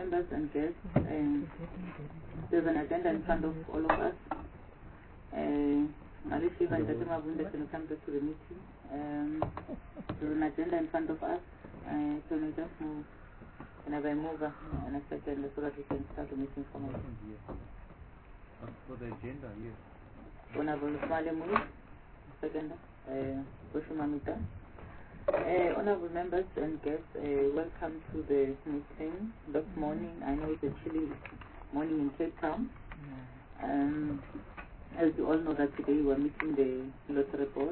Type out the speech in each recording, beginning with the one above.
members and guests, there's an agenda in front of all of us. Alicia and Datima Bunda can come to the meeting. There's an agenda in front of us. So we just move. Whenever I move in a second so that we can start the meeting for me. For the agenda, yes. Honorable Smale Mui, second, Bushumamita. Honorable members and guests, welcome to the meeting this morning. I know it's a chilly morning in Cape Town. As you all know that today we're meeting the lottery board.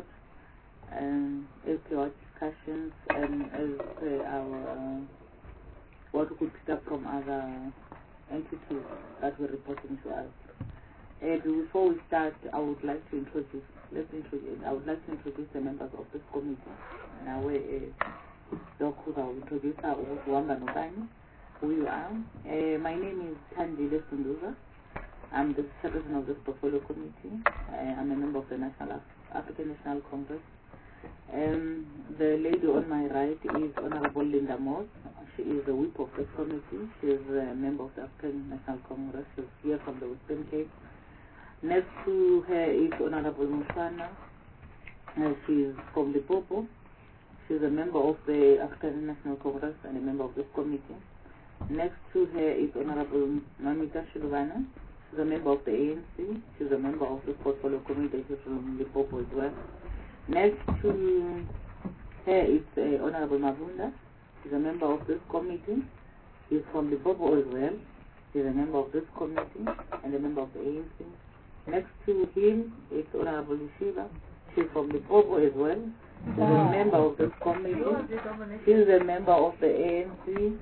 As per our discussions and as our what we could pick up from other entities that were reporting to us. Before we start, I would like to introduce the members of this committee. Now, we will introduce who you are. My name is Tandile Sunduza. I'm the chairperson of this portfolio committee. I'm a member of the African National Congress. The lady on my right is Honorable Linda Moss. She is the whip of this committee. She is a member of the African National Congress. She's here from the Western Cape. Next to her is Honorable Musana. She is from Limpopo. She is a member of the African National Congress and a member of this committee. Next to her is Honorable Mamita Shiluvana. She's a member of the ANC. She's a member of the portfolio committee. She's from Limpopo as well. Next to her is Honorable Mavunda. He's a member of this committee. He's from Limpopo as well. He's a member of this committee and a member of the ANC. Next to him is Honorable Shiva. She's from Limpopo as well. She's a member of this committee. She's a member of the ANC.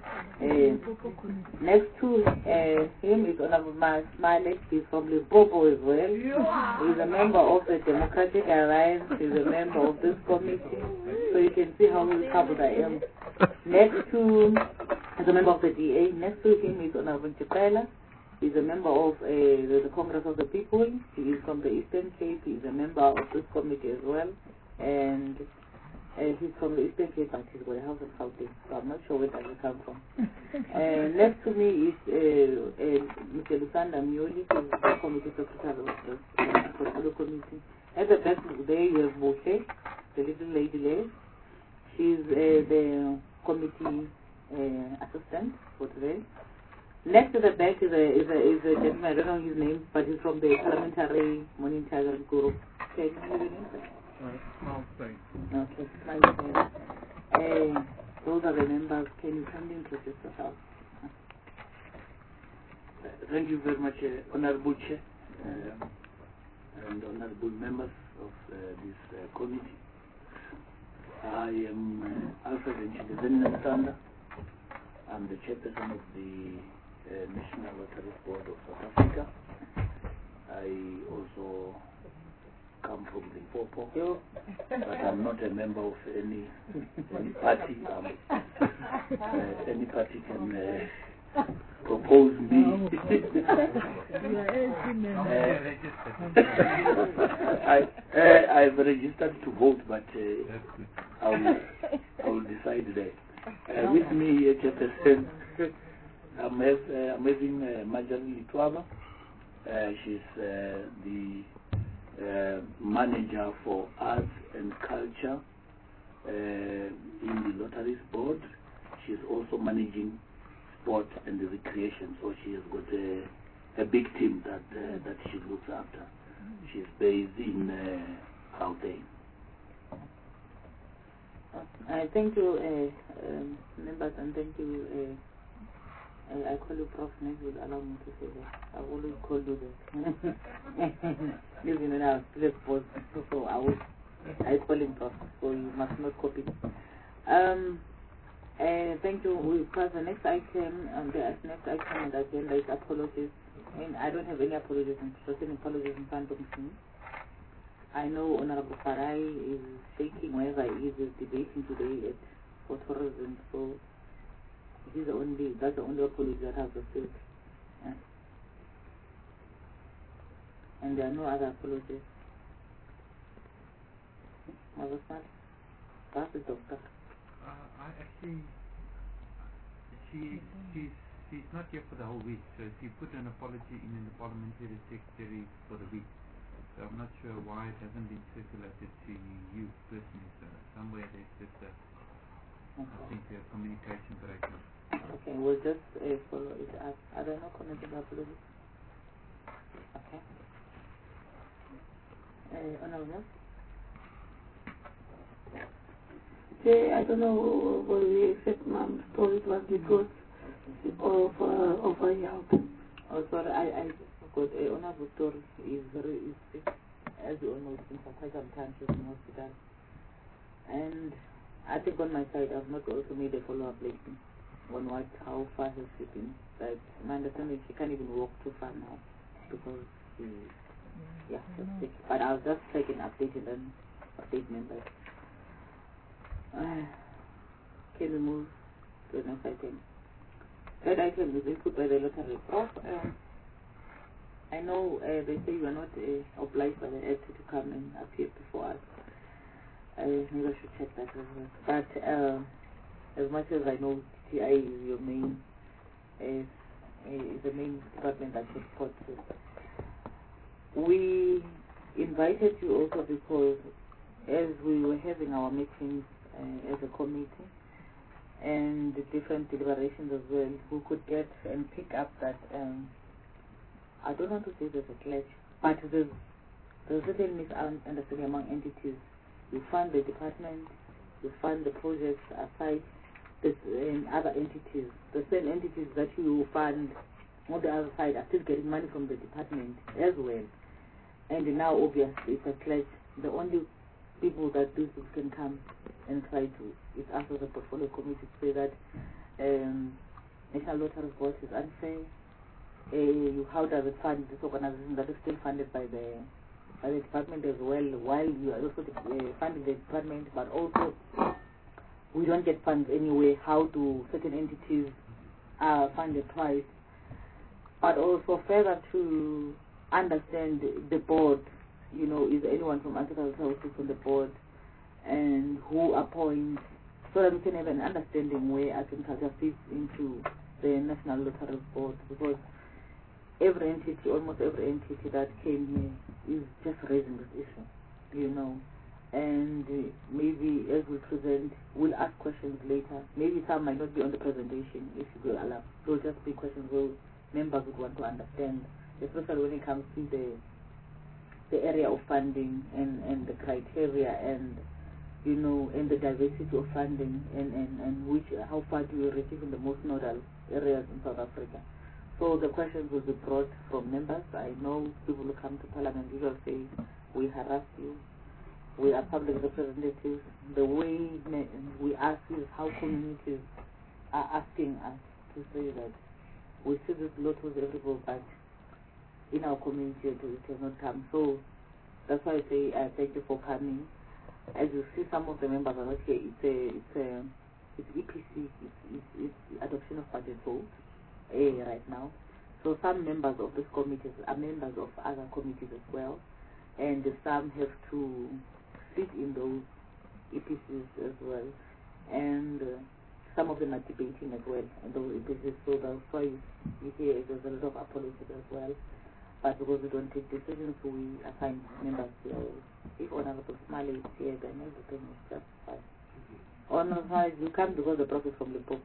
Next to him is Honorable Smale. He's from Limpopo as well. He's a member of the Democratic Alliance. He's a member of this committee. So you can see how covered I am. Next to, as a member of the DA, next to him is Honorable Chipela. He's a member of the Congress of the People. He is from the Eastern Cape. He's a member of this committee as well. And he's from the Eastern Cape, but he's got a house in Gauteng, so I'm not sure where that will come from. Next to me is Mr. Lusanda Mioli, who is the committee secretary of the portfolio committee. At the back there you have Boshe, the little lady there. She's the committee assistant for today. Next to the back is a gentleman, I don't know his name, but he's from the Parliamentary Monitoring Group. Can you give your name? Okay, smile. Those are the members. Can you kindly introduce yourself? Thank you very much, Honorable Chair and honorable members of this committee. I am Alfred Nchidezeni Nsanda. I'm the chairperson of the National Lottery Board of South Africa. I also come from Limpopo, but I'm not a member of any party. Any party can propose me. I've registered to vote, but I will decide there. With me here, Chairperson, I'm having Marjorie Litwaba. She's the manager for arts and culture in the Lotteries Board. She's also managing sport and recreation, so she has got a big team that she looks after. She's based in Gauteng. Thank you, members, and thank you. I call you Prof. Maybe you'll allow me to say that. I always call you that. Even when I was still exposed, so I call him Prof. So you must not copy. Thank you. We pass the next item. The next item on the agenda is apologies. And I don't have any apologies in front of me. I know Honorable Farai is shaking wherever he is debating today for tourism. So that's the only apology that I have received. Yeah. And there are no other apologies. Mother son? That's the doctor. Actually, she's she's not here for the whole week, so she put an apology in the parliamentary secretary for the week. So I'm not sure why it hasn't been circulated to you personally. So somewhere there's just a, I think a communication breakdown. Okay, we'll just follow it up. Are there no comments about apologies? Okay. Honorable? I don't know what we accept Mom's story was because of her health. Oh, sorry, I forgot. Honorable story is very sick. As you all know, since for quite some time she's in hospital. And I think on my side I've not also made a follow-up lately on how far has she been. But my understanding she can't even walk too far now because she's sick. But I'll just take an update and then update members. Can we move to the next item? That item is input by the lottery. Prof, I know they say you are not obliged by the act to come and appear before us. Maybe I should check that as well. But as much as I know, TI is your main, is the main department that you report to. We invited you also because as we were having our meetings as a committee and the different deliberations as well, we could get and pick up that I don't want to say there's a clash, but there's certain misunderstanding among entities. You fund the department, you fund the projects aside and other entities. The same entities that you fund on the other side are still getting money from the department as well. And now obviously it's a clash. The only people that these people can come and try to is us as a portfolio committee to say that National Lottery Board is unfair. How does it fund this organization that is still funded by the department as well, while you are also funding the department, but also we don't get funds anyway. How do certain entities are funded twice? But also further to understand the board, is anyone from agriculture also on the board, and who appoints, so that we can have an understanding where agriculture fits into the National Lottery Board, because almost every entity that came here is just raising this issue, and maybe as we present, we'll ask questions later. Maybe some might not be on the presentation, if you will allow. They'll just be questions where members would want to understand, especially when it comes to the area of funding and the criteria and and the diversity of funding and how far do you reach in the most nodal areas in South Africa. So the questions will be brought from members. I know people who come to Parliament usually say, we harass you, we are public representatives. The way we ask is how communities are asking us to say that we see this lot with everybody, but in our community it has not come. So that's why I say thank you for coming. As you see, some of the members are not here. It's EPC, it's adoption of budget vote right now. So some members of this committee are members of other committees as well, and some have to sit in those EPCs as well, and some of them are debating as well in those EPCs. So that's why you hear there's a lot of apologies as well. But because we don't take decisions, we assign members here. If Honorable Smiley is here, then everything is just fine. Honorable, you come because the Prof is from Limpopo.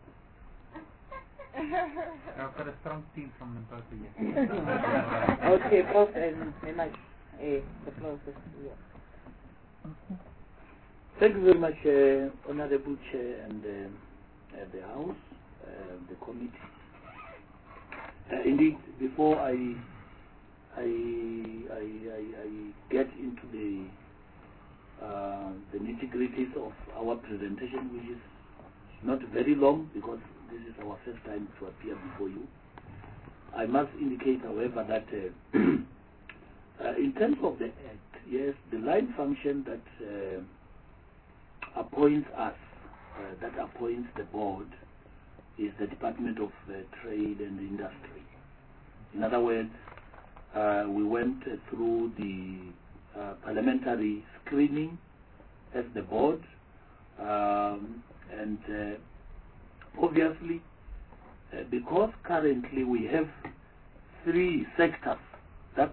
I've got a strong team from Limpopo here. Okay, Prof and Memaj, the floor is yours. Thank you very much, Honorable Chair and the House, the committee. Indeed, before I get into the nitty-gritties of our presentation, which is not very long because this is our first time to appear before you. I must indicate, however, that in terms of the Act, yes, the line function that appoints us, that appoints the board, is the Department of Trade and Industry. In other words, we went through the parliamentary screening as the board, and obviously because currently we have 3 sectors that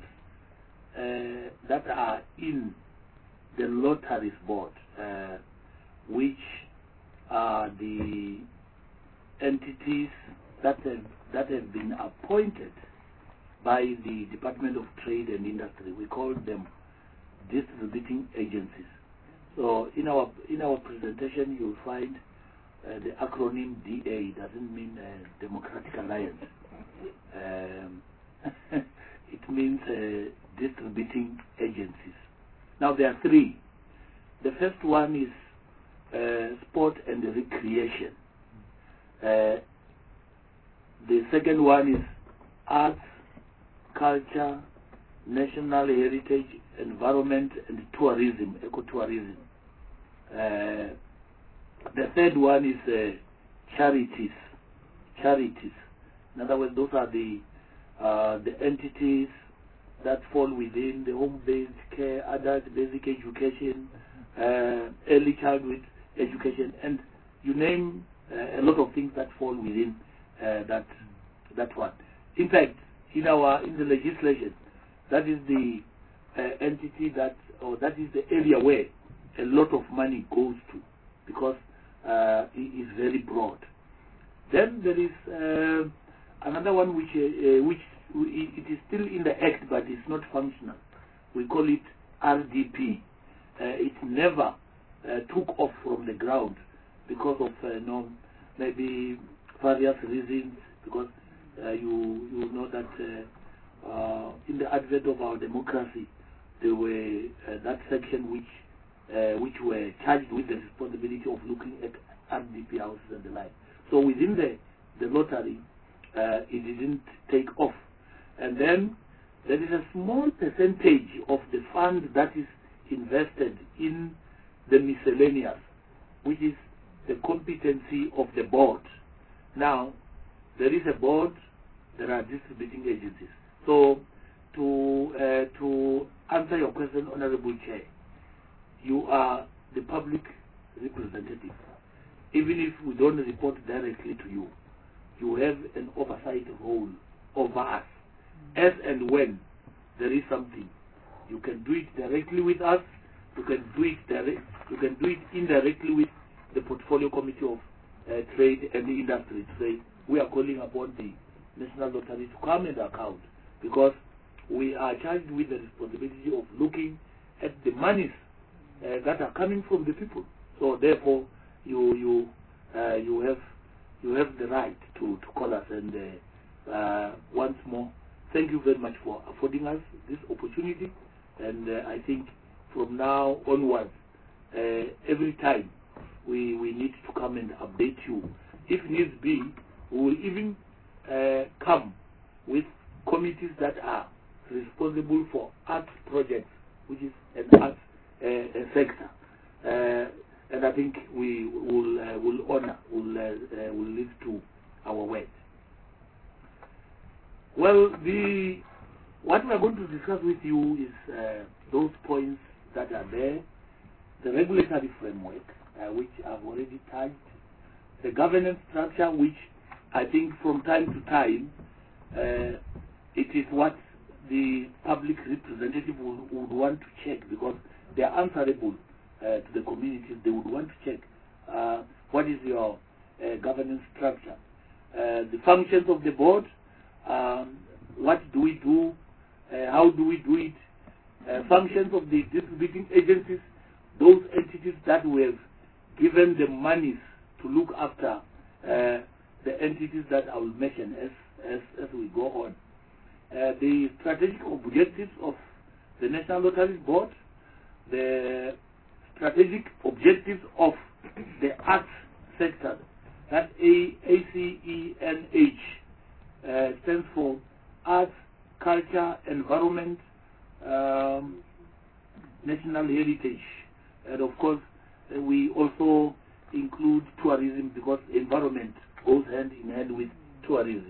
are in the Lotteries Board, which are the entities that have been appointed by the Department of Trade and Industry. We call them distributing agencies. So in our presentation, you'll find the acronym DA doesn't mean Democratic Alliance. It means distributing agencies. Now there are 3. The first one is sport and recreation. The second one is arts, culture, national heritage, environment, and tourism, ecotourism. The third one is charities. In other words, those are the entities that fall within the home-based care, adult basic education, early childhood education, and you name a lot of things that fall within that one. In fact, in the legislation, that is the entity that is the area where a lot of money goes to, because it is very broad. Then there is another one which it is still in the Act, but it's not functional. We call it RDP. It never took off from the ground because of maybe various reasons. Because you know that in the advent of our democracy, there were that section which were charged with the responsibility of looking at RDP houses and the like. So within the lottery, it didn't take off. And then there is a small percentage of the fund that is invested in the miscellaneous, which is the competency of the board. Now, there is a board, there are distributing agencies. So, to answer your question, Honorable Chair, you are the public representative. Even if we don't report directly to you, you have an oversight role over us. As and when there is something, you can do it directly with us. You can do it indirectly with the Portfolio Committee of Trade and Industry to say we are calling upon the National Lottery to come and account, because we are charged with the responsibility of looking at the monies that are coming from the people. So therefore, you have the right to call us. And once more, thank you very much for affording us this opportunity. And I think from now onwards, every time we need to come and update you. If needs be, we will even come with committees that are responsible for arts projects, which is an arts sector. And I think we will honor, will live to our word. Well, what we are going to discuss with you is those points that are there, the regulatory framework, which I've already touched, the governance structure, which I think from time to time, it is what the public representative would want to check, because they are answerable to the communities. They would want to check what is your governance structure, the functions of the board, what do we do, how do we do it, functions of the distributing agencies, those entities that we have given the monies to look after the entities that I will mention as we go on. The strategic objectives of the National Lotteries Board, the strategic objectives of the arts sector, that ACENH stands for Arts, Culture, Environment, National Heritage, and of course we also include tourism, because environment goes hand in hand with tourism.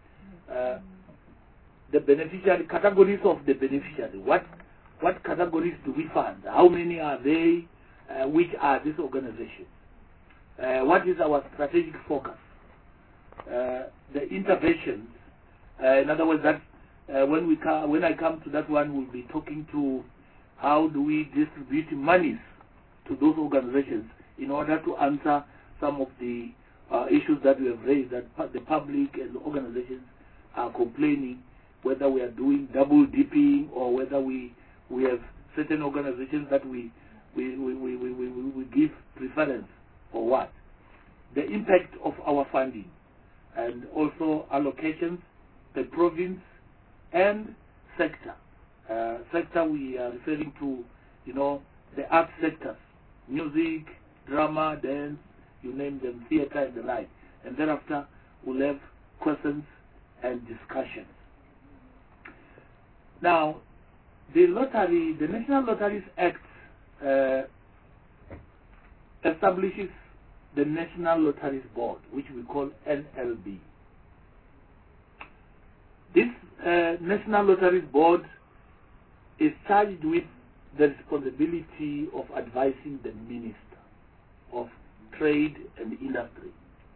The beneficiary, categories of the beneficiary, what categories do we fund? How many are they? Which are these organizations? What is our strategic focus? the interventions. In other words, that when I come to that one, we'll be talking to how do we distribute monies to those organizations in order to answer some of the issues that we have raised, that the public and the organizations are complaining, whether we are doing double dipping or whether we have certain organizations that we give preference or what. The impact of our funding and also allocations, the province and sector. Sector we are referring to, the art sectors, music, drama, dance, you name them, theater and the like. And thereafter we'll have questions and discussions. Now, the National Lotteries Act establishes the National Lotteries Board, which we call NLB. This National Lotteries Board is charged with the responsibility of advising the Minister of Trade and Industry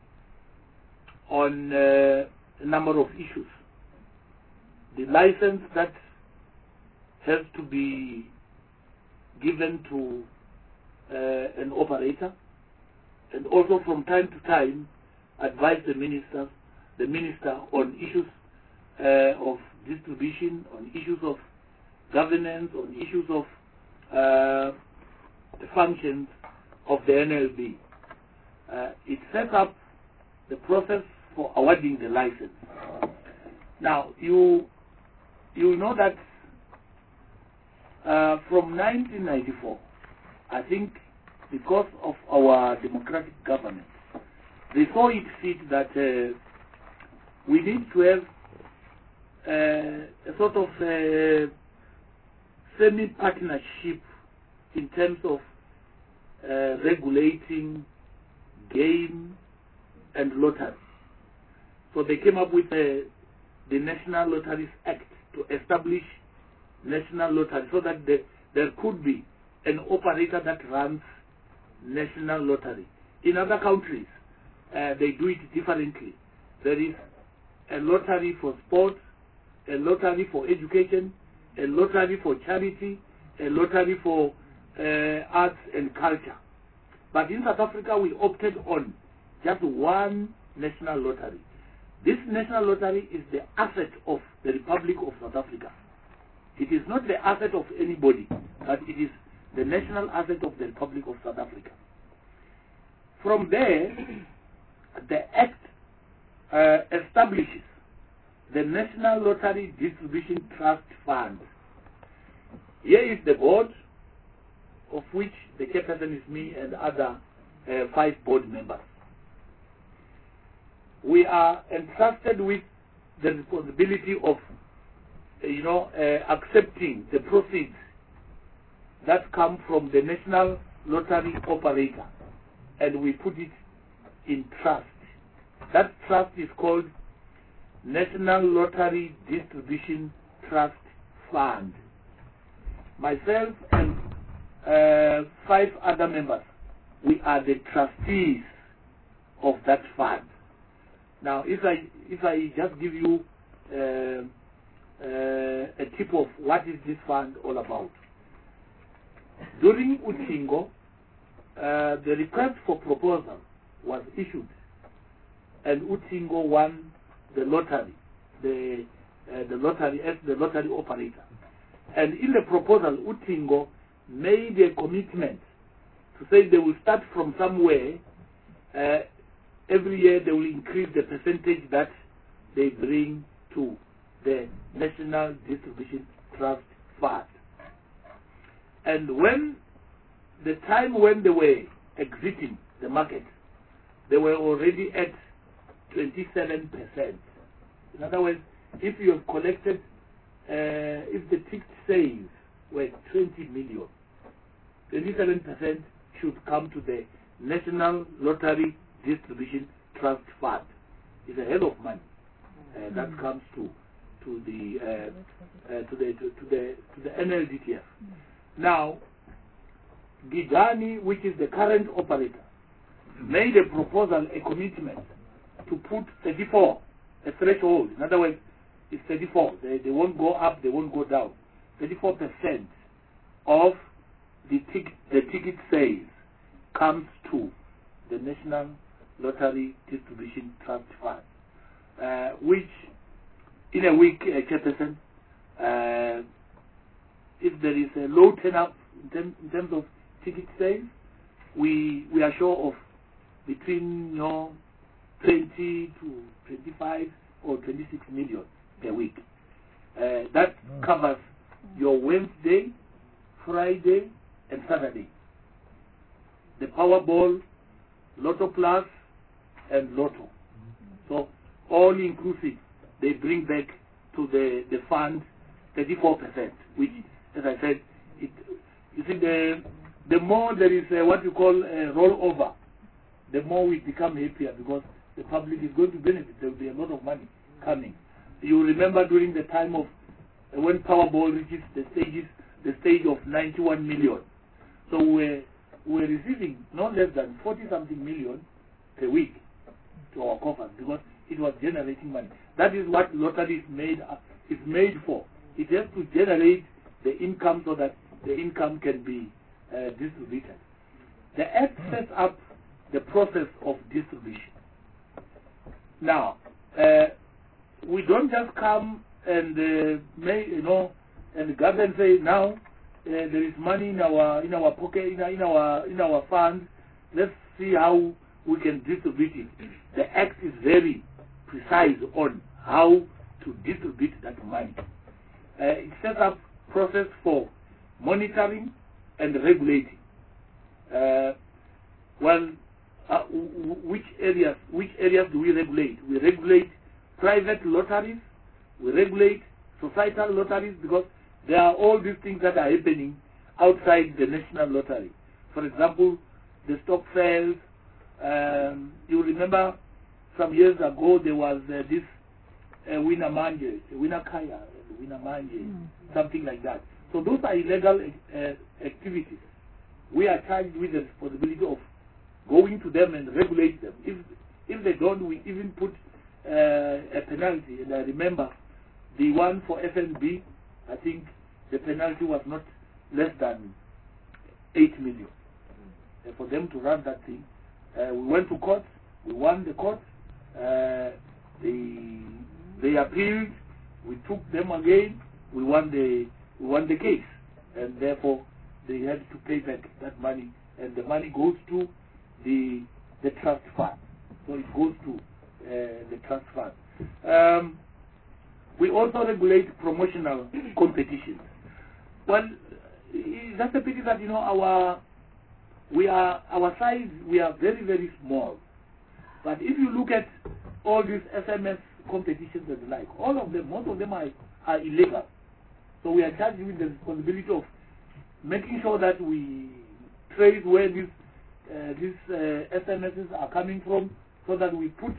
on a number of issues. The license that has to be given to an operator, and also from time to time advise the minister on issues of distribution, on issues of governance, on issues of the functions of the NLB. It sets up the process for awarding the license. Now, you know that from 1994, I think because of our democratic government, they saw it fit that we need to have a sort of semi-partnership in terms of regulating game and lottery. So they came up with the National Lotteries Act to establish national lottery so that there could be an operator that runs national lottery. In other countries, they do it differently. There is a lottery for sport, a lottery for education, a lottery for charity, a lottery for arts and culture. But in South Africa, we opted on just one national lottery. This national lottery is the asset of the Republic of South Africa. It is not the asset of anybody, but it is the national asset of the Republic of South Africa. From there, the Act establishes the National Lottery Distribution Trust Fund. Here is the board, of which the chairperson is me and other 5 board members. We are entrusted with the responsibility of accepting the proceeds that come from the national lottery operator, and we put it in trust. That trust is called National Lottery Distribution Trust Fund. Myself and 5 other members, we are the trustees of that fund. Now, if I just give you a tip of what is this fund all about. During Utingo, the request for proposal was issued, and Utingo won the lottery, the lottery as the lottery operator. And in the proposal, Utingo made a commitment to say they will start from somewhere. Every year they will increase the percentage that they bring to the National Distribution Trust Fund. And when the time when they were exiting the market, they were already at 27%. In other words, if you have collected, if the ticket sales were 20 million, 27% should come to the National Lottery Distribution Trust Fund. It's a hell of money that comes to the NLDTF. Now, Gidani, which is the current operator, made a proposal, a commitment, to put 34, a threshold. In other words, it's 34. They won't go up, they won't go down. 34% of the ticket sales comes to the National Lottery Distribution Trust Fund, which in a week, Chairperson, if there is a low turnout in terms of ticket sales, we are sure of between 20 to 25 or 26 million per week. That covers your Wednesday, Friday, and Saturday. The Powerball, Lotto Plus, and Lotto. So all inclusive, they bring back to the fund 34%, which, as I said, you see, the more there is what you call a rollover, the more we become happier, because the public is going to benefit. There will be a lot of money coming. You remember during the time of when Powerball reaches the stage of 91 million. So we're receiving no less than 40-something million per week to our coffers, because it was generating money. That is what lottery is made for. It has to generate the income so that the income can be distributed. The Act sets up the process of distribution. Now, we don't just come and and the government say now there is money in our pocket, in our funds. Let's see how we can distribute it. The Act is very precise on how to distribute that money. It sets up process for monitoring and regulating. Which areas do we regulate? We regulate private lotteries, we regulate societal lotteries, because there are all these things that are happening outside the national lottery. For example, the stock sales. You remember some years ago there was this Winner Manje, Winner Kaya, Winner Manje, something like that. So those are illegal activities. We are charged with the responsibility of going to them and regulate them. If they don't, we even put a penalty. And I remember the one for FNB, I think the penalty was not less than 8 million. For them to run that thing, we went to court, we won the court, they appealed, we took them again, we won the case, and therefore they had to pay back that money, and the money goes to the trust fund. So it goes to the trust fund. We also regulate promotional competitions. Well, that's a pity that our size, we are very, very small. But if you look at all these SMS competitions and the like, all of them, most of them are illegal. So we are charged with the responsibility of making sure that we trace where these SMSs are coming from, so that we put,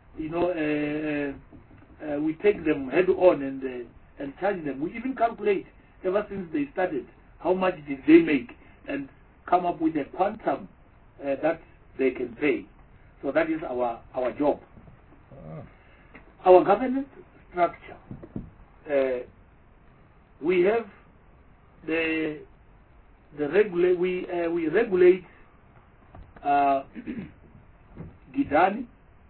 we take them head on and charge them. We even calculate, ever since they started, how much did they make, and come up with a quantum that they can pay. So that is our job. Our governance structure. We have we regulate Gidani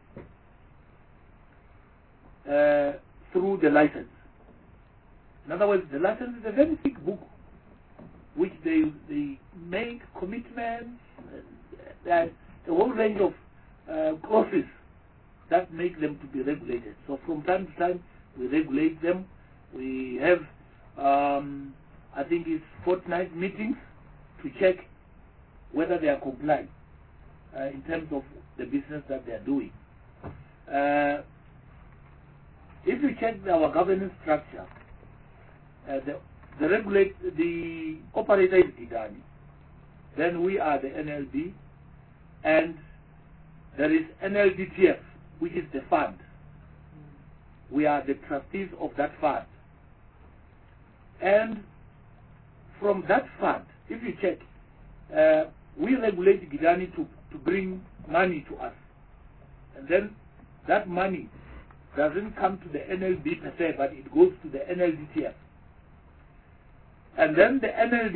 through the license. In other words, the license is a very thick book, which they make commitments, a whole range of clauses that make them to be regulated. So from time to time, we regulate them. We have, I think it's fortnight meetings to check whether they are compliant in terms of the business that they are doing. If you check our governance structure, the operator is Gidani, then we are the NLD, and there is NLDTF, which is the fund. We are the trustees of that fund. And from that fund, if you check, we regulate Gidani to bring money to us. And then that money doesn't come to the NLB per se, but it goes to the NLDTF. And then the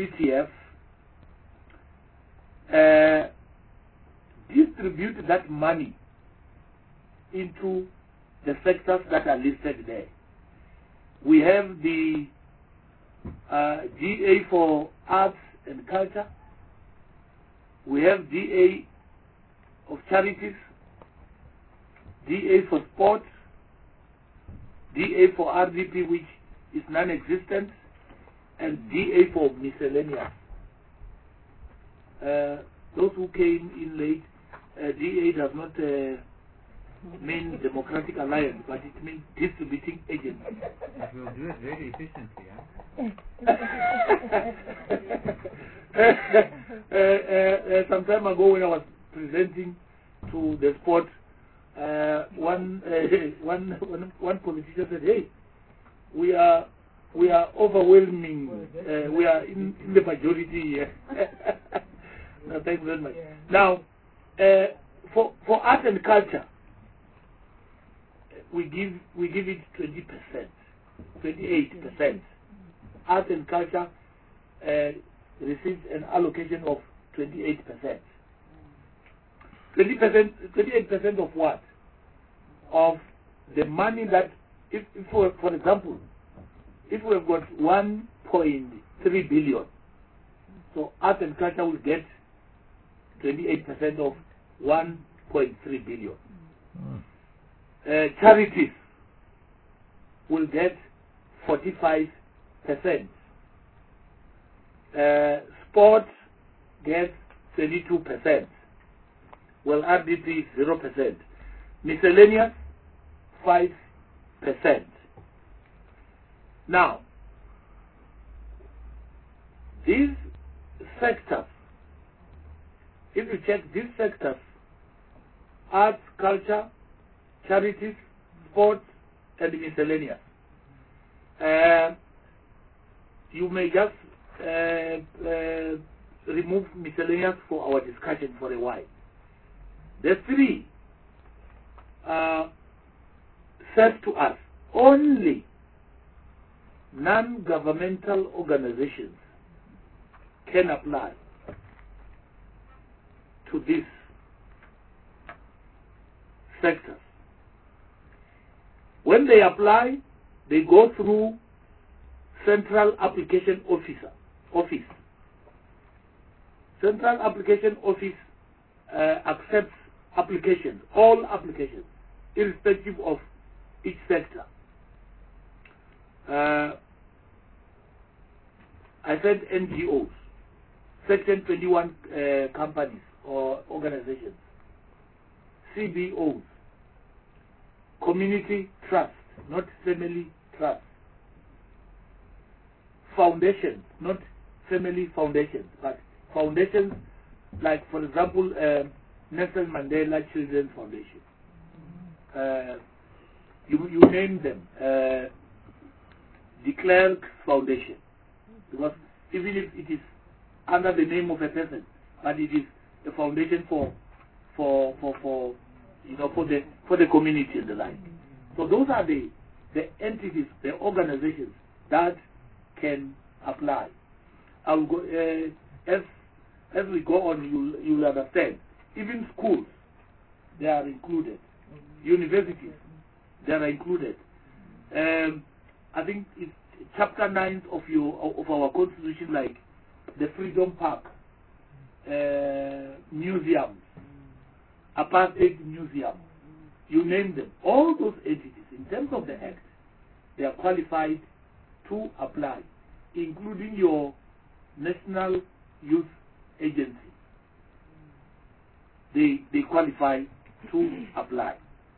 NLDTF distribute that money into the sectors that are listed there. We have the DA for arts and culture. We have DA of charities, DA for sports, DA for RDP, which is non-existent, and DA for miscellaneous. Those who came in late, DA does not mean Democratic Alliance, but it means distributing agents. It will do it very efficiently, Some time ago when I was presenting to the sport, one politician said, "Hey, we are overwhelming. We are in the majority here." No, thank you very much. Now, for art and culture, we give it 20%, 28%. Art and culture receives an allocation of 28%. 28% of what? Of the money that, if for example, if we have got 1.3 billion, so art and culture will get 28% of 1.3 billion. Charities will get 45%. Sports gets 22%. Well, RDP 0%. Miscellaneous 5%. Now, these sectors, if you check these sectors, arts, culture, charities, sports, and miscellaneous, you may just remove miscellaneous for our discussion for a while. The three said to us, only non-governmental organizations can apply to these sectors. When they apply, they go through Central Application Office. Central Application Office accepts applications, all applications, irrespective of each sector. I said NGOs, Section 21 companies or organizations, CBOs, community trust, not family trust, foundations, not family foundations, but foundations like, for example, Nelson Mandela Children's Foundation. You name them, de Klerk Foundation, because even if it is under the name of a person, but it is a foundation for the community and the like. So those are the entities, the organizations that can apply. I will go as we go on. You'll understand. Even schools, they are included. Universities, they are included. I think it's chapter 9 of our constitution, like the Freedom Park, museums, apartheid museum, you name them. All those entities, in terms of the Act, they are qualified to apply, including your National Youth Agency. They qualify to apply.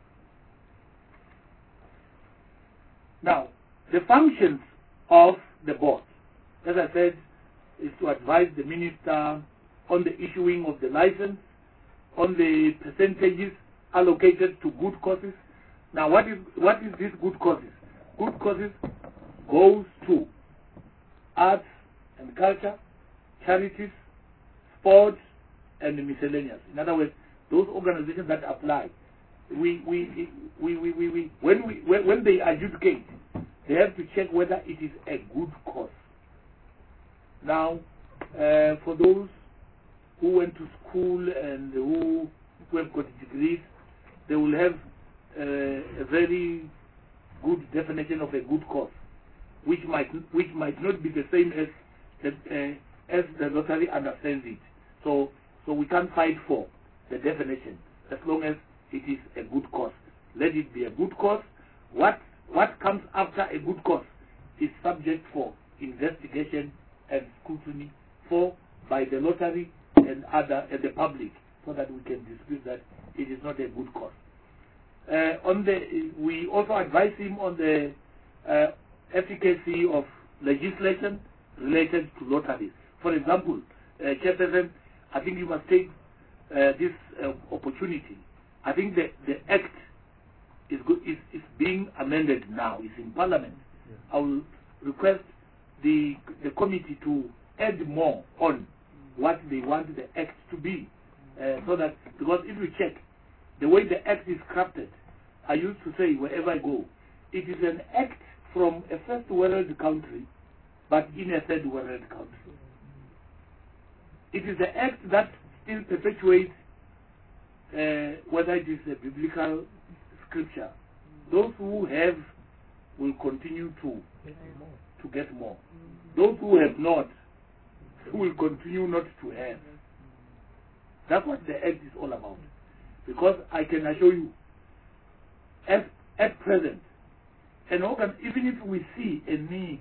Now, the functions of the board, as I said, is to advise the minister on the issuing of the license, on the percentages allocated to good causes. Now, what is this good causes? Good causes goes to arts and culture, charities, sports, and miscellaneous. In other words, those organizations that apply, when they adjudicate, they have to check whether it is a good cause. Now, for those who went to school and who have got degrees, they will have a very good definition of a good cause, which might not be the same as the lottery understands it. So we can't fight for the definition as long as it is a good cause. Let it be a good cause. What comes after a good cause is subject for investigation and scrutiny by the lottery and the public, so that we can dispute that it is not a good cause. We also advise him on the efficacy of legislation related to lotteries. For example, Chairperson, I think you must take this opportunity. I think the Act is being amended now. It's in Parliament. Yeah. I will request the committee to add more on what they want the Act to be, so that, because if you check the way the Act is crafted, I used to say wherever I go, it is an Act from a first world country, but in a third world country. It is the Act that still perpetuates, whether it is a biblical scripture. Those who have will continue to get more. Those who have not will continue not to have. That's what the Act is all about. Because I can assure you, at present, even if we see a need,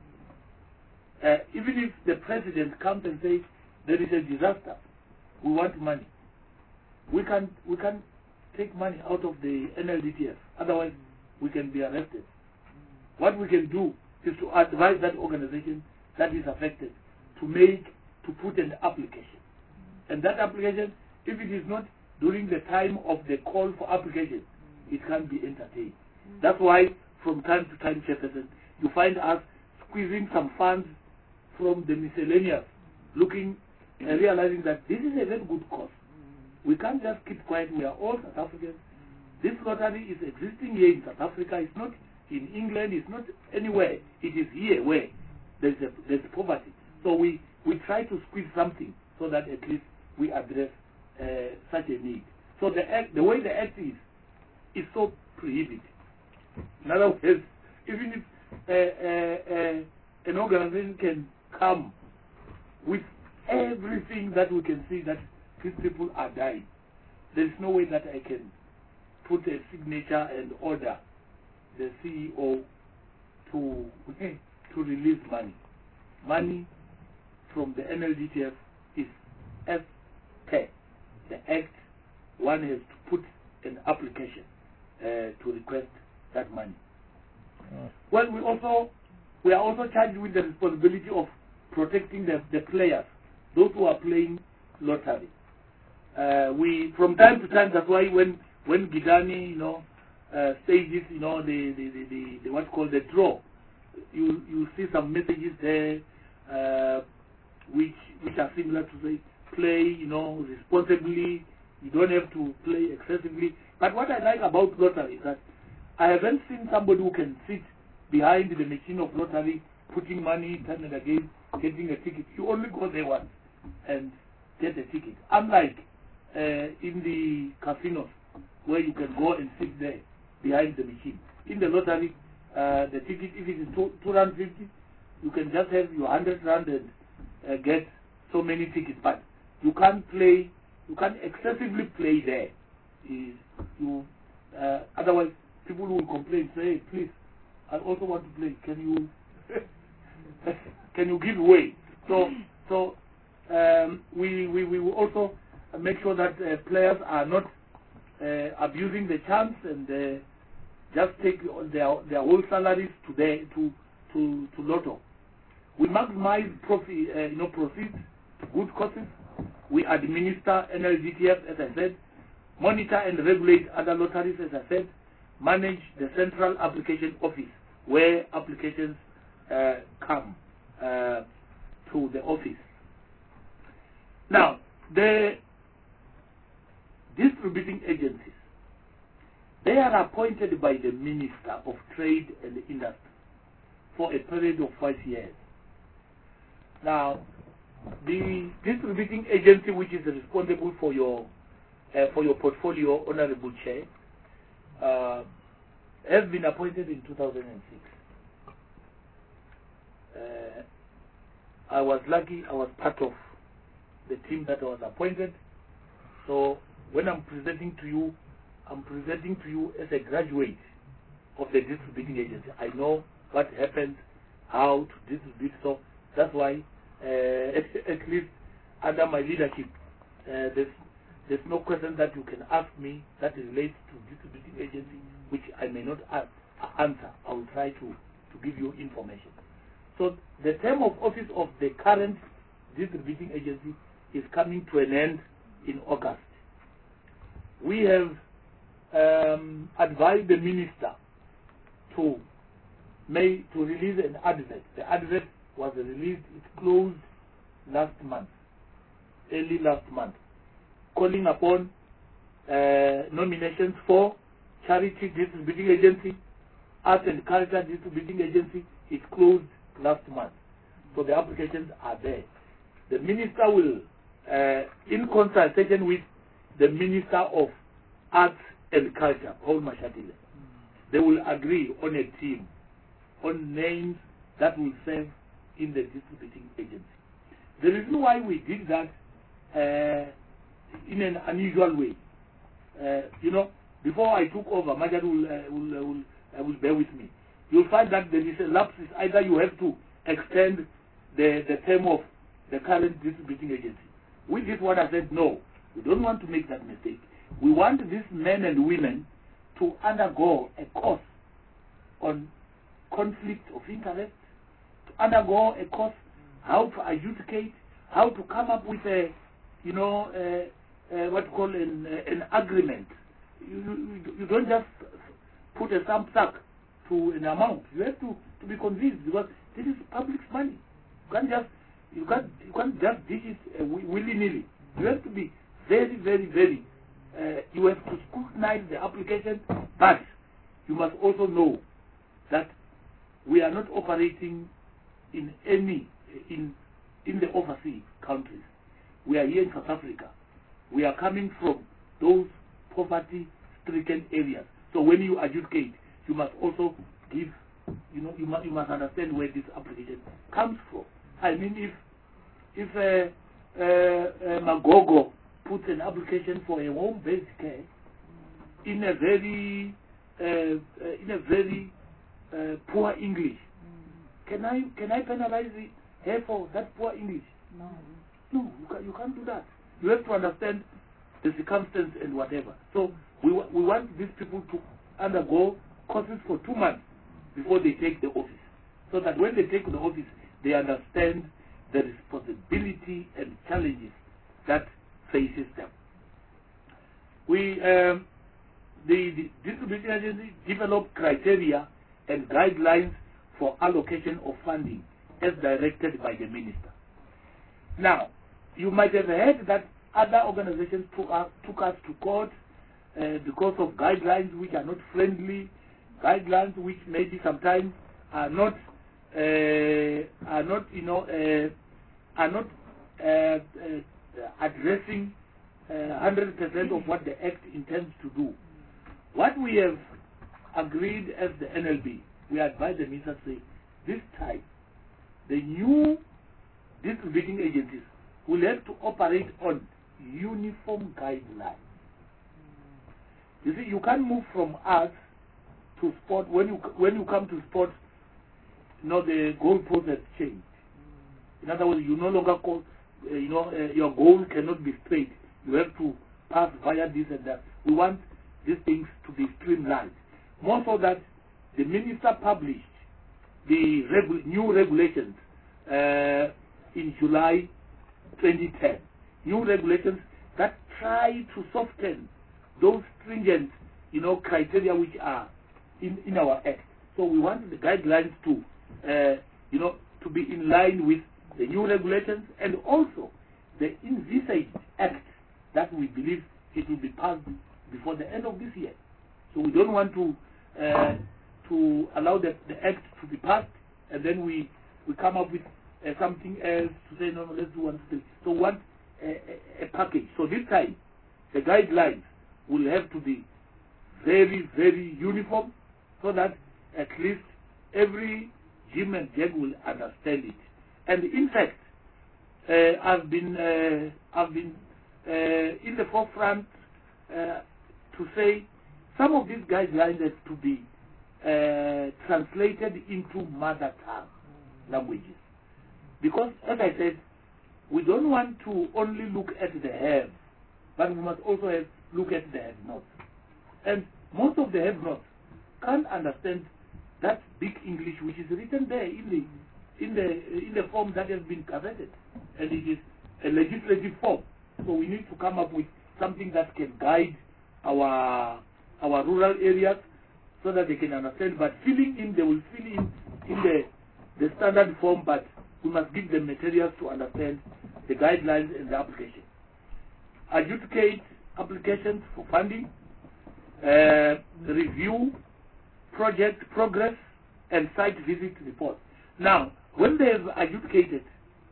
even if the president comes and says there is a disaster, we want money, we can't take money out of the NLDTF. Otherwise, we can be arrested. What we can do is to advise that organization that is affected to put an application. And that application, if it is not during the time of the call for application, it can't be entertained. That's why from time to time, Chairperson, you find us squeezing some funds from the miscellaneous, looking and realizing that this is a very good cause. We can't just keep quiet. We are all South Africans. This lottery is existing here in South Africa. It's not in England. It's not anywhere. It is here where there's poverty. So we try to squeeze something so that at least we address such a need. So the way the Act is so prohibited. In other words, even if an organization can come with everything that we can see that these people are dying, there is no way that I can put a signature and order the CEO to release money. Money from the NLDTF is as per the Act. One has to put an application to request that money. Well, we are also charged with the responsibility of protecting the players, those who are playing lottery. We from time to time, that's why when Gidani, stages, the what's called the draw, you see some messages there, which are similar to say play, responsibly. You don't have to play excessively. But what I like about lottery is that I haven't seen somebody who can sit behind the machine of lottery, putting money, turning again, getting a ticket. You only go there once and get a ticket. Unlike in the casinos, where you can go and sit there behind the machine. In the lottery, the ticket, if it is 2 rand 50, you can just have your 100 rand and get so many tickets. But you can't play, you can't excessively play there. Otherwise, people will complain, say, hey, please, I also want to play. Can you give way? So we will also make sure that players are not abusing the chance and just take their whole salaries to Lotto. We maximize proceeds to good causes. We administer NLDTF, as I said, monitor and regulate other lotteries, as I said, manage the central application office where applications come to the office. Now, the distributing agencies, appointed by the Minister of Trade and Industry for a period of 5 years. Now, the distributing agency which is responsible for your portfolio, Honorable Chair, has been appointed in 2006. I was lucky, I was part of the team that was appointed. So when I'm presenting to you as a graduate of the distributing agency. I know what happens, how to distribute. So that's why, at least under my leadership, there's no question that you can ask me that relates to distributing agency which I may not answer. I will try to give you information. So the term of office of the current distributing agency is coming to an end in August. We have advised the minister to release an advert. The advert was released, it closed last month, early last month, calling upon nominations for charity distributing agency, arts and culture distributing agency. It closed last month. So the applications are there. The minister will, in consultation with the Minister of Arts and Culture, Paul Mashatile, they will agree on a team, on names that will serve in the distributing agency. The reason why we did that in an unusual way, before I took over, Majad will bear with me. You'll find that there is a lapse. Either you have to extend the term of the current distributing agency. With this one, I said, no, we don't want to make that mistake. We want these men and women to undergo a course on conflict of interest, to undergo a course how to adjudicate, how to come up with what you call an agreement. You don't just put a sum sack to an amount. You have to be convinced, because this is public's money. You can't just dish it willy-nilly. You have to be very, very, very. You have to scrutinize the application, but you must also know that we are not operating in the overseas countries. We are here in South Africa. We are coming from those poverty-stricken areas. So when you adjudicate, you must also give, you must understand where this application comes from. I mean, if Magogo puts an application for a home-based care in a very poor English, can I penalize her for that poor English? No, you can't do that. You have to understand the circumstance and whatever. So we want these people to undergo courses for 2 months before they take the office, so that when they take the office, they understand the responsibility and challenges that faces them. The distributing agency developed criteria and guidelines for allocation of funding as directed by the minister. Now, you might have heard that other organizations took us to court because of guidelines which are not friendly, guidelines which maybe sometimes are not addressing 100% of what the Act intends to do. What we have agreed as the NLB, we advise the minister to say, this time, the new distributing agencies will have to operate on uniform guidelines. You see, you can't move from us to sport. When you come to sport, the goalpost has changed. In other words, you no longer call, your goal cannot be straight. You have to pass via this and that. We want these things to be streamlined. More so that the minister published the new regulations in July 2010. New regulations that try to soften those stringent, criteria which are in our Act. So we want the guidelines to, to be in line with the new regulations and also the envisaged Act that we believe it will be passed before the end of this year. So we don't want to to allow the act to be passed, and then we come up with something else to say, no, let's do one thing. So one a package. So this time, the guidelines will have to be very, very uniform, so that at least every Jim and Jack will understand it. And in fact, I've been in the forefront to say some of these guidelines have to be translated into mother tongue languages, because, as I said, we don't want to only look at the have, but we must also look at the have-nots. And most of the have-nots can't understand that big English which is written there in the form that has been gazetted, and it is a legislative form. So we need to come up with something that can guide our rural areas so that they can understand. But filling in, they will fill in the standard form, but we must give them materials to understand the guidelines and the application. Adjudicate applications for funding, review project progress, and site visit reports. Now, when they have adjudicated,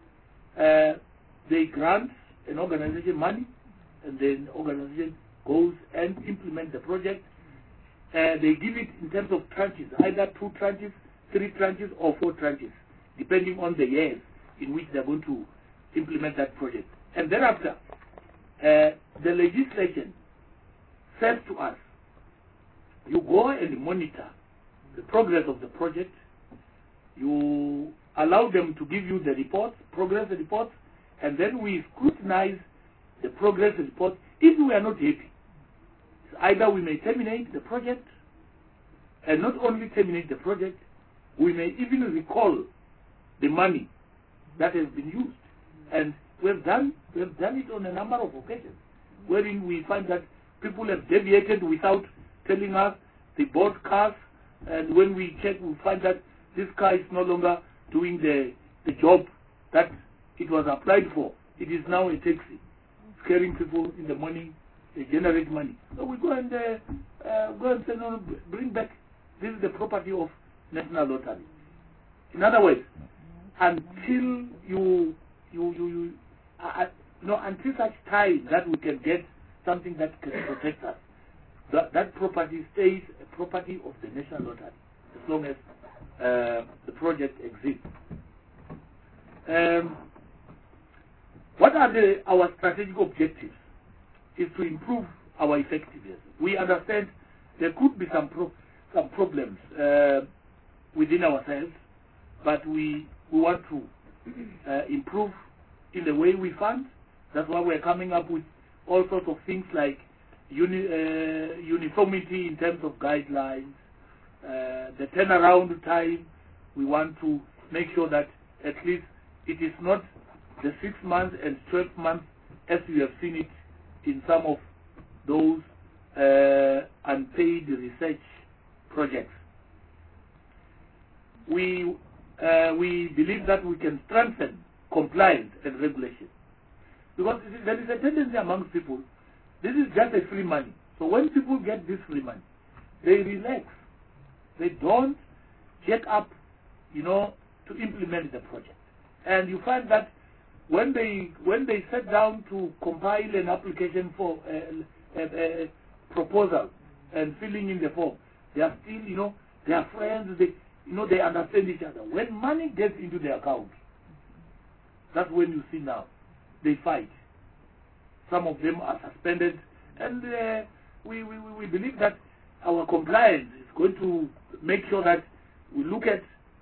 they grant an organization money, and then the organization goes and implements the project. They give it in terms of tranches, either 2 tranches, 3 tranches, or 4 tranches, depending on the years in which they're going to implement that project. And thereafter, the legislation says to us, you go and monitor the progress of the project. You allow them to give you the reports, progress reports, and then we scrutinize the progress reports. If we are not happy, either we may terminate the project, and not only terminate the project, we may even recall the money that has been used. And we have done it on a number of occasions, wherein we find that people have deviated without telling us. They bought cars, and when we check, we find that this car is no longer doing the job that it was applied for. It is now a taxi, carrying people in the morning. They generate money. So we go and say, no, bring back. This is the property of National Lottery. In other words, until until such time that we can get something that can protect us, that property stays a property of the National Lottery as long as the project exists. What are our strategic objectives? Is to improve our effectiveness. We understand there could be some problems within ourselves, but we want to improve in the way we fund. That's why we're coming up with all sorts of things like uniformity in terms of guidelines, the turnaround time. We want to make sure that at least it is not the 6 months and 12 months as we have seen it in some of those unpaid research projects. We believe that we can strengthen compliance and regulation, because there is a tendency amongst people, this is just a free money. So when people get this free money, they relax. They don't check up, to implement the project. And you find that when they sit down to compile an application for a proposal and filling in the form, they are still, they are friends. They understand each other. When money gets into their account, that's when you see now they fight. Some of them are suspended, and we believe that our compliance is going to make sure that we look at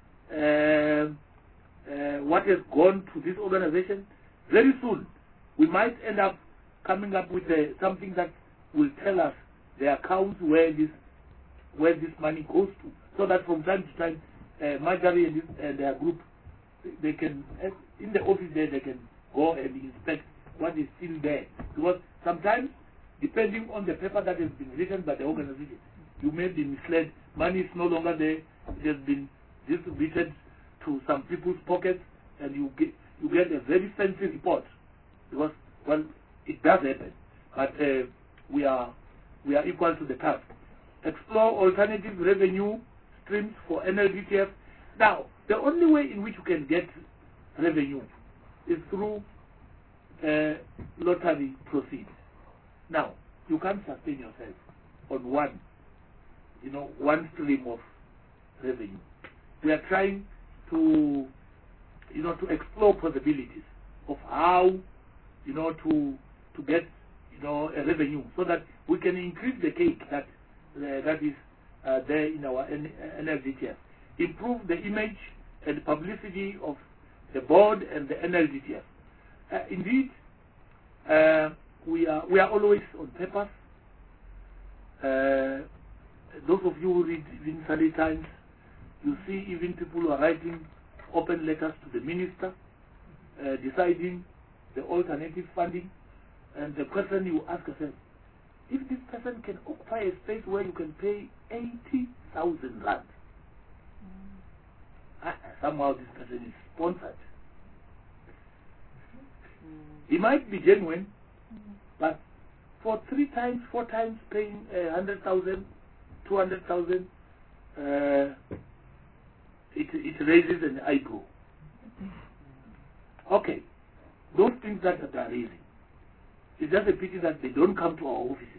what has gone to this organization. Very soon, we might end up coming up with something that will tell us the accounts where this money goes to, so that from time to time, Marjorie and their group, they can, in the office there, they can go and inspect what is still there. Because sometimes, depending on the paper that has been written by the organization, you may be misled. Money is no longer there. It has been distributed to some people's pockets, and you get a very fancy report. Because, well, it does happen. But we are equal to the task. explore alternative revenue streams for NLDTF. Now, the only way in which you can get revenue is through lottery proceeds. Now, you can't sustain yourself on one stream of revenue. We are trying to, to explore possibilities of how, to get, a revenue so that we can increase the cake that is there in our NLDTF, improve the image and publicity of the board and the NLDTF. Indeed, we are always on papers. Those of you who read even Sunday Times, you see even people who are writing open letters to the minister, deciding the alternative funding. And the question you ask yourself, if this person can occupy a space where you can pay 80,000 rand, somehow this person is sponsored. He might be genuine, but for 3 times, 4 times paying 100,000, 200,000, it raises an eyebrow. Okay, those things that are raising, it's just a pity that they don't come to our offices.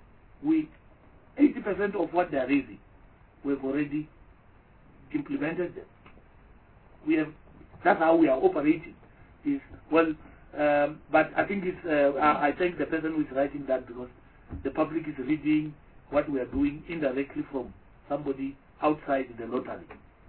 80% of what they are raising, we've already implemented them. That's how we are operating. But I think I thank the person who is writing that, because the public is reading what we are doing indirectly from somebody outside the lottery.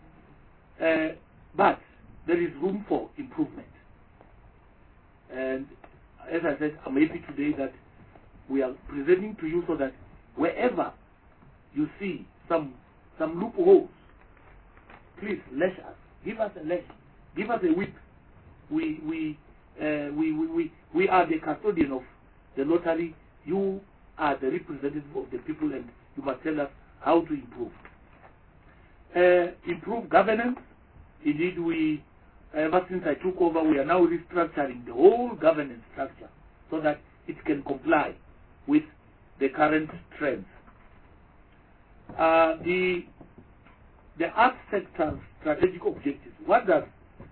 But there is room for improvement. And as I said, I'm happy today that we are presenting to you so that wherever you see some loopholes, please lash us. Give us a lash. Give us a whip. We are the custodian of the lottery. You are the representative of the people, and you must tell us how to improve. Improve governance. Indeed, ever since I took over, we are now restructuring the whole governance structure so that it can comply with the current trends. The arts sector's strategic objectives. What does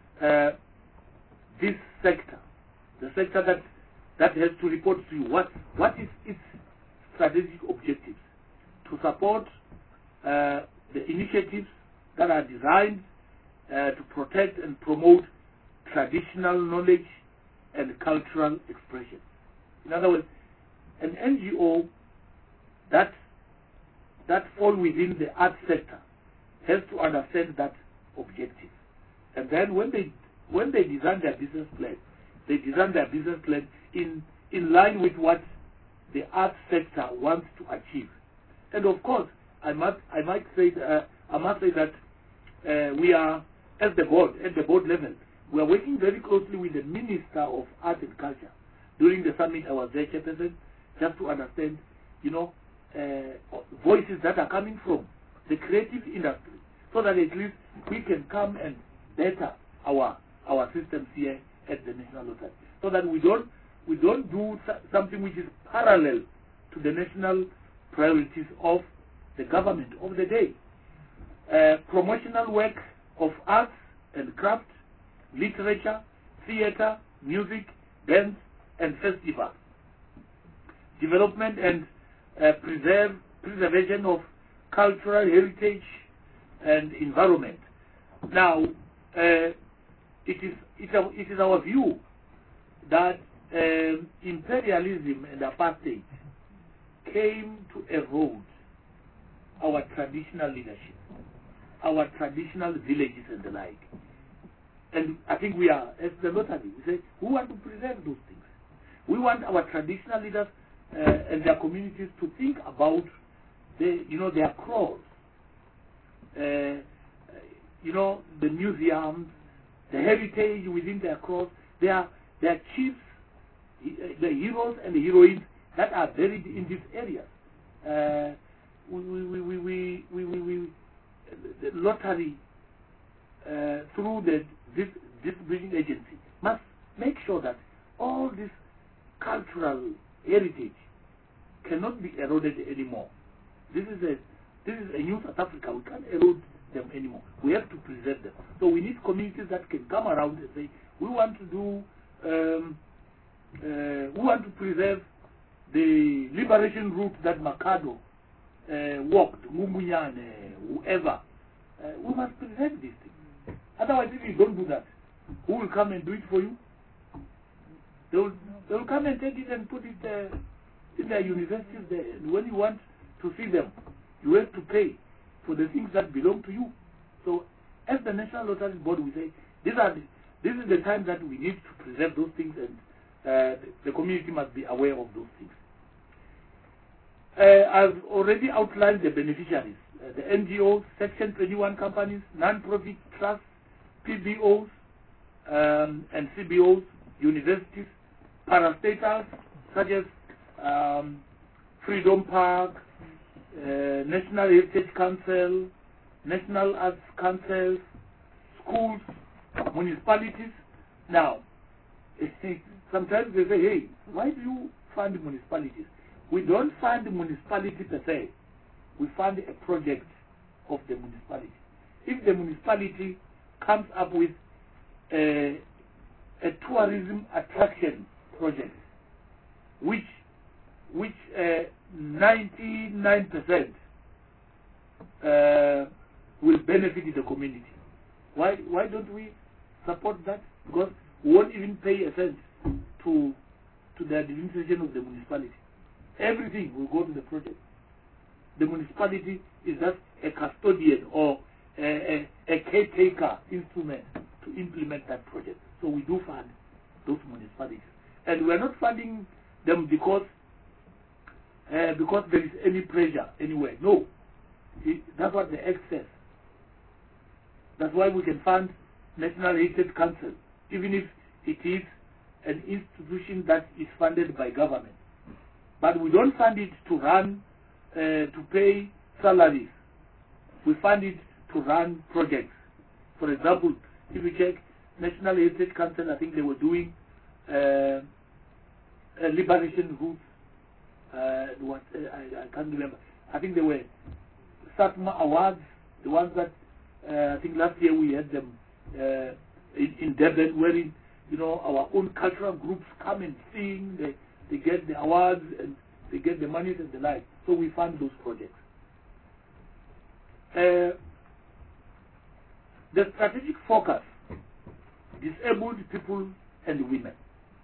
this sector, the sector that has to report to you, what is its strategic objectives? To support the initiatives that are designed to protect and promote traditional knowledge and cultural expression. In other words, an NGO that fall within the arts sector has to understand that objective. And then when they design their business plan, they design their business plan in line with what the arts sector wants to achieve. And of course, I must say that we are, at the board level, we are working very closely with the Minister of Art and Culture. During the summit, I was there, Chairperson, just to understand, voices that are coming from the creative industry, so that at least we can come and better our systems here at the National Lottery, so that we don't do something which is parallel to the national priorities of the government of the day. Promotional work of arts and craft, literature, theater, music, dance, and festivals. Development and preservation of cultural heritage and environment. Now, it is our view that imperialism and apartheid came to erode our traditional leadership, our traditional villages and the like. And I think we are, as the lottery, we say, we want to preserve those things. We want our traditional leaders and their communities to think about their cause. The museums, the heritage within their cause, their chiefs, the heroes and the heroines that are buried in these areas. The lottery, through this bridging agency, must make sure that all this cultural heritage cannot be eroded anymore. This is This is a new South Africa. We can't erode them anymore. We have to preserve them. So we need communities that can come around and say, we want to do, we want to preserve the liberation route that Makado walked, Mumunyane, whoever. We must preserve these things. Otherwise, if you don't do that, who will come and do it for you? They will come and take it and put it in their universities there. And when you want to see them, you have to pay for the things that belong to you. So, as the National Lottery Board, we say, this is the time that we need to preserve those things, and the community must be aware of those things. I've already outlined the beneficiaries, the NGOs, Section 21 companies, non-profit trusts, PBOs, and CBOs, universities, parastatals such as Freedom Park, National Heritage Council, National Arts Councils, schools, municipalities. Now, sometimes they say, hey, why do you fund municipalities? We don't fund the municipality per se. We fund a project of the municipality. If the municipality comes up with a tourism attraction project, which 99% will benefit the community, why don't we support that? Because we won't even pay a cent to the administration of the municipality. Everything will go to the project. The municipality is just a custodian or a caretaker instrument to implement that project. So we do fund those municipalities. And we are not funding them because there is any pressure anywhere. No. That's what the Act says. That's why we can fund National Heritage Council, even if it is an institution that is funded by government. But we don't fund it to run, to pay salaries. We fund it to run projects. For example, if you check National Heritage Council, I think they were doing a liberation route. I can't remember. I think they were SATMA awards, the ones that I think last year we had them in Durban, wherein our own cultural groups come and sing. They get the awards and they get the money and the like. So we fund those projects. The strategic focus: disabled people and women.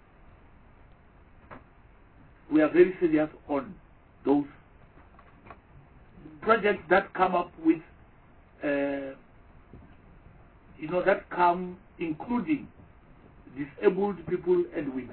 We are very serious on those projects that come up with, that come including disabled people and women.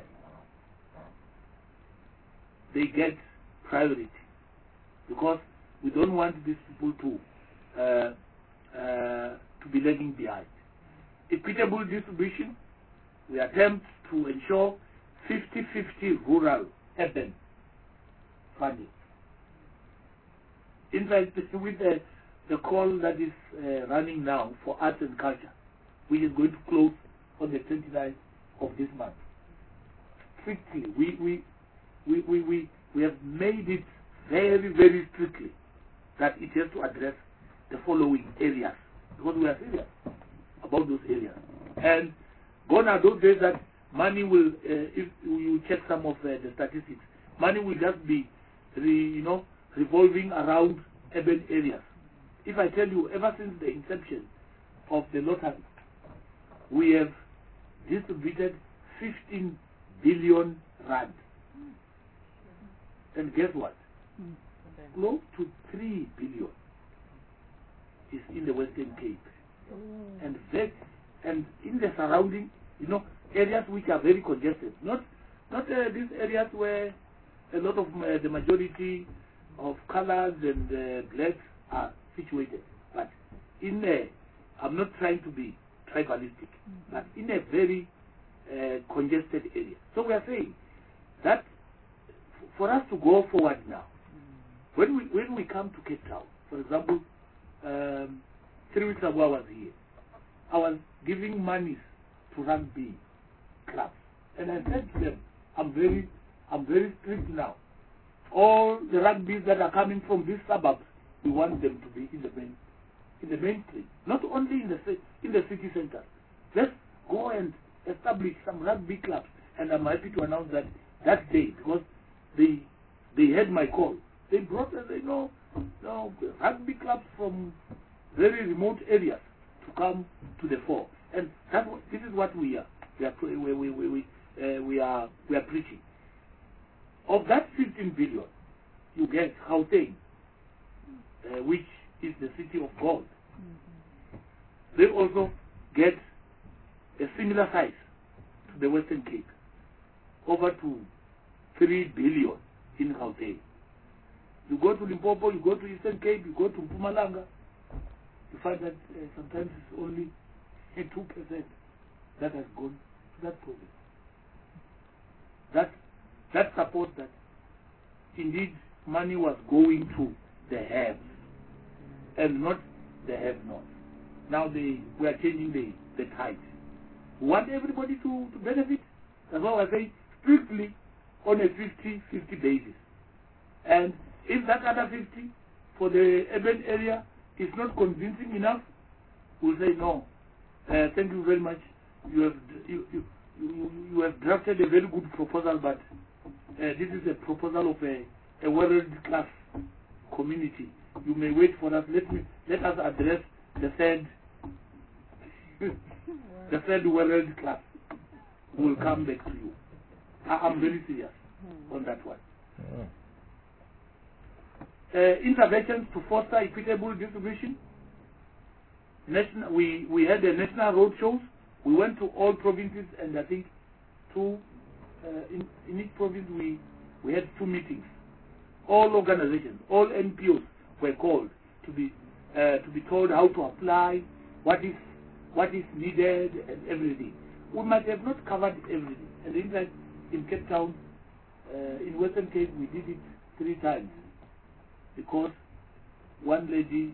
They get priority because we don't want these people to be lagging behind. Equitable distribution: we attempt to ensure 50-50 rural urban funding. In fact, with the call that is running now for arts and culture, which is going to close on the 29th of this month, strictly, we have made it very, very strictly that it has to address the following areas, because we are serious about those areas. And gone are those days that money will, if you check some of the statistics, money will just be, revolving around urban areas. If I tell you, ever since the inception of the lottery, we have distributed 15 billion rand. And guess what? Close to 3 billion is in the Western Cape. And in the surrounding, areas which are very congested. Not these areas where a lot of the majority of colors and blacks are situated. But I'm not trying to be tribalistic, but in a very congested area. So we are saying that for us to go forward now, when we come to Cape Town, for example, 3 weeks ago I was here. I was giving monies to rugby clubs, and I said to them, I'm very strict now. All the rugby's that are coming from these suburbs we want them to be in the mainstream, not only in the city center. Let's go and establish some rugby clubs, and I'm happy to announce that day, because they had my call. They brought us, rugby clubs from very remote areas to come to the fore, and this is what we are preaching. Of that 15 billion, you get Gauteng, which is the city of gold. They also get a similar size to the Western Cape, over to 3 billion in Gauteng. You go to Limpopo, you go to Eastern Cape, you go to Mpumalanga, you find that sometimes it's only 2% that has gone to that province. That supports that indeed money was going to the haves and not the have-nots. Now we are changing the tides. We want everybody to benefit. That's why I say strictly on a 50-50 basis. And if that other 50 for the urban area is not convincing enough, we'll say no. Thank you very much. You have drafted a very good proposal, but this is a proposal of a world-class community. You may wait for us. Let us address the third world class. Will come back to you. I'm very serious on that one. Interventions to foster equitable distribution. We had the national road shows. We went to all provinces, and I think in each province we had 2 meetings. All organizations, all NPOs were called to be told how to apply, what is needed, and everything. We might have not covered everything. And in fact, in Cape Town, in Western Cape, we did it 3 times, because one lady,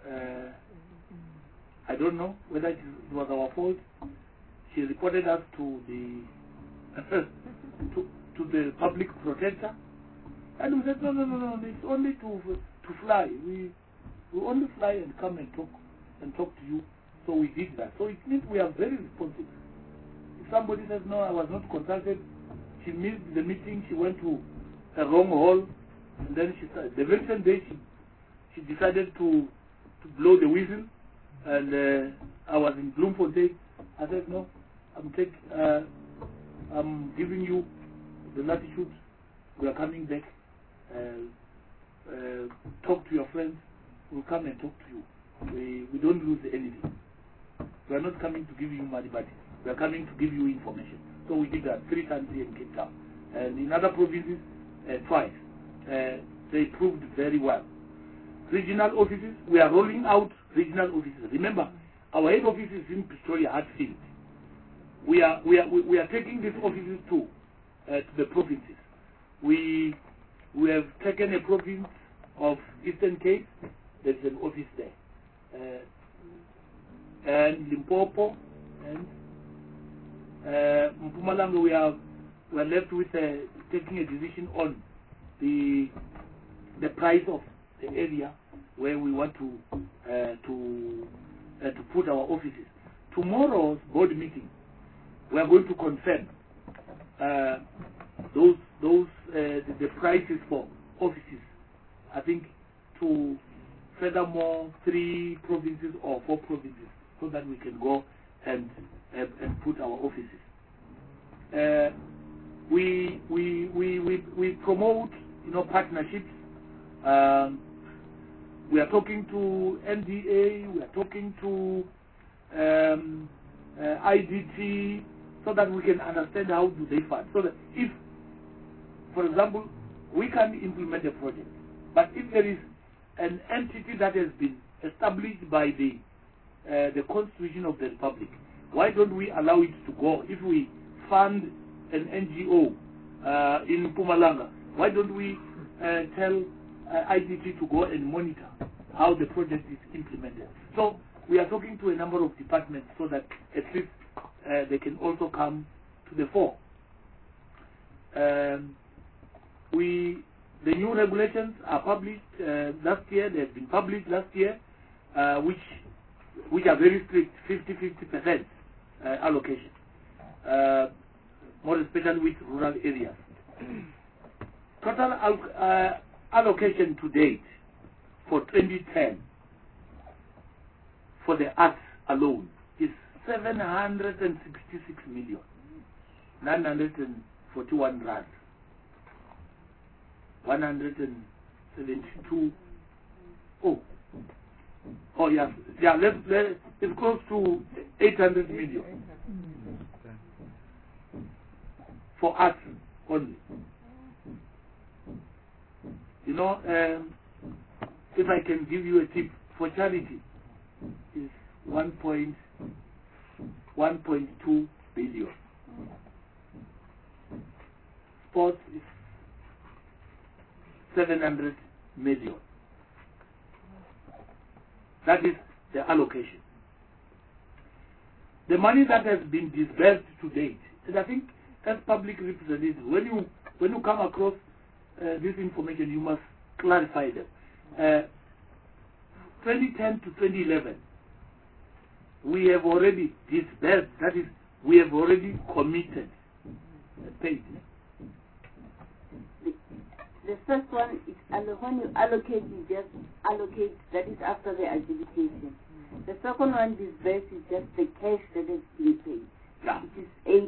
I don't know whether it was our fault, she reported us to the to the public protector, and we said no, it's only to fly. We only fly and come and talk to you. So we did that. So it means we are very responsible. If somebody says no, I was not consulted, she missed the meeting, she went to a wrong hall, and then she started. The very same day she decided to blow the whistle, and I was in Bloemfontein. I said no, I'm giving you the latitude. We are coming back. Talk to your friends. We'll come and talk to you. We don't lose anything. We are not coming to give you money, but we are coming to give you information. So we did that 3 times here in Cape Town. And in other provinces, twice. They proved very well. Regional offices, we are rolling out regional offices. Remember, our head office is in Pretoria, Hartfield. We are taking these offices to the provinces. We have taken a province of Eastern Cape. There's an office there. And Limpopo and Mpumalanga, we are left with taking a decision on the price of the area where we want to put our offices. Tomorrow's board meeting, we are going to confirm the prices for offices. I think to furthermore 3 provinces or 4 provinces, so that we can go and put our offices. We promote partnerships. We are talking to NDA. We are talking to IDT, so that we can understand how do they fund. So that if, for example, we can implement a project, but if there is an entity that has been established by the Constitution of the Republic, why don't we allow it to go? If we fund an NGO in Mpumalanga, why don't we tell IDT to go and monitor how the project is implemented? So we are talking to a number of departments so that at least they can also come to the fore. We the new regulations are published last year. They have been published last year, which are very strict, 50-50% allocation, more especially with rural areas. Total allocation to date for 2010 for the arts alone is 766,941 rand. 172. Oh yes, yeah. It's close to 800 million for us only. You know, if I can give you a tip for charity, is 1.2 billion. Sports is 700 million. That is the allocation. The money that has been disbursed to date, and I think as public representatives, when you come across this information, you must clarify them. 2010 to 2011, we have already disbursed. That is, we have already committed, paid. The first one is when you allocate, you just allocate, that is after the adjudication. The second one, disbursed, is just the cash that has been paid. Yeah. It is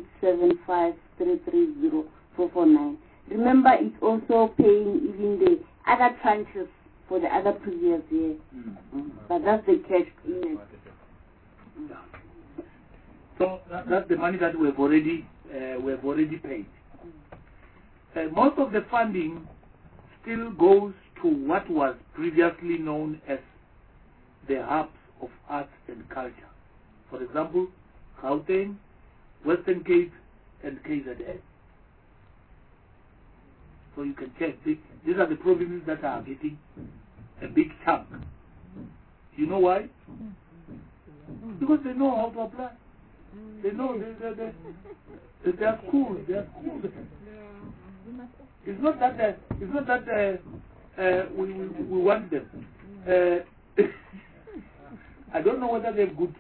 875,330,449. Remember, it's also paying even the other tranches for the other previous year. But that's the cash payment. Yeah. So that's the money that we have already paid. Most of the funding still goes to what was previously known as the hubs of arts and culture. For example, Gauteng, Western Cape, and KZN. So you can check. These are the provinces that are getting a big chunk. You know why? Because they know how to apply. They know they are cool. They are cool. It's not that we want them. I don't know whether they have good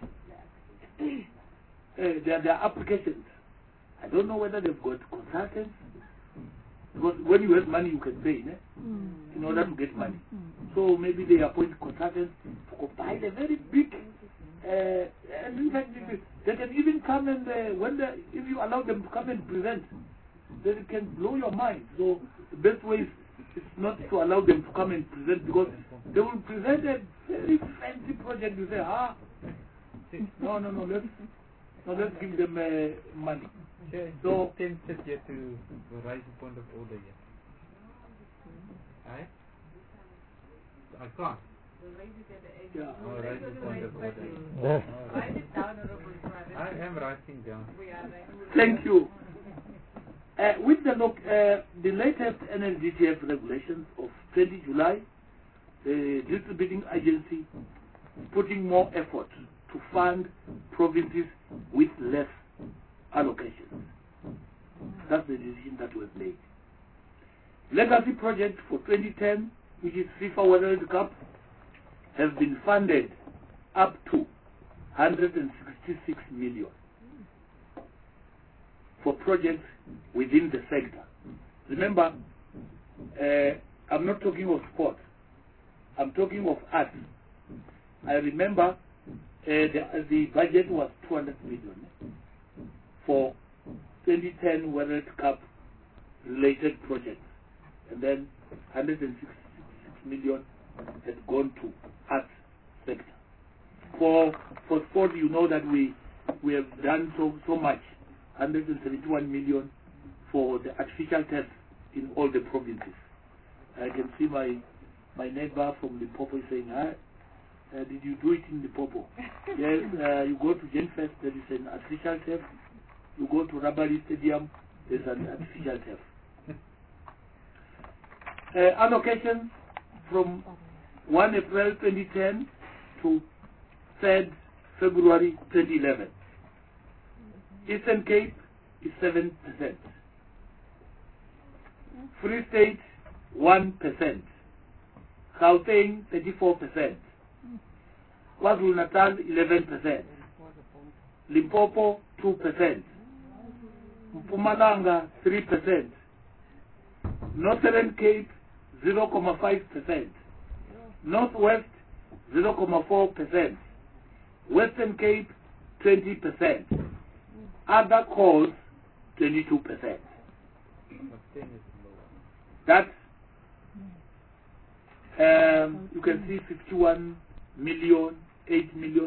their applications. I don't know whether they've got consultants. Because when you have money, you can pay in order to get money. So maybe they appoint consultants to compile a very big. And in fact, they can even come and if you allow them to come and present, they can blow your mind. So the best way is not to allow them to come and present, because they will present a very fancy project. You say, no, let's give them money. So tempted here to raise a point of order here. Right? I can't. Yeah. Oh, raise a point of order. Write it down, I am writing down. Thank you. With the latest NSDTF regulations of 20 July, the distributing agency is putting more effort to fund provinces with less allocations. That's the decision that was made. Legacy project for 2010, which is FIFA World Cup, has been funded up to 166 million for projects within the sector. Remember, I'm not talking of sport. I'm talking of arts. I remember the budget was 200 million for 2010 World Cup related projects, and then 166 million has gone to arts sector. For sport, you know that we have done so much, 171 million for the artificial turf in all the provinces. I can see my neighbor from Limpopo saying, did you do it in Limpopo? Yes, you go to Genfest, there is an artificial turf. You go to Rabari Stadium, there's an artificial turf. Allocations from 1 April 2010 to 3rd February 2011. Eastern Cape is 7%. Free State 1%. Gauteng 34%. KwaZulu-Natal 11%. Limpopo 2%. Mpumalanga 3%. Northern Cape 0.5%. Northwest 0.4%. Western Cape 20%. Other calls 22%. That's you can see 51 million, 8 million,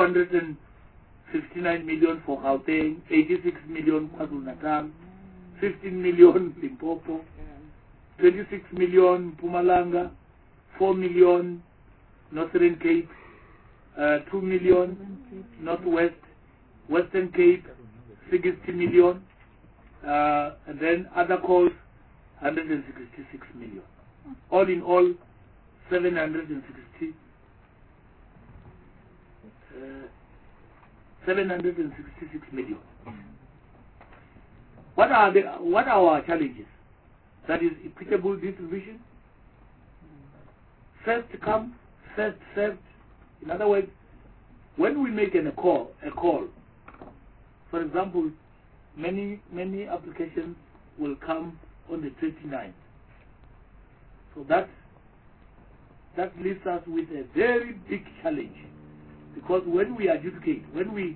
259 million for Gauteng, 86 million KwaZulu-Natal, 15 million Limpopo, 26 million Mpumalanga, 4 million Northern Cape, 2 million Northwest, Western Cape, 60 million, and then other calls 166 million. All in all, 766 million. What are our challenges? That is equitable distribution. First come, first served. In other words, when we make a call, for example, many applications will come on the 29th. So that leaves us with a very big challenge, because when we adjudicate, we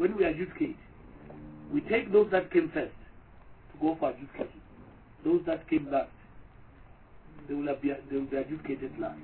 take those that came first to go for adjudication. Those that came last, they will be adjudicated last.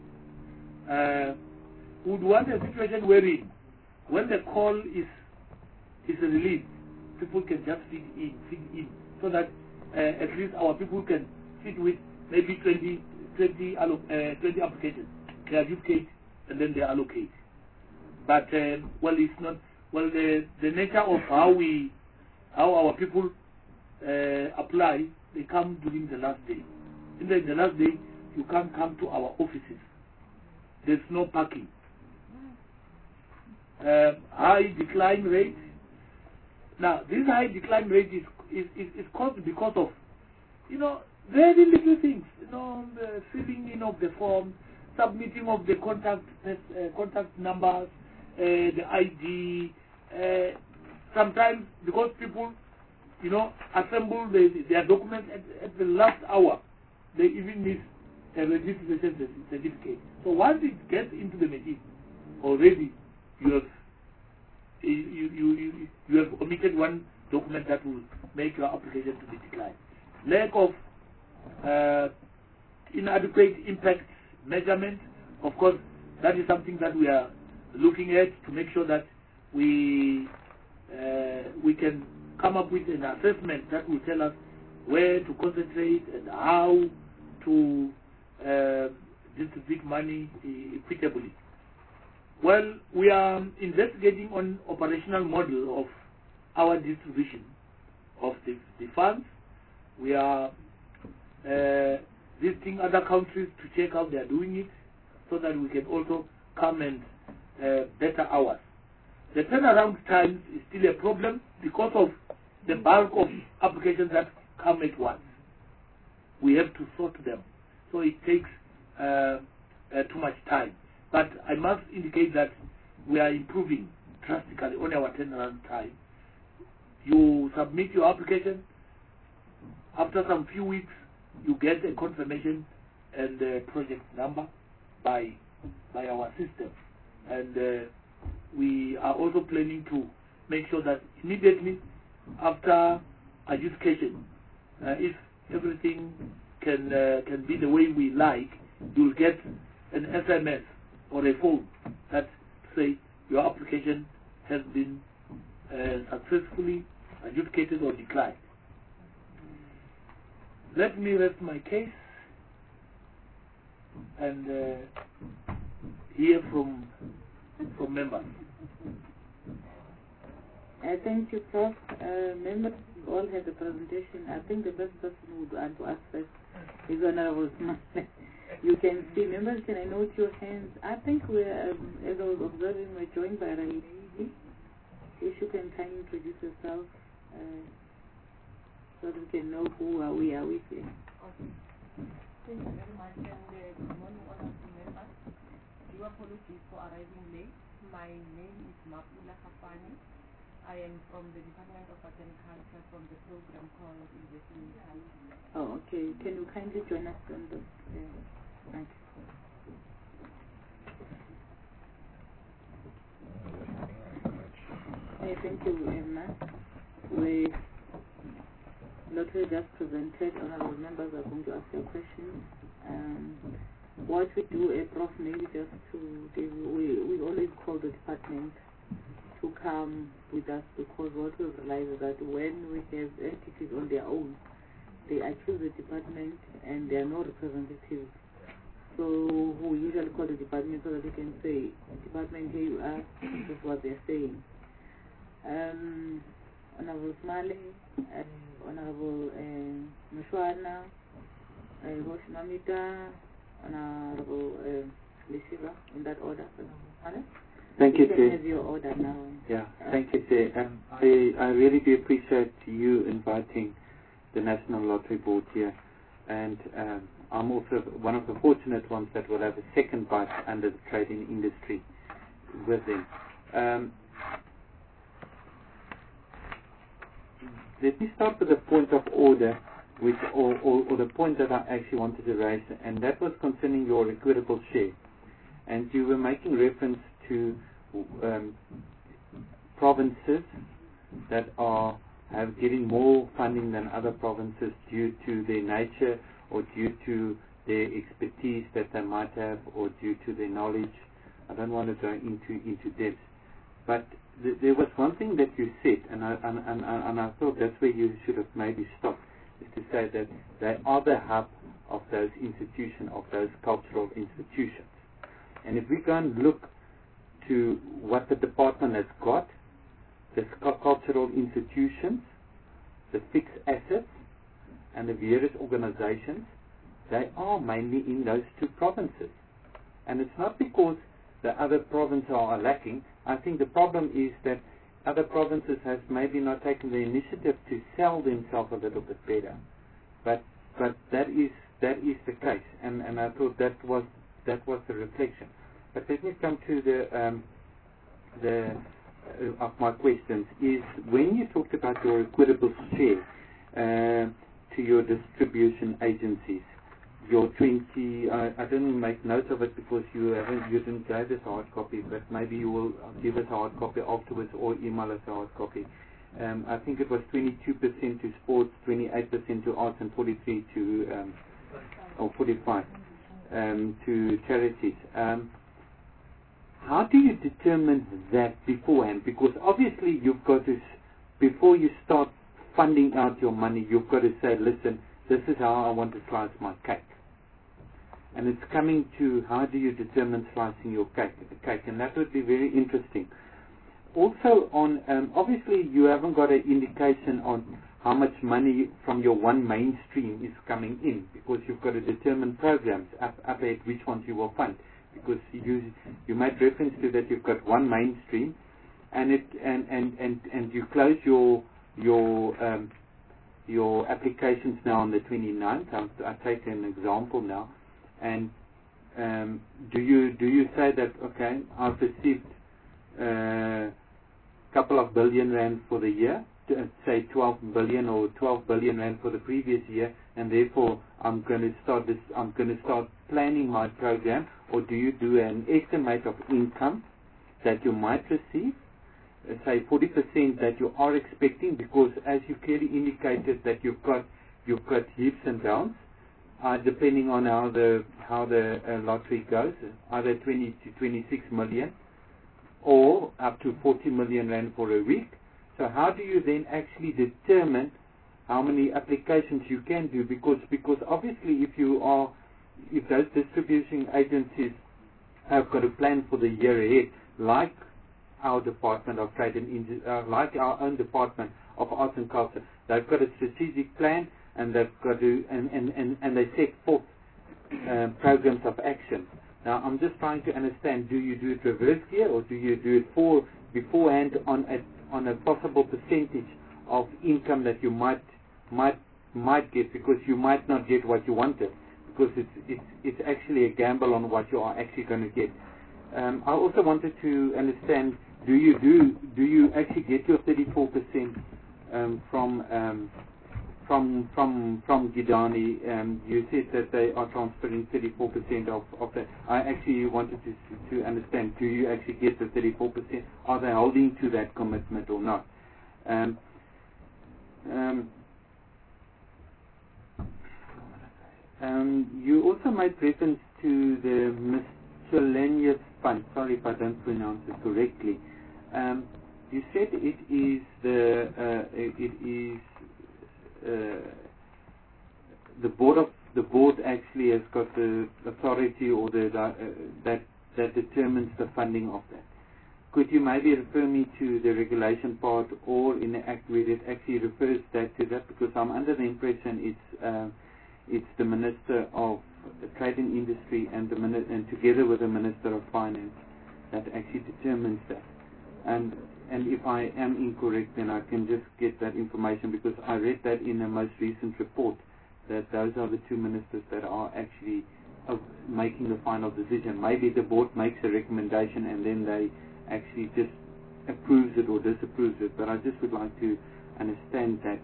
We would want a situation wherein, when the call is released, people can just feed in, so that at least our people can sit with maybe 20 applications. They adjudicate and then they allocate. But it's not. Well, the nature of how our people apply, they come during the last day. In the last day, you can't come to our offices. There's no parking. High decline rate. Now, this high decline rate is caused because of, very little things. The filling in of the form, submitting of the contact numbers, the ID. Sometimes because people, assemble their documents at the last hour, they even miss a registration certificate. So once it gets into the machine, already you have omitted one document that will make your application to be declined. Lack of inadequate impact measurement, of course, that is something that we are looking at to make sure that we can come up with an assessment that will tell us where to concentrate and how to distribute money equitably. Well, we are investigating on operational model of our distribution of the funds. We are visiting other countries to check how they are doing it, so that we can also come and better ours. The turnaround time is still a problem because of the bulk of applications that come at once. We have to sort them, so it takes too much time. But I must indicate that we are improving drastically on our turnaround time. You submit your application, after some few weeks you get a confirmation and a project number by our system. And we are also planning to make sure that immediately after adjudication, if everything can be the way we like, you'll get an SMS or a phone that say your application has been successfully adjudicated or declined. Let me rest my case and hear from members. Thank you, Prof. Members all had a presentation. I think the best person who would want to ask first is Honorable Smith. You can see, members, can I note your hands? I think we're, as I was observing, we're joined by Raili. If you can kindly introduce yourself so that we can know who we are with here. Thank you very much, and good morning, all of the members. Due apologies for arriving late. My name is Mapula Kapani. I am from the Department of Art and Culture from the program called Investing in Culture. Oh, okay. Can you kindly join us on the thank you. Thank you, Emma. We lottery just presented. Honorable members are going to ask your questions. What we do, Prof, maybe just to give you, we always call the department to come with us, because what we realize is that when we have entities on their own, they accuse the department and there are no representatives. So we usually call the department so that we can say, department, here you are, this is what they're saying. Honorable Smalley, Honorable Mushwana, Hoshmamita, Honorable Lishiva, in that order. Thank you, can have your order now. Yeah, thank you, Chair. I really do appreciate you inviting the National Lottery Board here, and I'm also one of the fortunate ones that will have a second bite under the trading industry with them. Let me start with the point of order, which or the point that I actually wanted to raise, and that was concerning your equitable share. And you were making reference to provinces that are getting more funding than other provinces due to their nature or due to their expertise that they might have or due to their knowledge. I don't want to go into depth, but there was one thing that you said, and I thought that's where you should have maybe stopped, is to say that they are the hub of those institutions, of those cultural institutions. And if we go and look to what the department has got, the cultural institutions, the fixed assets, and the various organizations, they are mainly in those two provinces. And it's not because the other provinces are lacking. I think the problem is that other provinces have maybe not taken the initiative to sell themselves a little bit better. But that is the case, and I thought that was the reflection. But let me come to the of my questions. Is when you talked about your equitable share to your distribution agencies, your 20, I didn't make note of it because you didn't give us a hard copy, but maybe you will give us a hard copy afterwards or email us a hard copy. I think it was 22% to sports, 28% to arts, and 43 to or 45 to charities. How do you determine that beforehand? Because obviously you've got to, before you start funding out your money, you've got to say, listen, this is how I want to slice my cake. And it's coming to how do you determine slicing your cake, and that would be very interesting. Also, on obviously you haven't got an indication on how much money from your one mainstream is coming in, because you've got to determine programs up at which ones you will fund. Because you made reference to that you've got one mainstream, and you close your applications now on the 29th. I take an example now, and do you say that, okay, I've received a couple of billion rand for the year, say 12 billion or 12 billion rand for the previous year, and therefore I'm going to start planning my program? Or do you do an estimate of income that you might receive, say 40% that you are expecting, because as you clearly indicated that you've got heaps and downs, depending on how the lottery goes, either 20 to 26 million or up to 40 million rand for a week. So how do you then actually determine how many applications you can do? Because obviously if those distribution agencies have got a plan for the year ahead, like our Department of Trade and like our own Department of Arts and Culture, they've got a strategic plan, and they've got to and they set forth programs of action. Now I'm just trying to understand: do you do it reverse gear, or do you do it beforehand on a possible percentage of income that you might get, because you might not get what you wanted, because it's actually a gamble on what you are actually going to get. I also wanted to understand, do you actually get your 34% from Gidani? You said that they are transferring 34% of that. I actually wanted to understand, do you actually get the 34%? Are they holding to that commitment or not? You also made reference to the miscellaneous fund. Sorry if I don't pronounce it correctly. You said it is the board actually has got the authority or that determines the funding of that. Could you maybe refer me to the regulation part or in the act where it actually refers to that? Because I'm under the impression it's the Minister of Trade and Industry and together with the Minister of Finance that actually determines that. And if I am incorrect, then I can just get that information, because I read that in the most recent report that those are the two ministers that are actually making the final decision. Maybe the board makes a recommendation and then they actually just approves it or disapproves it, but I just would like to understand that.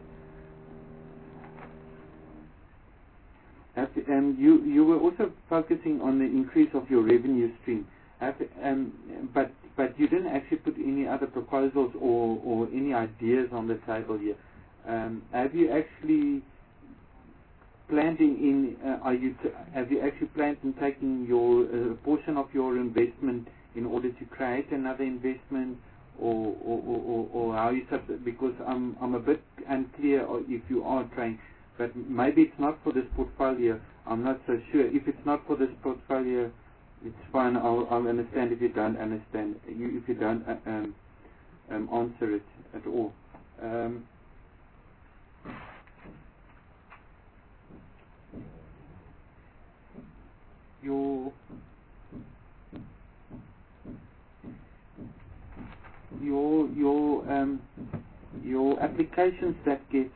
You were also focusing on the increase of your revenue stream, but you didn't actually put any other proposals or any ideas on the table here. Have you actually planned have you actually planned in taking your portion of your investment in order to create another investment, or how you because I'm a bit unclear if you are trying. But maybe it's not for this portfolio. I'm not so sure. If it's not for this portfolio, it's fine. I'll understand if you don't understand. If you don't answer it at all. Your applications that gets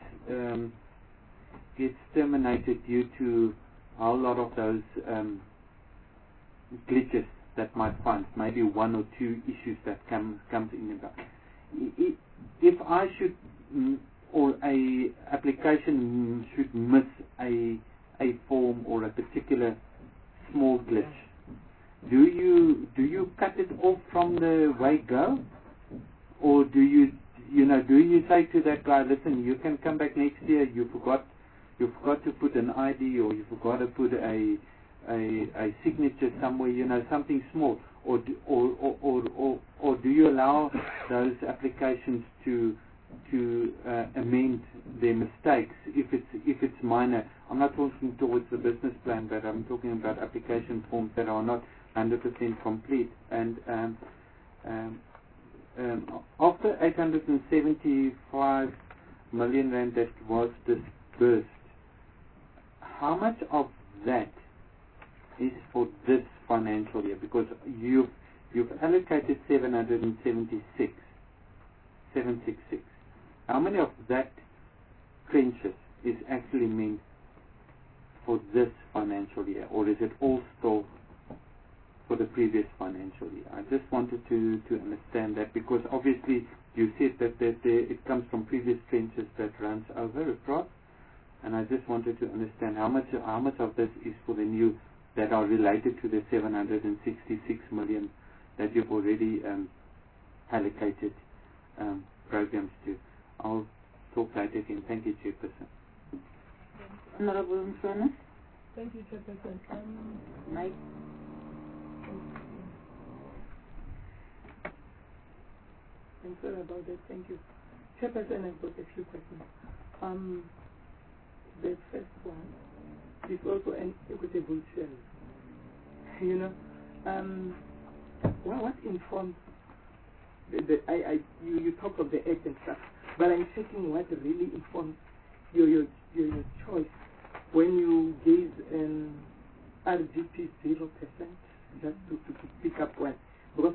terminated due to a whole lot of those glitches that might find, maybe one or two issues that comes in about. If I should or a application should miss a form or a particular small glitch, do you cut it off from the way go, or do you say to that guy, listen, you can come back next year, you forgot to put an ID, or you forgot to put a signature somewhere, something small, or do you allow those applications to amend their mistakes if it's minor? I'm not talking towards the business plan, but I'm talking about application forms that are not 100% complete. And after 875 million rand that was disbursed, how much of that is for this financial year? Because you've allocated 766. How many of that trenches is actually meant for this financial year, or is it all still for the previous financial year? I just wanted to understand that, because obviously you said that it comes from previous trenches that runs over across, and I just wanted to understand how much of this is for the new that are related to the 766 million that you've already allocated programs to. I'll talk later again. Thank you, Chairperson. Honorable Mfana? Thank you, Chairperson. Mike? I'm sorry about that. Thank you. Chairperson, I've got a few questions. The first one is also an equitable share. What informed you talk of the act and stuff, but I'm checking what really informed your choice when you gave an RGP 0%, just to pick up one, because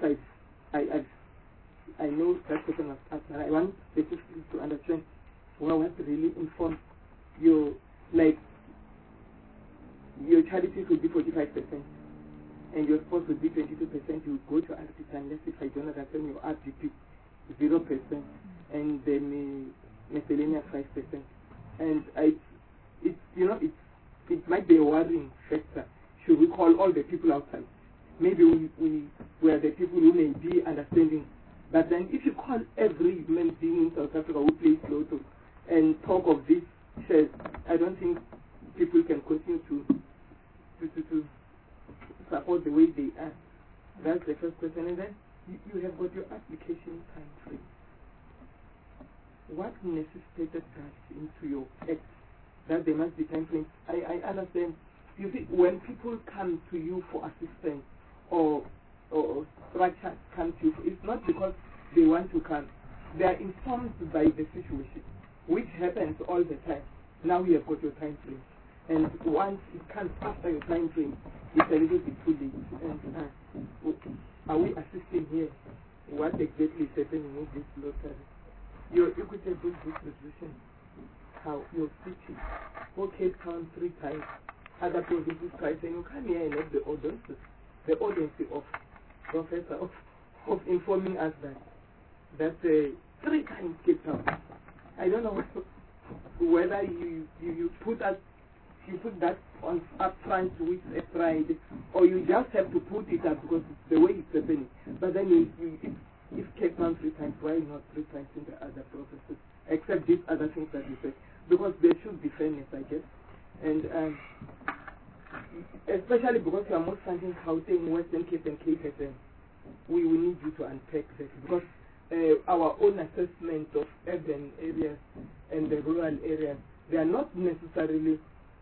I know that person was asked, and I want the people to understand what really informed your, like, your charities will be 45%, and your sports will be 22%. You go to RDP unless if I don't understand your RDP 0%, and then miscellaneous 5%. And it might be a worrying factor. Should we call all the people outside? Maybe we are the people who may be understanding. But then if you call every human being in South Africa who plays Lotto and talk of these shares, I don't think people can continue to support the way they are. That's the first question. And then you have got your application time frame. What necessitated that into your act that there must be time frame? I understand. You see, when people come to you for assistance or structures come to you, it's not because they want to come. They are informed by the situation, which happens all the time. Now you have got your time frame. And once it comes after your time frame, it's a little bit too late. And are we assisting here? What exactly is happening with this lottery? Your equitable distribution, how your city, for Cape Town 3 times, other provinces twice, and you come here and have the audience of Professor of informing us that 3 times Cape Town. I don't know whether you put that on up front with a pride, or you just have to put it up because it's the way it's happening. But then if Cape Town 3 times, why not 3 times in the other provinces? Except these other things that you said, because there should be fairness, I guess. And especially because you are most funding Gauteng, Western Cape, and KZN, we will need you to unpack that, because our own assessment of urban areas and the rural areas, they are not necessarily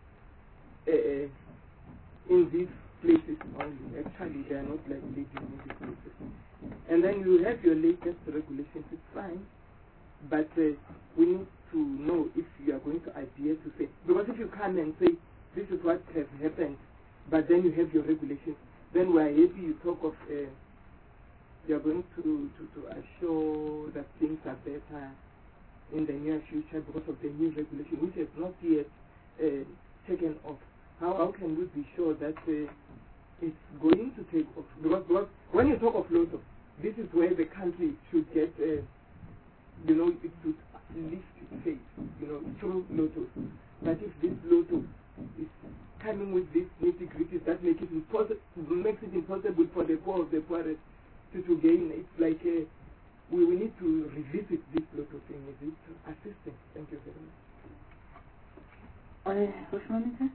in these places only. Actually, they are not like living in these places. And then you have your latest regulations, it's fine, but we need to know if you are going to adhere to say, because if you come and say, this is what has happened, but then you have your regulations, then we are happy you talk of you are going to assure that things are better in the near future because of the new regulation, which has not yet taken off. How can we be sure that it's going to take off? Because when you talk of Lotto, this is where the country should get, it should lift its faith, through Lotto. But if this Lotto is coming with these nitty-gritties that makes it impossible for the poor of the poorest to gain, it's like we need to revisit this Lotto thing. Is it assisting? Thank you very much. Which one is it?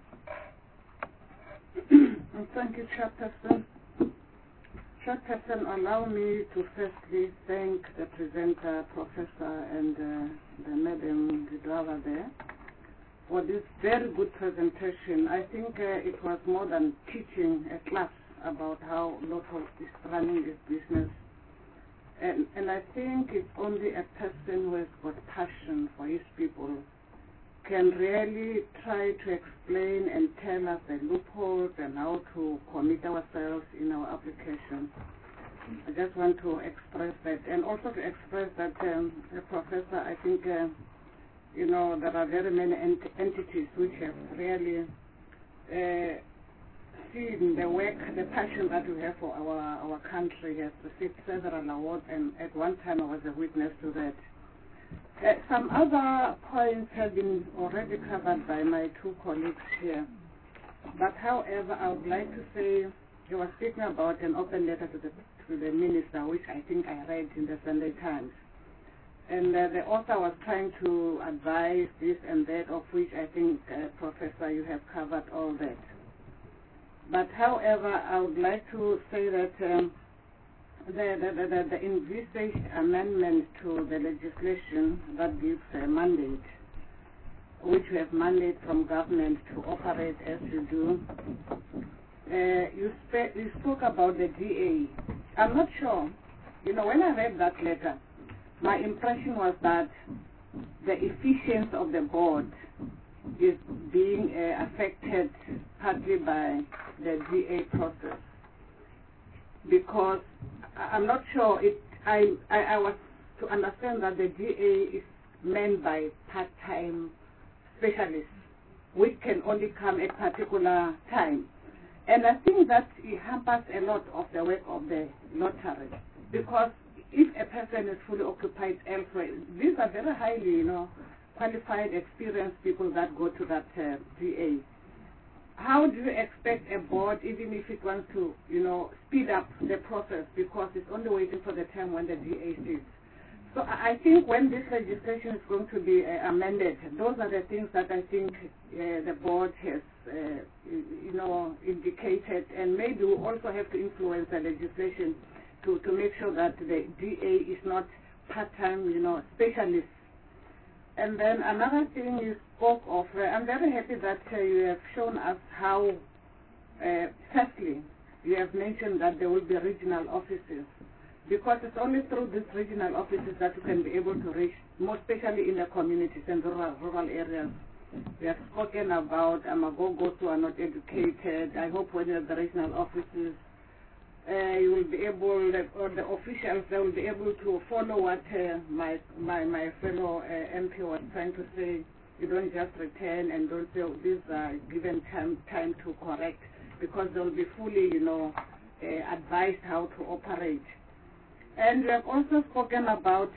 Thank you, Chairperson. Chairperson, allow me to firstly thank the presenter, Professor, and the Madam Gidwaba there for this very good presentation. I think it was more than teaching a class about how Lotto is running its business. And I think it's only a person who has got passion for his people can really try to explain and tell us the loopholes and how to commit ourselves in our application. I just want to express that, and also to express that, Professor, I think, there are very many entities which have really seen the work, the passion that we have for our country. Has received several awards, and at one time I was a witness to that. Some other points have been already covered by my two colleagues here. But however, I would like to say, you were speaking about an open letter to the minister, which I think I read in the Sunday Times. And the author was trying to advise this and that, of which I think, Professor, you have covered all that. But however, I would like to say that the envisaged amendment to the legislation that gives a mandate, which we have mandate from government to operate as you do, you spoke about the DA. I'm not sure. When I read that letter, my impression was that the efficiency of the board is being affected partly by the DA process, because I'm not sure I was to understand that the DA is meant by part-time specialists which can only come at particular time. And I think that it hampers a lot of the work of the lottery, because if a person is fully occupied elsewhere, these are very highly, qualified, experienced people that go to that DA. How do you expect a board, even if it wants to, speed up the process, because it's only waiting for the time when the DA sits? So I think when this legislation is going to be amended, those are the things that I think the board has, indicated, and maybe we also have to influence the legislation to make sure that the DA is not part-time, specialist. And then another thing you spoke of, I'm very happy that you have shown us how, firstly, you have mentioned that there will be regional offices, because it's only through these regional offices that you can be able to reach, more especially in the communities and rural areas. We have spoken about Amagogos who are not educated. I hope when you have the regional offices, you will be able, or the officials, they will be able to follow what my fellow MP was trying to say. You don't just return and don't say, these are given time to correct, because they will be fully, advised how to operate. And we have also spoken about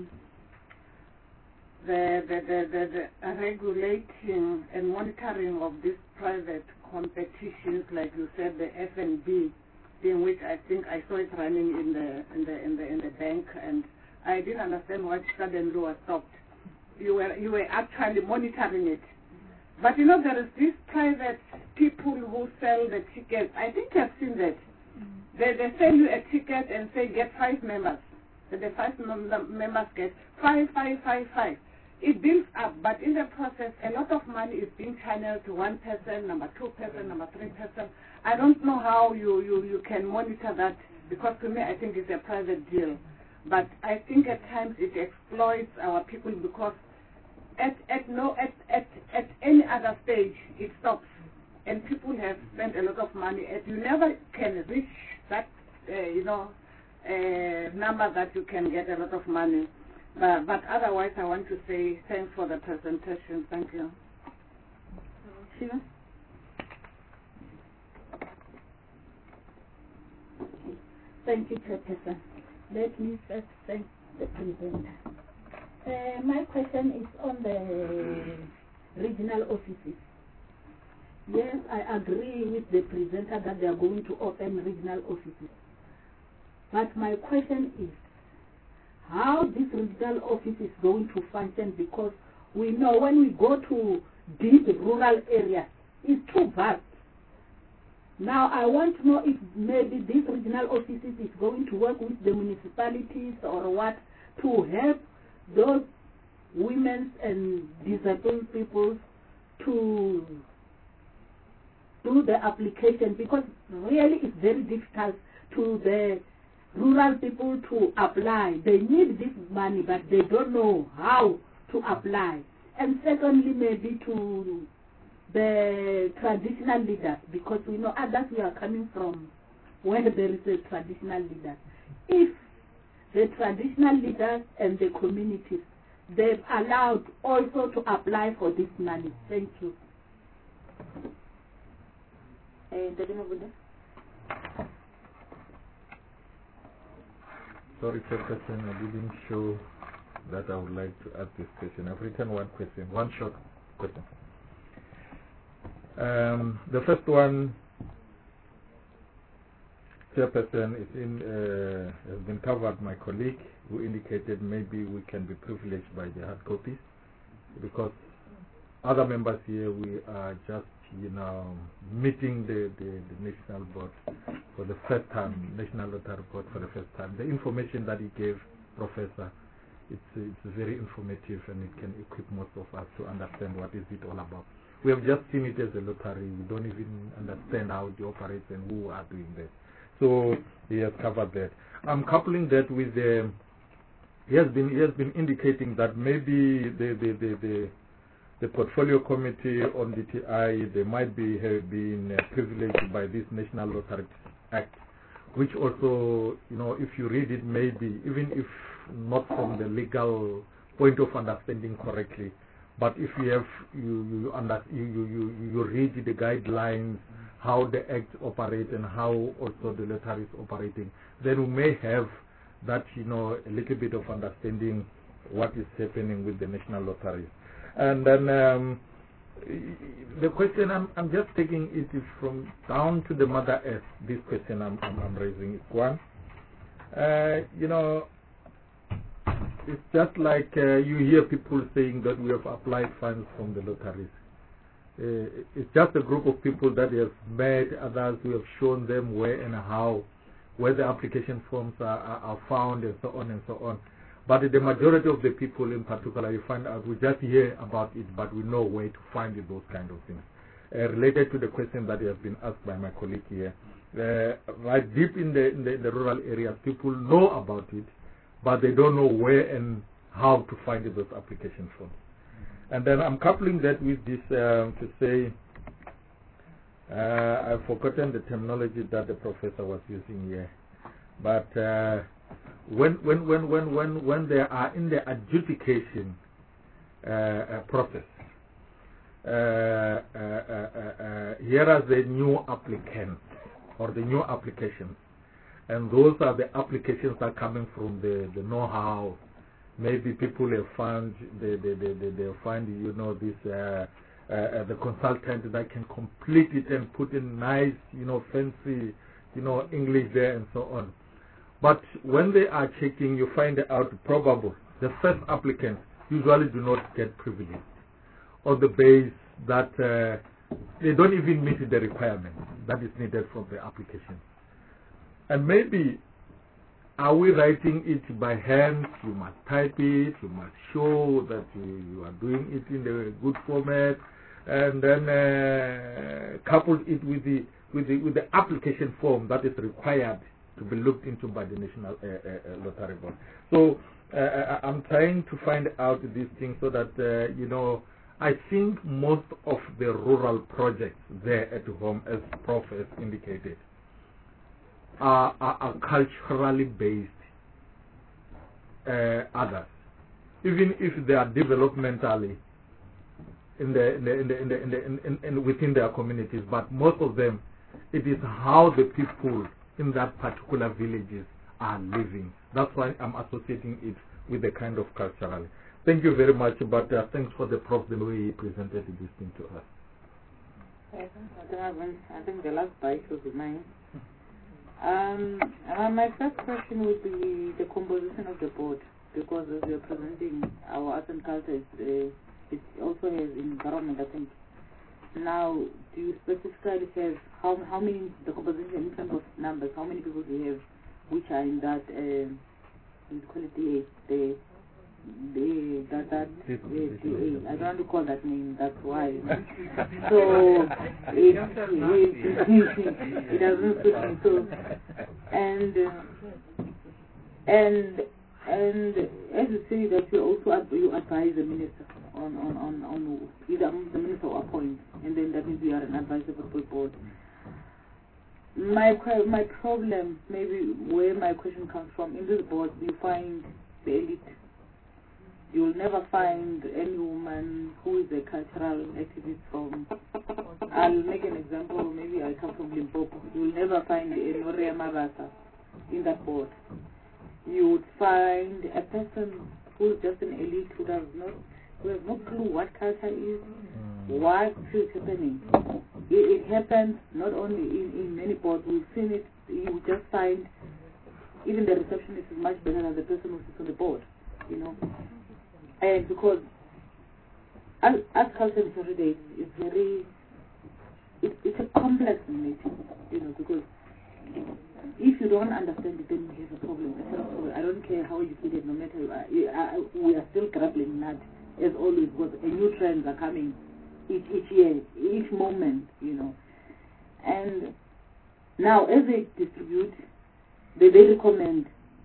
the regulating and monitoring of these private competitions, like you said, the F&B, in which I think I saw it running in the bank, and I didn't understand why suddenly was stopped. You were actually monitoring it. But there is these private people who sell the tickets. I think I've seen that. They sell you a ticket and say get 5 members. The 5 members get 5. It builds up, but in the process, a lot of money is being channeled to one person, number 2 person, number 3 person. I don't know how you can monitor that, because to me I think it's a private deal. But I think at times it exploits our people, because at any other stage it stops, and people have spent a lot of money, and you never can reach that number that you can get a lot of money. But otherwise, I want to say thanks for the presentation. Thank you. Shiva? Thank you, Chairperson. Let me first thank the presenter. My question is on the regional offices. Yes, I agree with the presenter that they are going to open regional offices. But my question is, how this regional office is going to function, because we know when we go to deep rural areas, it's too vast. Now I want to know if maybe this regional offices is going to work with the municipalities or what, to help those women and disabled people to do the application, because really it's very difficult to the rural people to apply. They need this money, but they don't know how to apply. And secondly, maybe to the traditional leaders, because we know others we are coming from where there is a traditional leader. If the traditional leaders and the communities, they've allowed also to apply for this money. Thank you. Sorry, Chairperson, I didn't show that I would like to ask this question. I've written one question, one short question. The first one, Chairperson, has been covered by my colleague, who indicated maybe we can be privileged by the hard copies, because other members here, we are just meeting the national board for the first time, National Lottery Board for the first time. The information that he gave, Professor, it's very informative, and it can equip most of us to understand what is it all about. We have just seen it as a lottery. We don't even understand how it operates and who are doing that. So he has covered that. I'm coupling that with he has been indicating that maybe the portfolio committee on DTI, they might be being privileged by this National Lottery Act, which also, if you read it, maybe, even if not from the legal point of understanding correctly, But if you have you read the guidelines, how the Act operates and how also the lottery is operating, then we may have that, a little bit of understanding what is happening with the national lotteries. And then the question I'm just taking it is from down to the Mother Earth. This question I'm raising is one. It's just like you hear people saying that we have applied funds from the lotteries. It's just a group of people that have met others who have shown them where and how, where the application forms are found and so on and so on. But the majority of the people in particular, you find out, we just hear about it, but we know where to find it, those kind of things. Related to the question that has been asked by my colleague here, right deep in the rural areas, people know about it, but they don't know where and how to find those application forms. And then I'm coupling that with this to say, I've forgotten the terminology that the professor was using here, but when they are in the adjudication process, here are the new applicants or the new applications, and those are the applications that are coming from the know-how. Maybe people have found they find this the consultant that can complete it and put in nice fancy English there and so on. But when they are checking, you find out probable the first applicants usually do not get privileged on the base that they don't even meet the requirement that is needed from the application. And maybe, are we writing it by hand? You must type it, you must show that you are doing it in a good format, and then couple it with the application form that is required to be looked into by the National Lottery Board. So I'm trying to find out these things so that I think most of the rural projects there at home, as Prof has indicated, are culturally based others, even if they are developmentally within their communities. But most of them, it is how the people in that particular villages are living. That's why I'm associating it with the kind of cultural. Thank you very much, but thanks for the Prof, the way he presented this thing to us. I think the last bite will be mine. My first question would be the composition of the board, because as we are presenting our arts and culture, it also has environment, I think. Now, do you specifically have how many, the composition in terms of numbers, how many people do you have which are in that, we call it DA, I don't want to call that name, that's why. So it doesn't suit me. So and as you say that you also advise the minister on either the minister or appoint, and then that means you are an advisor for the board. My problem, maybe where my question comes from, in this board you find the elite. You will never find any woman who is a cultural activist from, I'll make an example, maybe I come from Limpopo. You will never find a Noria Mabasa in that board. You would find a person who is just an elite who has no clue what culture is, what is happening. It happens not only in many boards, we've seen it, you just find even the receptionist is much better than the person who sits on the board, And because as culture is every day, it's a complex meeting, because if you don't understand it, then you have a problem. I don't care how educated, no matter we are still grappling that, as always, because new trends are coming each year, each moment, And now, as they distribute, they recommend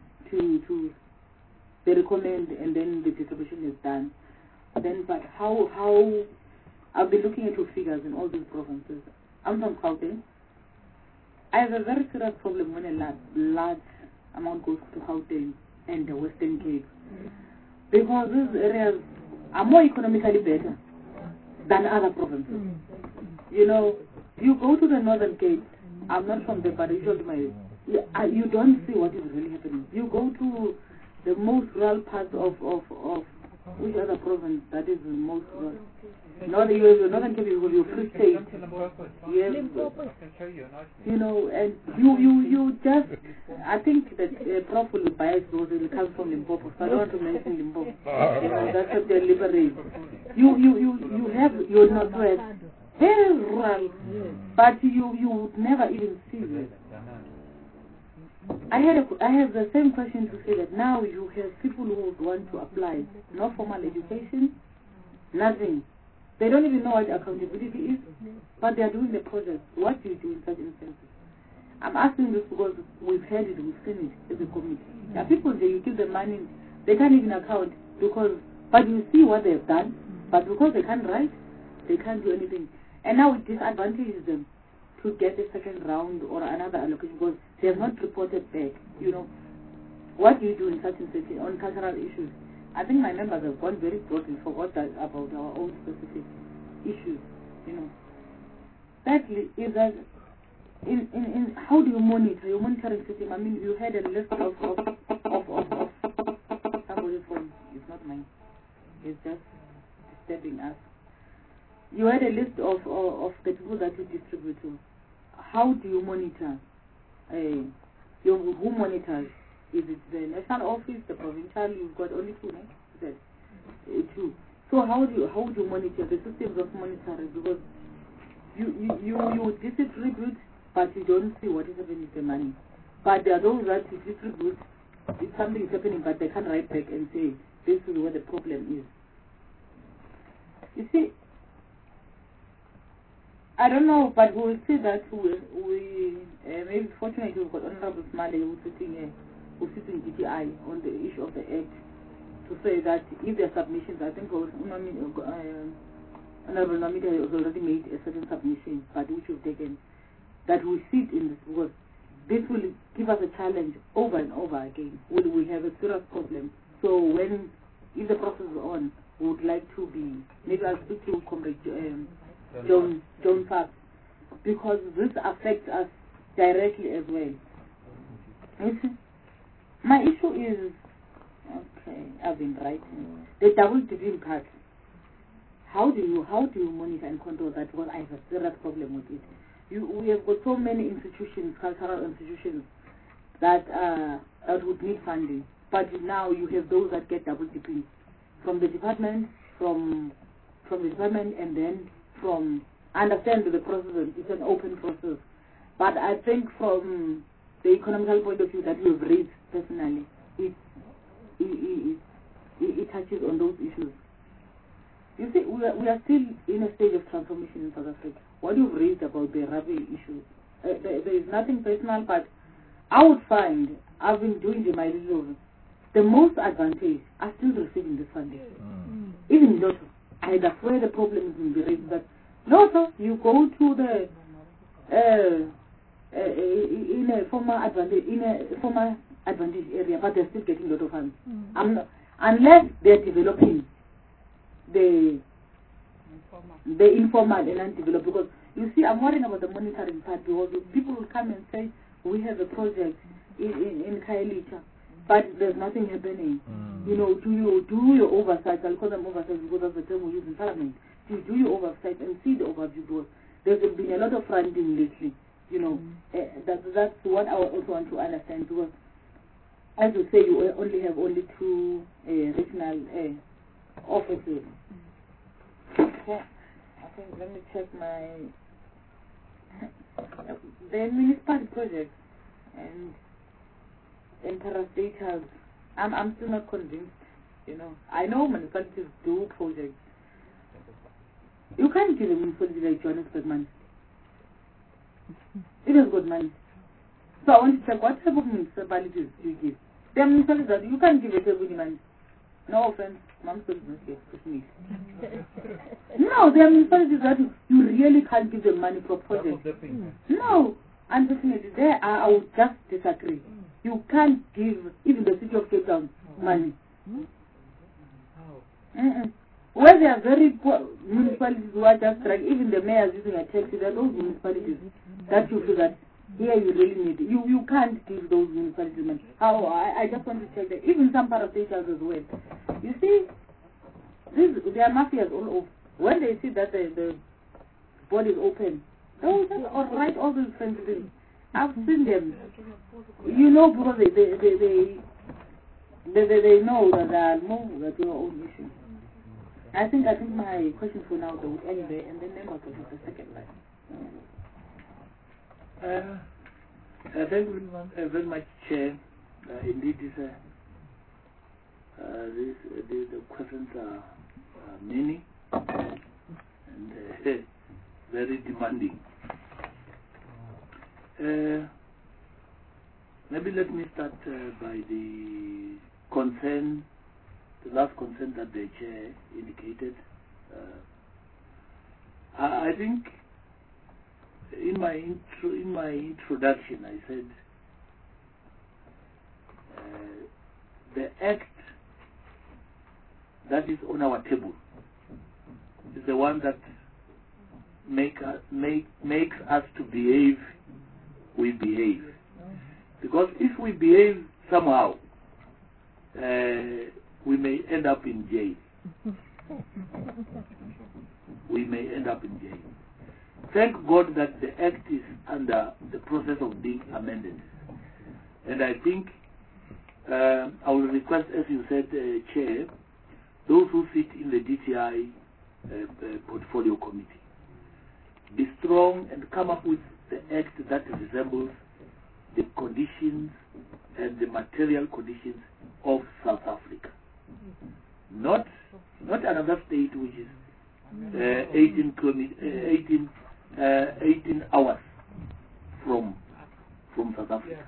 they recommend, and then the distribution is done. Then, but how I've been looking at your figures in all these provinces. I'm from Gauteng. I have a very serious problem when a large amount goes to Gauteng and the Western Cape, because these areas are more economically better than other provinces. You know, you go to the Northern Cape, I'm not from there, but you you don't see what is really happening. You go to the most rural parts of which other province that is the most rural? Northern Cape, you Free State. Yes. You know, and you just, I think that Prof will bias those who come from Limpopo, so I don't want to mention Limpopo. You know, that's what they're liberating. You have your Northwest, very rural, but you would never even see this. I have the same question to say that now you have people who would want to apply, no formal education, nothing. They don't even know what accountability is, but they are doing the project. What do you do in such instances? I'm asking this because we've heard it, we've seen it as a committee. There are people there, you give them money, they can't even account but you see what they've done, but because they can't write, they can't do anything. And now it disadvantages them to get a second round or another allocation because they have not reported back. You know, what do you do in such instances on cultural issues? I think my members have gone very broadly forgot about our own specific issues. You know, thirdly is that in how do you monitor your monitoring system? I mean, you had a list of somebody's phone. It's not mine. It's just disturbing us. You had a list of the people that you distribute to. How do you monitor? Who monitors? Is it the national office, the provincial? You've got only two, right? Two. So how do you monitor the systems of monitoring? Because you distribute, but you don't see what is happening with the money. But there are those that you distribute, if something is happening, but they can't write back and say this is where the problem is. You see, I don't know, but we will see that we maybe fortunately we've got Honorable Smiley who's sitting here, who's sitting DTI on the issue of the act to say that if there are submissions, I think Honorable Namita has already made a certain submission, but which we've taken, that we sit in this because this will give us a challenge over and over again. We have a serious problem. So if the process is on, we would like to be, maybe I'll speak to Comrade John Park, because this affects us directly as well. My issue is, okay, I've been writing, the double dipping part. How do you monitor and control that? Because I have a serious problem with it. We have got so many institutions, cultural institutions, that would need funding, but now you have those that get double dipping from the department, from the department, and then from, I understand the process, it's an open process, but I think from the economical point of view that you've raised personally, it touches on those issues. You see, we are still in a stage of transformation in South Africa. What you've raised about the Ravi issues, there is nothing personal, but I would find, I've been doing the mileage, the most advantage are still receiving this funding. Even Lotto, that's where the problem is in the race. But Lotto, you go to the in a former advantage area, but they're still getting Lotto funds. Unless they're developing the informal and undeveloped. Because you see, I'm worrying about the monitoring part, because people will come and say we have a project in Khayelitsha, but there's nothing happening. You know, do your oversight? I'll call them oversight because that's the term we use in Parliament. Do your oversight and see the overview, because there's been a lot of funding lately. You know, that's what I also want to understand, because as you say, you only have two regional offices. Okay, I think let me check my the municipal projects and interstatals. I'm still not convinced. You know, I know municipalities do projects. You can't give a municipality like Johannesburg money. It has got money. So I want to check what type of municipalities do you give. There are municipalities that you can't give everybody money. No offense, Mom's not here, push me. No, there are municipalities that you really can't give them money for projects. No, unfortunately, there I would just disagree. You can't give even the city of Cape Town money. where there are very poor municipalities who are just like, even the mayors using a taxi, there are those municipalities that you feel that here you really need it. You can't give those municipalities money. How? I just want to check that. Even some parastatals as well. You see, there are mafias all over. When they see that the board is open, they will just write all these fancy things. I've seen them. You know, because they know that they are more at your own issue. I think my question for now though would end there, and then members will have the second line. Thank you very much, Chair. Indeed, the questions are many and very demanding. Maybe let me start by the last concern that the Chair indicated. I think in my introduction I said the act that is on our table is the one that makes us to behave. We behave, because if we behave somehow, we may end up in jail. We may end up in jail. Thank God that the act is under the process of being amended. And I think I will request, as you said, Chair, those who sit in the DTI portfolio committee, be strong and come up with the act that resembles the conditions and the material conditions of South Africa. Not another state which is 18 hours from South Africa.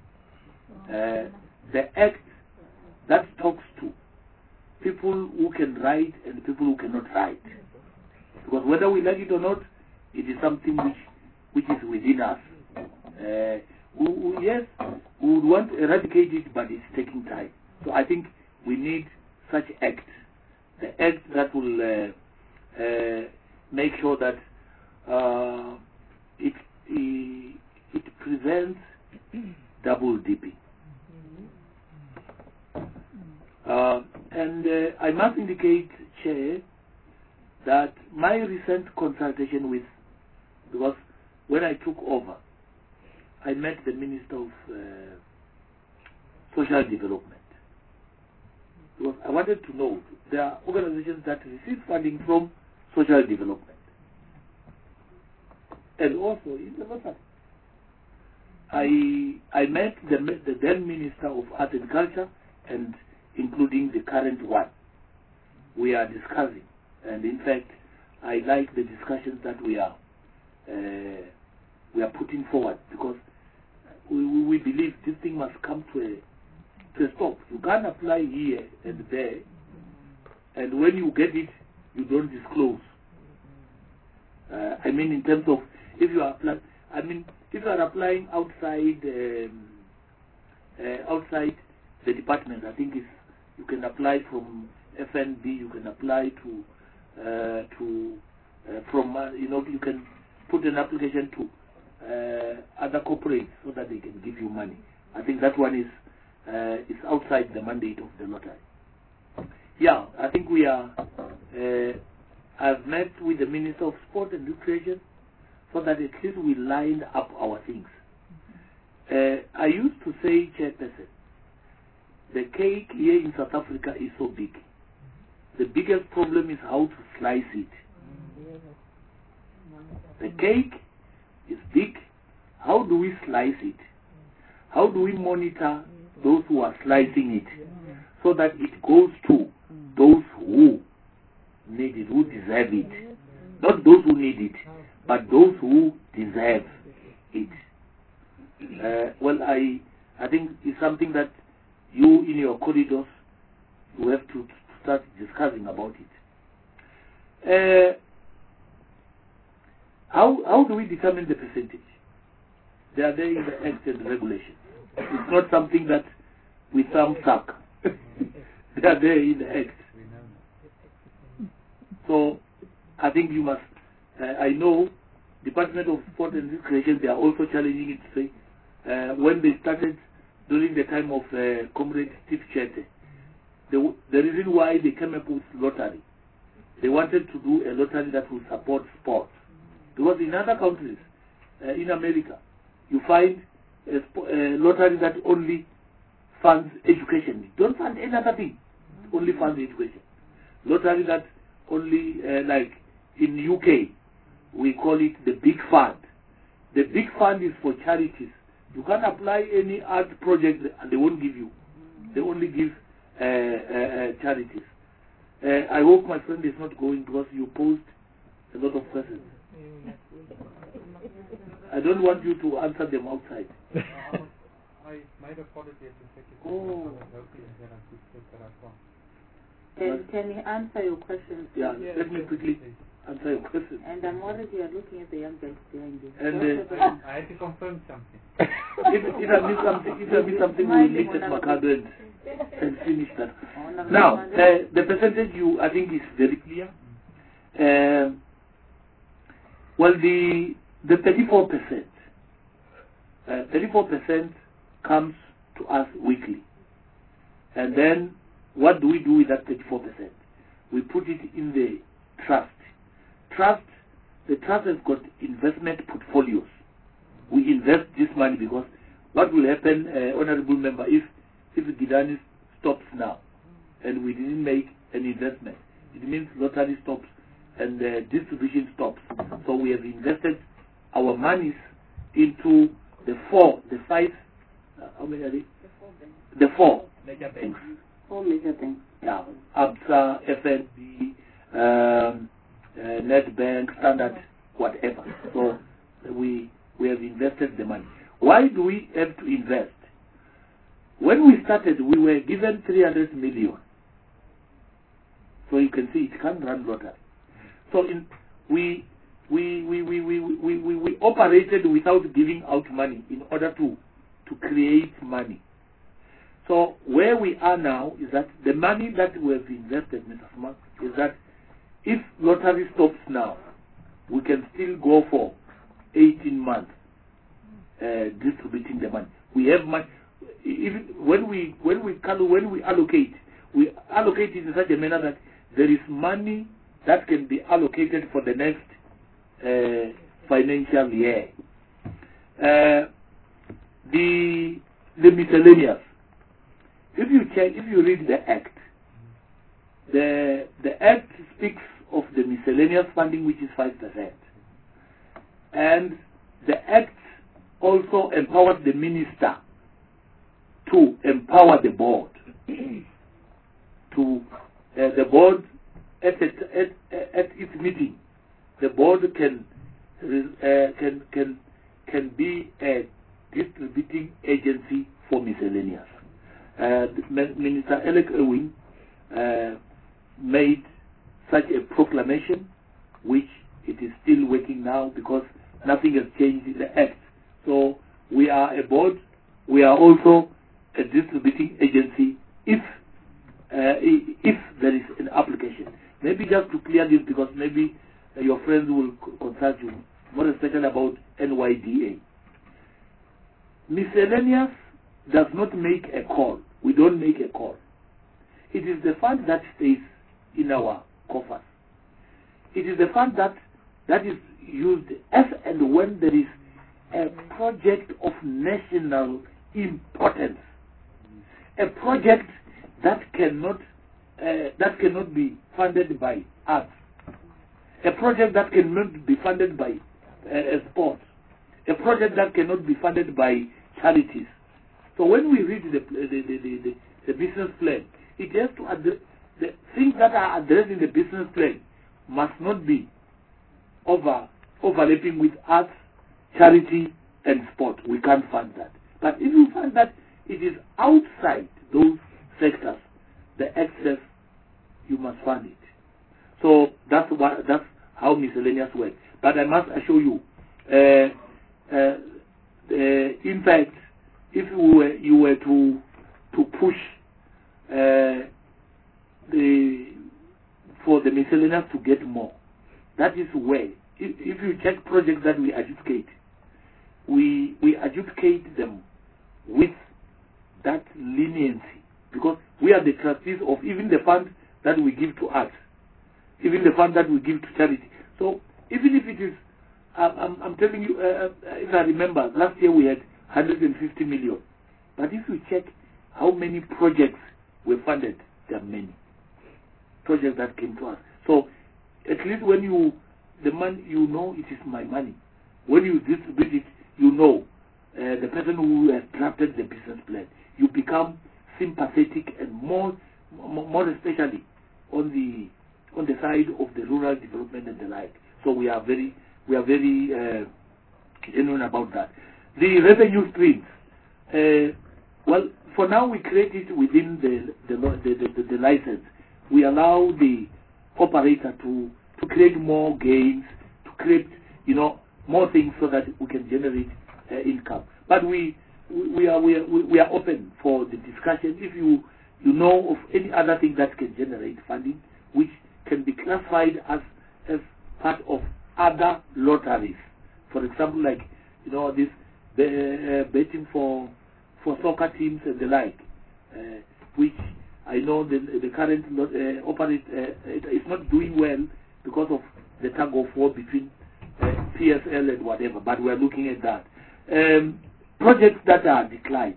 The act that talks to people who can write and people who cannot write. Because whether we like it or not, it is something which is within us. Yes, we would want to eradicate it, but it's taking time. So I think we need such act. The act that will make sure that it prevents double dipping. And I must indicate, Chair, that my recent consultation with, because when I took over, I met the Minister of Social Development. Because I wanted to know, there are organizations that receive funding from social development. And also in the North. I met the then Minister of Art and Culture, and including the current one. We are discussing, and in fact, I like the discussions that we are putting forward, because we believe this thing must come to a stop. You can't apply here and there, and when you get it, you don't disclose. I mean, in terms of if you are applying outside the department, I think you can apply from FNB, you can apply you can put an application to other corporates so that they can give you money. I think that one is outside the mandate of the lottery. Yeah, I think we are. I've met with the Minister of Sport and Recreation so that at least we line up our things. I used to say, Chairperson, the cake here in South Africa is so big. The biggest problem is how to slice it. The cake is big. How do we slice it? How do we monitor those who are slicing it so that it goes to those who need it, who deserve it? Not those who need it, but those who deserve it. Well, I think it's something that you in your corridors you have to start discussing about it. How do we determine the percentage? They are there in the Act and regulations. It's not something that we thumb suck. They are there in the Act. So I think you must, I know Department of Sport and Recreation, they are also challenging it to say, when they started during the time of Comrade Steve Chete, the reason why they came up with lottery, they wanted to do a lottery that will support sports. Because in other countries, in America, you find a lottery that only funds education. Don't fund any other thing, only funds education. Lottery that only, like in UK, we call it the big fund. The big fund is for charities. You can't apply any art project, they won't give you. They only give charities. I hope my friend is not going because you posed a lot of questions. I don't want you to answer them outside. I might apologize to secretary. Oh. Can you answer your questions? Yeah, let me quickly answer your question. And I'm already looking at the young guys behind you. And I had to confirm something. if I miss something, we'll meet at Makado and finish that. Now, the percentage I think is very clear. Well, the 34%, 34% comes to us weekly. And then what do we do with that 34%? We put it in the trust. The trust has got investment portfolios. We invest this money because what will happen, Honorable Member, if Gidani stops now and we didn't make an investment, it means lottery stops and the distribution stops. So we have invested our monies into the five, how many are they? The four major banks. Four major banks. Yeah, ABSA, FNB, Netbank, Standard, whatever. So we have invested the money. Why do we have to invest? When we started, we were given 300 million. So you can see it can't run lottery. So we operated without giving out money in order to create money. So where we are now is that the money that we have invested, Mr. Smart, is that if lottery stops now, we can still go for 18 months distributing the money. We have money. Even when we allocate it in such a manner that there is money that can be allocated for the next financial year. The miscellaneous. If you read the Act, the Act speaks of the miscellaneous funding, which is 5%. And the Act also empowers the minister to empower the board. The board at its meeting, the board can be a distributing agency for miscellaneous. Minister Alec Irwin made such a proclamation, which it is still working now because nothing has changed in the Act. So we are a board. We are also a distributing agency if there is an application. Maybe just to clear this, because maybe your friends will consult you, more especially about NYDA. Miscellaneous does not make a call. We don't make a call. It is the fund that stays in our coffers. It is the fund that is used as and when there is a project of national importance, a project that cannot be funded by us, a project that cannot be funded by sports, a project that cannot be funded by charities. So when we read the business plan, it has to address the things that are addressed in the business plan must not be overlapping with arts, charity, and sport. We can't fund that. But if you find that it is outside those sectors, the excess, you must fund it. So that's how miscellaneous works. But I must assure you, in fact, if you were to push for the miscellaneous to get more. That is where, if you check projects that we adjudicate, we adjudicate them with that leniency, because we are the trustees of even the fund that we give to us, even the fund that we give to charity. So even if it is, I'm telling you, if I remember, last year we had 150 million. But if you check how many projects were funded, there are many projects that came to us. So at least when the money, you know it is my money. When you distribute it, you know the person who has drafted the business plan. You become sympathetic, and more especially on the side of the rural development and the like. So we are very genuine about that. The revenue streams. Well, for now we create it within the license. We allow the operator to create more games, to create more things so that we can generate income. But we are open for the discussion. If you know of any other thing that can generate funding, which can be classified as part of other lotteries, for example, like this betting for soccer teams and the like, which I know the current operate is not doing well because of the tug of war between PSL and whatever. But we are looking at that. Projects that are declined.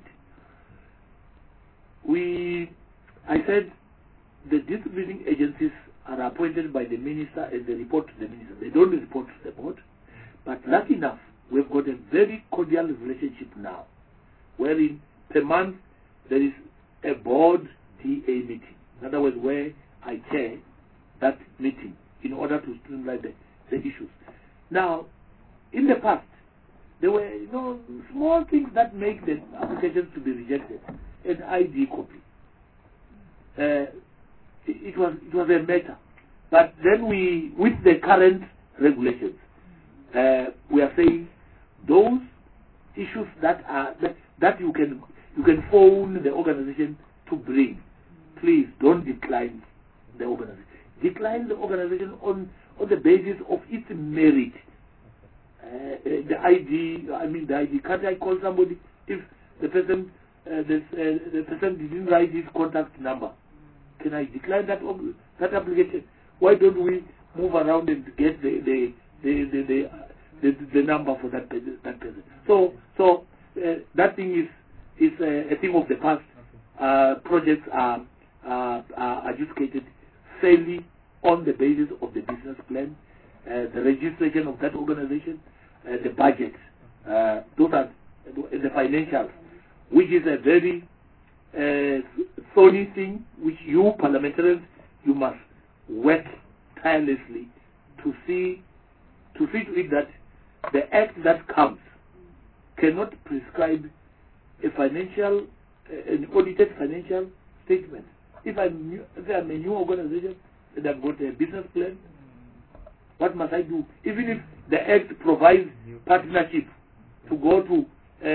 I said the distributing agencies are appointed by the minister and they report to the minister. They don't report to the board. But lucky enough, we've got a very cordial relationship now, wherein per month there is a board TA meeting. In other words, where I chair that meeting in order to streamline the issues. Now, in the past, there were small things that make the applications to be rejected. An ID copy. It was a matter. But then with the current regulations, we are saying those issues that you can phone the organization to bring. Please don't decline the organization. Decline the organization on the basis of its merit. The ID, can't I call somebody if the person didn't write his contact number? Can I decline that application? Why don't we move around and get the number for that person? So that thing is a thing of the past. Projects are adjudicated fairly on the basis of the business plan, the registration of that organization, the budget. Those are the financials, which is a very thorny thing, which you parliamentarians, you must work tirelessly to see to it that the act that comes cannot prescribe an audited financial statement. If I'm a new organization and I've got a business plan, what must I do? Even if the act provides partnership to go to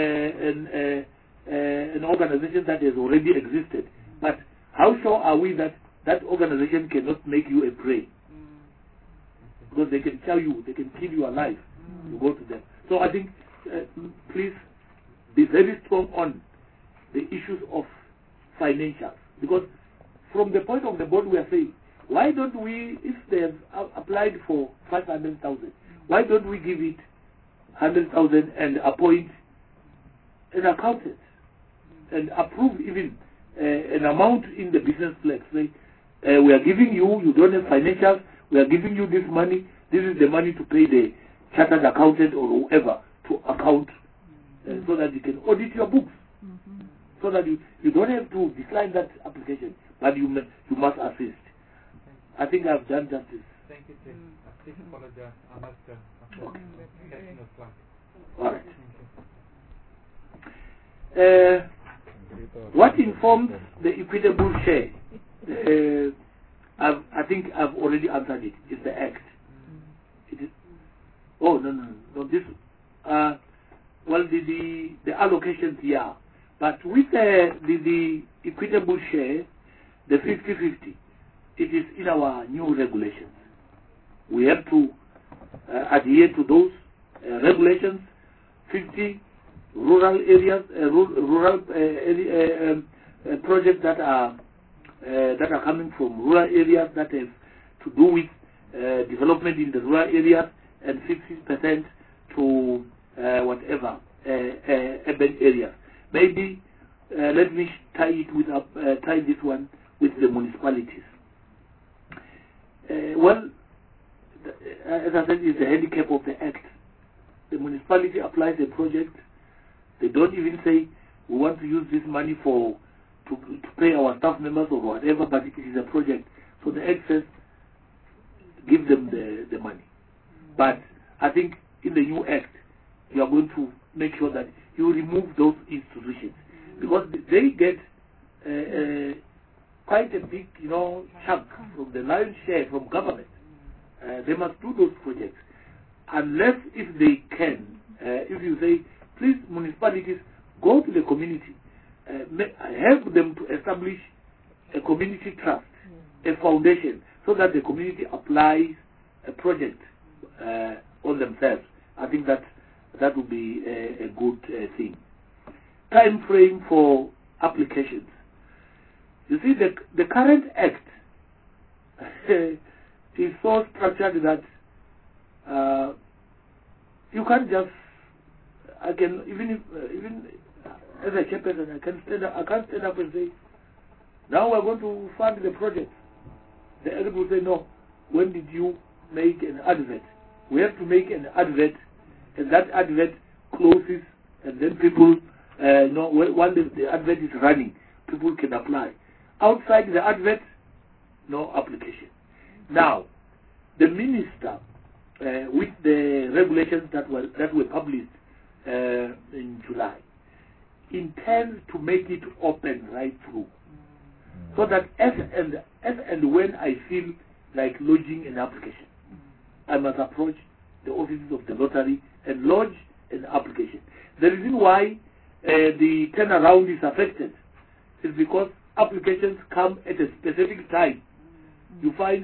an organization that has already existed, but how sure are we that that organization cannot make you a prey? Because they can tell you, they can kill you alive. You go to them. So I think, please be very strong on the issues of financials. Because from the point of the board, we are saying, why don't we, if they have applied for 500,000, why don't we give it 100,000 and appoint an accountant and approve even an amount in the business plan? Say, we are giving you, you don't have financials, we are giving you this money, this is the money to pay the chartered accountant or whoever to account so that you can audit your books. So that you don't have to decline that application, but you must assist. I think I've done justice. Thank you, Tim. I please apologize. I must catching a flight. All right. What informs the equitable share? I think I've already answered it. It's the Act. It is. Oh no. This. Well, the allocations, yeah. But with the equitable share, the 50-50, it is in our new regulations. We have to adhere to those regulations. 50 rural areas, projects that are coming from rural areas that have to do with development in the rural areas, and 50% to whatever urban areas. Maybe let me tie this one with the municipalities. Well, as I said, it's the handicap of the Act. The municipality applies a project. They don't even say we want to use this money to pay our staff members or whatever, but it is a project. So the Act says give them the money. But I think in the new Act, you are going to make sure that you remove those institutions, because they get quite a big, chunk from the lion's share from government. They must do those projects, unless if they can. If you say, please, municipalities, go to the community, help them to establish a community trust, a foundation, so that the community applies a project on themselves. I think that would be a good thing. Time frame for applications. You see, the current Act is so structured that you can't just. I can even as a chairperson, I can't stand up and say, now we're going to fund the project. The Arab will say, no. When did you make an advert? We have to make an advert, and that advert closes, and then people once the advert is running, people can apply. Outside the advert, no application. Now, the minister, with the regulations that were published in July, intends to make it open right through, so that as and when I feel like lodging an application, I must approach the offices of the lottery and lodge an application. The reason why the turnaround is affected is because applications come at a specific time. You find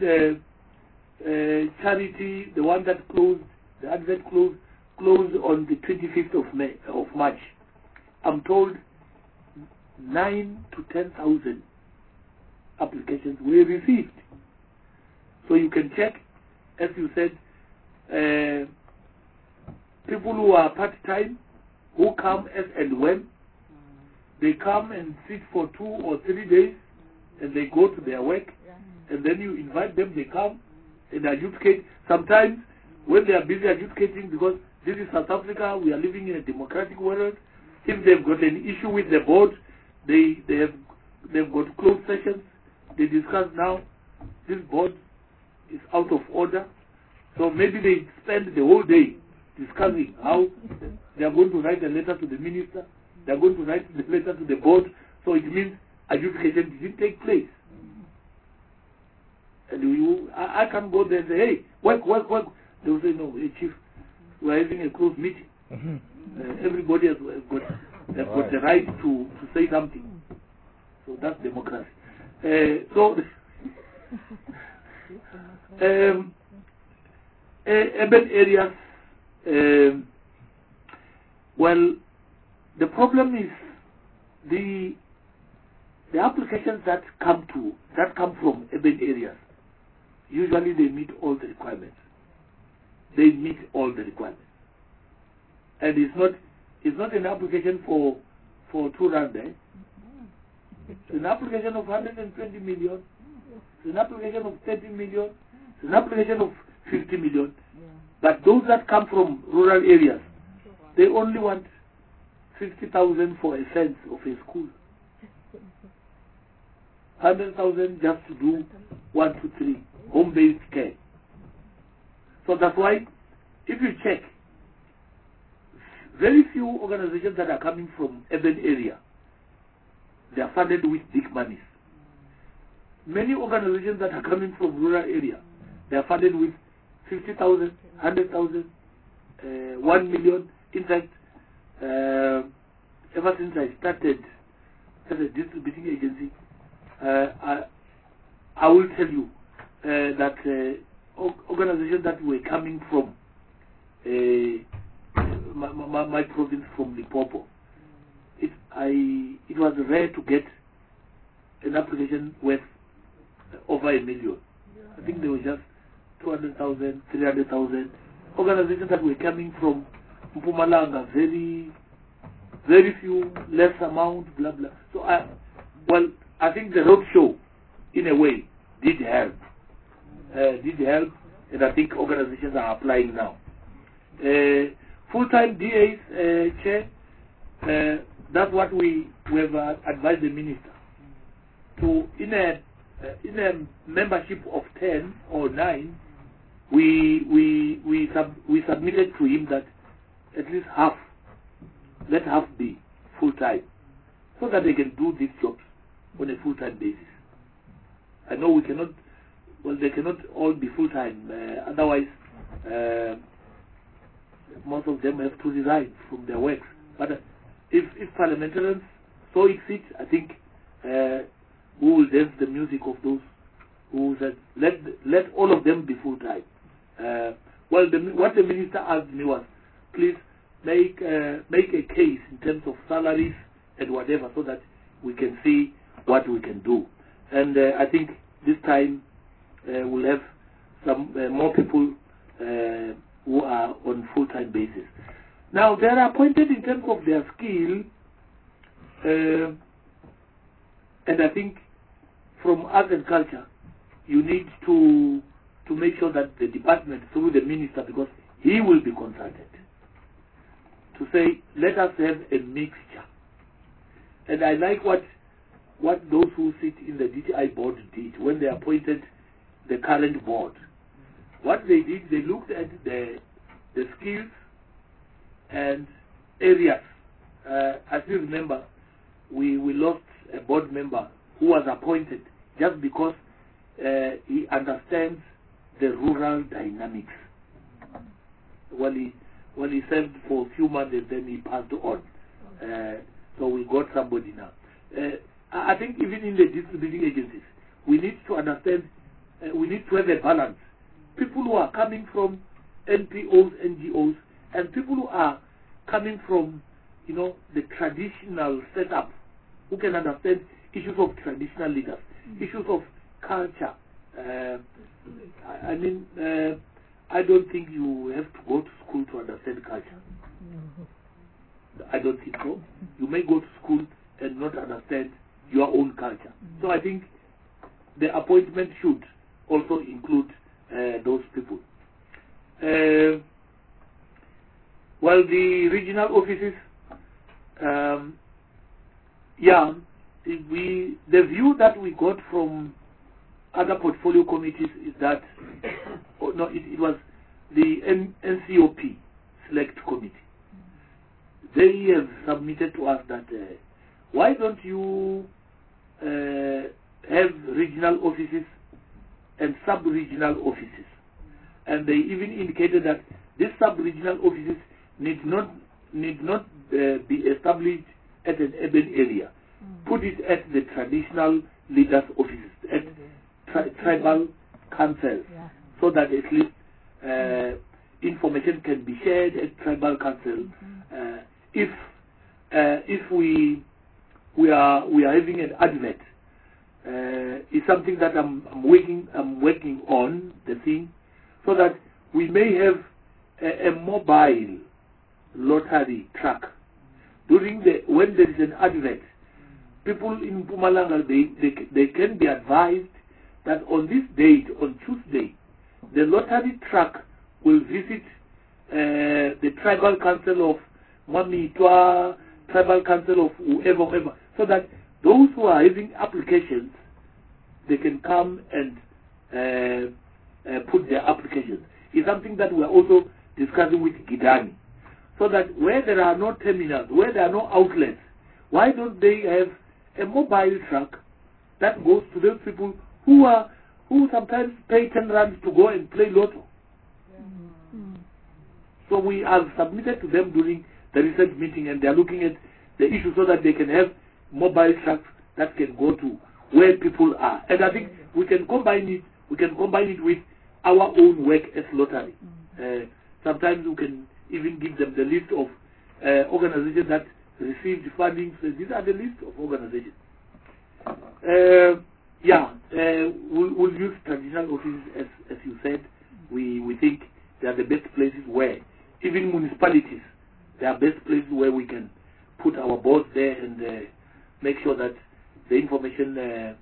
charity, the one that closed, the advert closed on the 25th of March. I'm told 9,000 to 10,000 applications were received. So you can check, as you said, people who are part-time, who come as and when. They come and sit for 2 or 3 days, and they go to their work, and then you invite them, they come and adjudicate. Sometimes when they are busy adjudicating, because this is South Africa, we are living in a democratic world, if they've got an issue with the board, they've got closed sessions, they discuss now, this board is out of order, so maybe they spend the whole day discussing how they are going to write a letter to the minister, they are going to write the letter to the board, so it means adjudication didn't take place. And I can go there and say, hey, work. They will say, no, hey, chief, we are having a closed meeting. Everybody has got the right to say something. So that's democracy. Urban areas, well, the problem is the applications that come from urban areas, usually they meet all the requirements. They meet all the requirements. And it's not an application for 2 rand. It's an application of 120 million. It's an application of 30 million. It's an application of 50 million. But those that come from rural areas, they only want 50,000 for a fence of a school. 100,000 just to do 1 to 3 home-based care. So that's why, if you check, very few organizations that are coming from urban area, they are funded with big monies. Many organizations that are coming from rural area, they are funded with 50,000, 100,000, 1 million. In fact, ever since I started as a distributing agency, I will tell you that organizations that were coming from my province, from Limpopo, it was rare to get an application worth over $1 million. I think there were just 200,000, 300,000 organizations that were coming from Mpumalanga, very few, less amount, blah blah. So I think the road show, in a way, did help, and I think organizations are applying now. Full-time DAs, Chair, that's what we have advised the minister to, in a membership of 10 or 9, we submitted to him that at least half, let half be full-time, so that they can do these jobs on a full-time basis. I know we cannot, they cannot all be full-time, otherwise most of them have to resign from their works. But if parliamentarians so exceed, I think we will dance the music of those who said, let all of them be full-time. What the minister asked me was, please make a case in terms of salaries and whatever, so that we can see what we can do. And I think this time we'll have some more people who are on full-time basis. Now, they are appointed in terms of their skill, and I think from arts and culture, you need to make sure that the department, through the minister, because he will be consulted, to say, let us have a mixture. And I like what those who sit in the DTI board did when they appointed the current board. What they did, they looked at the skills and areas. As you remember, we lost a board member who was appointed just because he understands the rural dynamics. Well, he served for a few months and then he passed on. So we got somebody now. I think even in the distributing agencies, we need to understand, we need to have a balance. People who are coming from NPOs, NGOs, and people who are coming from, the traditional setup, who can understand issues of traditional leaders, issues of culture. I don't think you have to go to school to understand culture. I don't think so. You may go to school and not understand your own culture. So I think the appointment should also include those people. Well, the regional offices, the view that we got from other portfolio committees is that, it was the NCOP Select Committee. They have submitted to us that why don't you have regional offices and sub-regional offices? And they even indicated that these sub-regional offices need not be established at an urban area. Put it at the traditional leaders' offices, at tribal councils, so that at least information can be shared at tribal council. If we are having an advert, it's something that I'm working on the thing, so that we may have a mobile lottery truck. When there is an advert, people in Mpumalanga, they can be advised that on this date, on Tuesday, the lottery truck will visit the tribal council of Mamitwa, tribal council of whoever, so that those who are having applications, they can come and put their applications. It's something that we are also discussing with Gidani, so that where there are no terminals, where there are no outlets, why don't they have a mobile truck that goes to those people who sometimes pay 10 rands to go and play lotto? So we have submitted to them during the research meeting, and they are looking at the issue so that they can have mobile trucks that can go to where people are. And I think we can combine it with our own work as Lottery. Sometimes we can even give them the list of organizations that received funding. So these are the list of organizations. We'll use traditional offices as you said. We think they are the best places where, even municipalities, they are best places where we can put our boards there and make sure that the information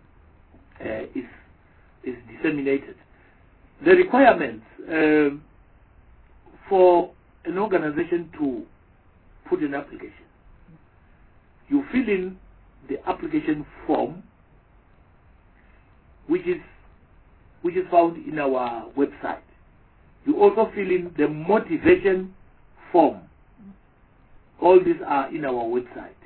is disseminated. The requirements for an organization to put an application. You fill in the application form, which is found in our website. You also fill in the motivation form. All these are in our website.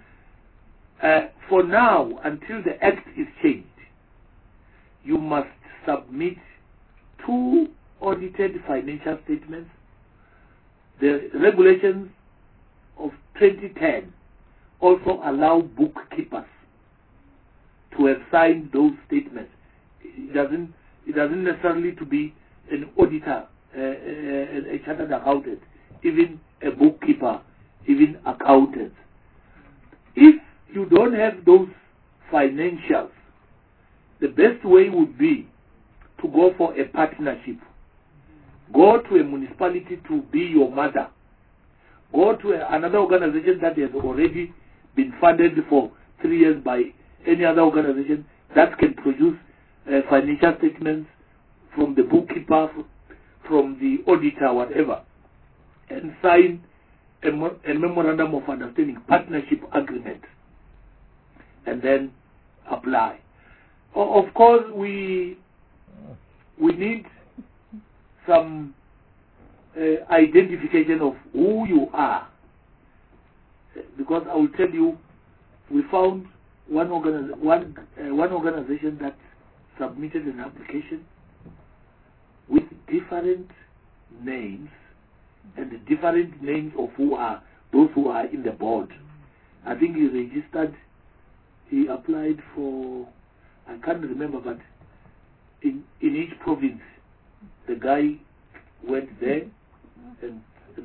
For now, until the Act is changed, you must submit 2 audited financial statements. The regulations of 2010 also allow bookkeepers to have signed those statements. It doesn't necessarily to be an auditor, a chartered accountant, even a bookkeeper, even accountants. If you don't have those financials, the best way would be to go for a partnership. Go to a municipality to be your mother. Go to another organization that has already been funded for 3 years by any other organization that can produce financial statements from the bookkeeper, from the auditor, whatever, and sign a memorandum of understanding, partnership agreement, and then apply. Of course, we need some identification of who you are, because I will tell you, we found one organization that submitted an application with different names and the different names of those who are in the board. I think he registered, he applied for, I can't remember, but in each province, the guy went there and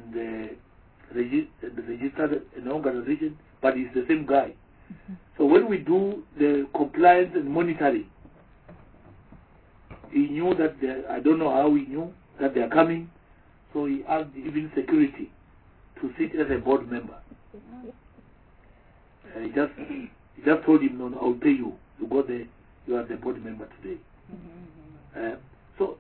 registered an organization, but it's the same guy. So when we do the compliance and monitoring, he knew that I don't know how he knew that they are coming, so he asked even security to sit as a board member. He just told him, no, I'll pay you. You go there, you are the board member today. So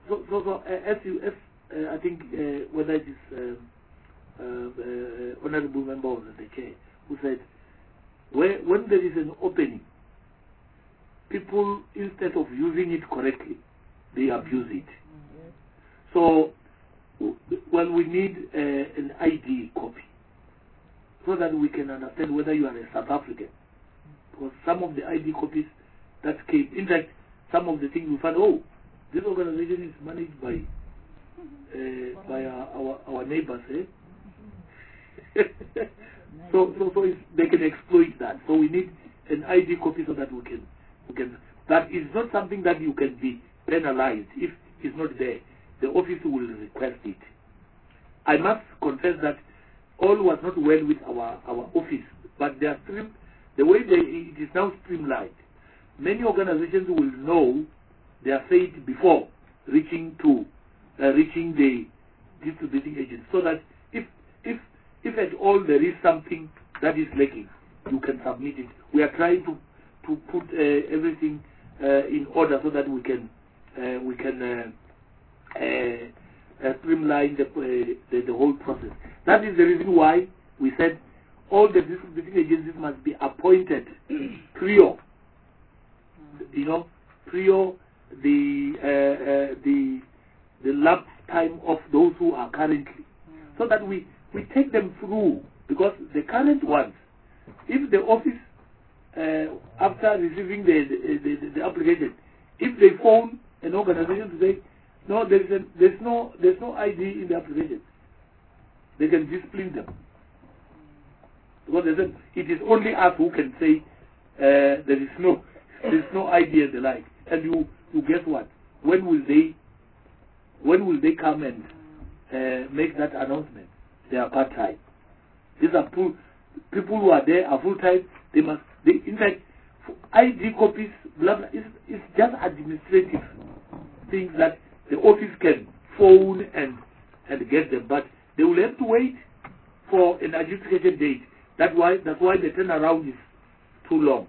I think whether it is honorable member of the chair who said, when there is an opening, people, instead of using it correctly, they abuse it. So, well, we need an ID copy so that we can understand whether you are a South African. Because some of the ID copies that came, in fact, some of the things we found, this organization is managed by our neighbors, so they can exploit that. So we need an ID copy so that we can. That is not something that you can be penalized if it's not there. The office will request it. I must confess that all was not well with our office, but they are the way it is now streamlined. Many organizations will know their fate before reaching the distributing agent, so that if at all there is something that is lacking, you can submit it. We are trying to put everything in order so that we can streamline the whole process. That is the reason why we said all the distributing agencies must be appointed prior. Prior the lapse time of those who are currently, so that we take them through, because the current ones, if the office after receiving the application, if they phone an organization to say, no, there's no ID in the application, they can discipline them, because they said it is only us who can say there is There's no idea the like. And you guess what? When will they come and make that announcement? They are part-time. These are people who are there are full-time. In fact, ID copies, blah, blah, it's just administrative things that the office can phone and get them, but they will have to wait for an adjudication date. That's why the turnaround is too long.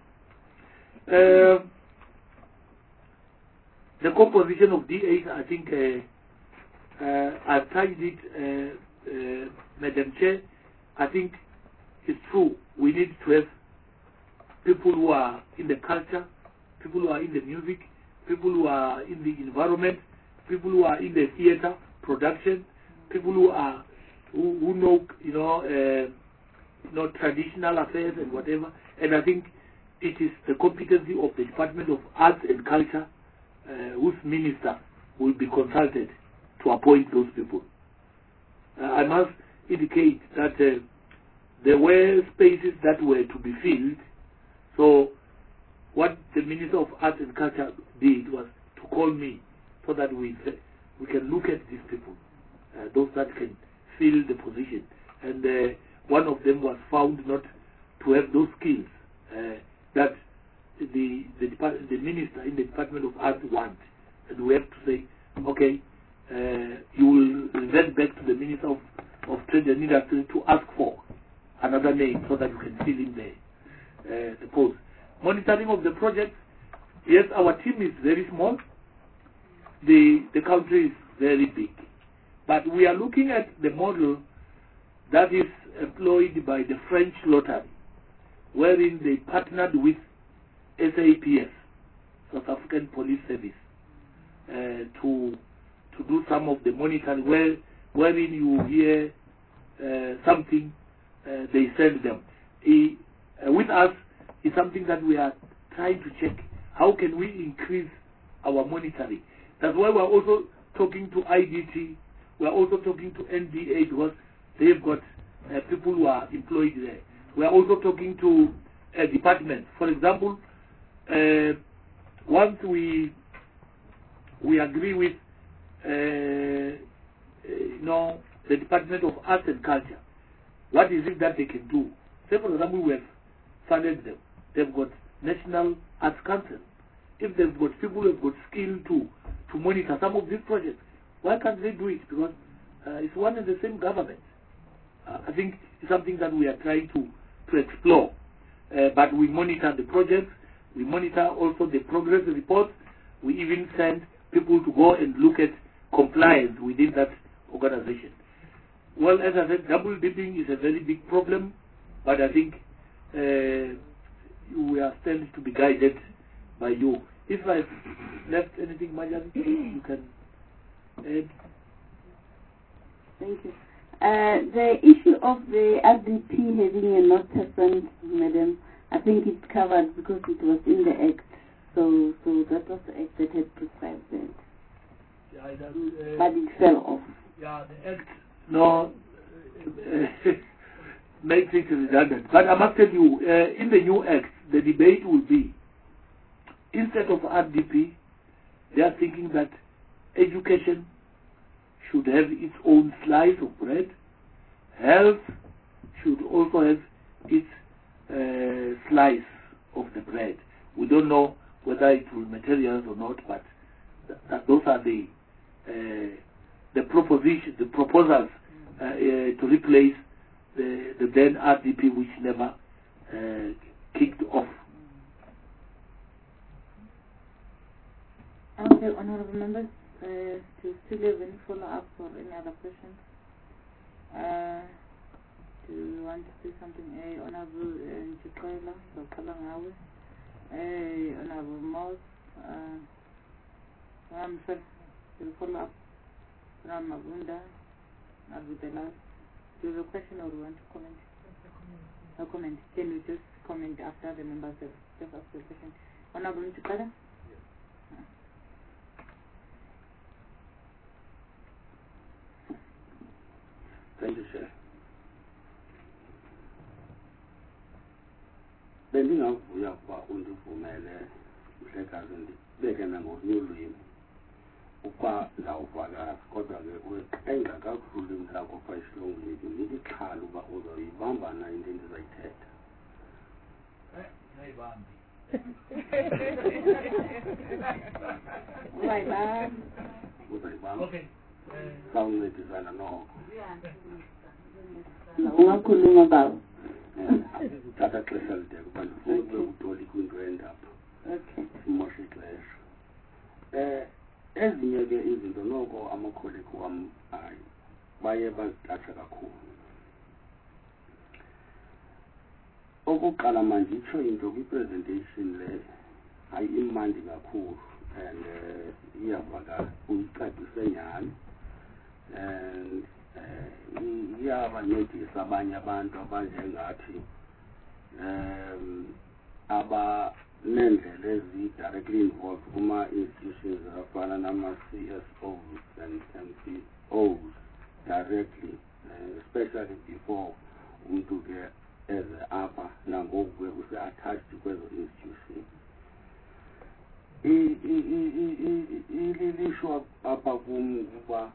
The composition of DAs, I think I've tried it, Madam Chair. I think it's true. We need to have people who are in the culture, people who are in the music, people who are in the environment, people who are in the theater production, people who know traditional affairs and whatever. And I think it is the competency of the Department of Arts and Culture, whose minister will be consulted to appoint those people. I must indicate that there were spaces that were to be filled. So what the Minister of Arts and Culture did was to call me so that we can look at these people, those that can fill the position. And one of them was found not to have those skills that the minister in the Department of Arts wants. And we have to say, okay, you will revert back to the Minister of Trade and Industry to ask for another name so that you can fill in the post. Monitoring of the project, yes, our team is very small. The country is very big. But we are looking at the model that is employed by the French Lottery, wherein they partnered with SAPS, South African Police Service, to do some of the monitoring, wherein you hear something, they send them. With us, it's something that we are trying to check. How can we increase our monitoring? That's why we're also talking to IDT, we're also talking to NDA, because they've got people who are employed there. We're also talking to departments. For example, once we agree with the Department of Arts and Culture, what is it that they can do? Say, for example, we have funded them. They've got National Arts Council. If they've got people who have got skill to monitor some of these projects, why can't they do it? Because it's one and the same government. I think it's something that we are trying to explore. But we monitor the projects. We monitor also the progress reports. We even send people to go and look at compliance within that organization. Well, as I said, double dipping is a very big problem, but I think we are still to be guided by you. If I've left anything, Marjorie, you can add. Thank you. The issue of the RDP having a not person, madam, I think it's covered because it was in the Act. So that was the Act that had prescribed that. Yeah, but it fell off. Yeah, the Act makes it redundant. But I must tell you, in the new Act, the debate will be, instead of RDP, they are thinking that education should have its own slice of bread. Health should also have its slice of the bread. We don't know whether it will materialize or not, but those are the proposals to replace the then RDP, which never kicked off. Okay, honorable members, to still have any follow-up or any other questions? Do you want to say something? Honorable Nchikoila, Kalangawe, Honorable Moss, I'm sorry, to follow up. Honorable Mabunda, Honorable Delas. Do you have a question or do you want to comment? No comment. Can you just comment after the members have just asked the question? Honorable Nchikoila? Thank you, sir. Bending up, we have wonderful man. mhlekazi ndibeke nangolunye ulwimi ukuba ndawuvakazi kodwa-ke engakakuhle ulwimi lakho phaa esilungwini ndilixhala uba uzoyibamba na into endizayithetha. Ayibambi. Uzayibamba. Okay. Sawuncedisana noko. Ungakhuluma baba. Thatha xesha lide kuba ndifuna ube utoli kwinto endapha. Okay. Simoshe ixesha. Ezinye ke izinto noko amakholegi wam baye bazitatsha kakhulu. Okokuqala manditsho into kwi-presentation le hayi imandi kakhulu and iyavakala uyicacise nyhani and iyabancedisa abanye abantu abanjengathi abaneendlela ezi-directly involved kuma-institutions afana nama-CSOs and MPOs directly, especially before umntu ke eze apha nangoku ke use-attached kwezo institutions. Ilishwa apha kum ukuba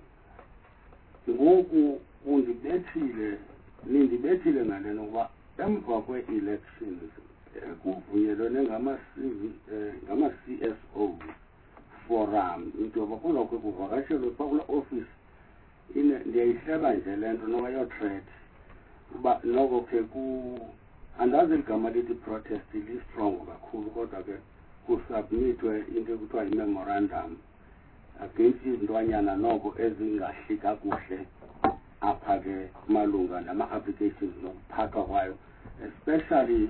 ngoku nindibethile ngale nto ukuba emva kwe-elections kuvunyelwene ngama-CSO forum into yoba kuzawukhe kuvakashelwe phaa kula office ndiyayihleba nje le nto noba yo-threat uba noko ke andazi ligama lithi protest li-strong kakhulu kodwa ke kusubmithwe into ekuthiwa yi-memorandum against izintwanyana noko ezingahli kakuhle apha ke malunga nama-applications nokuphathwa kwayo, especially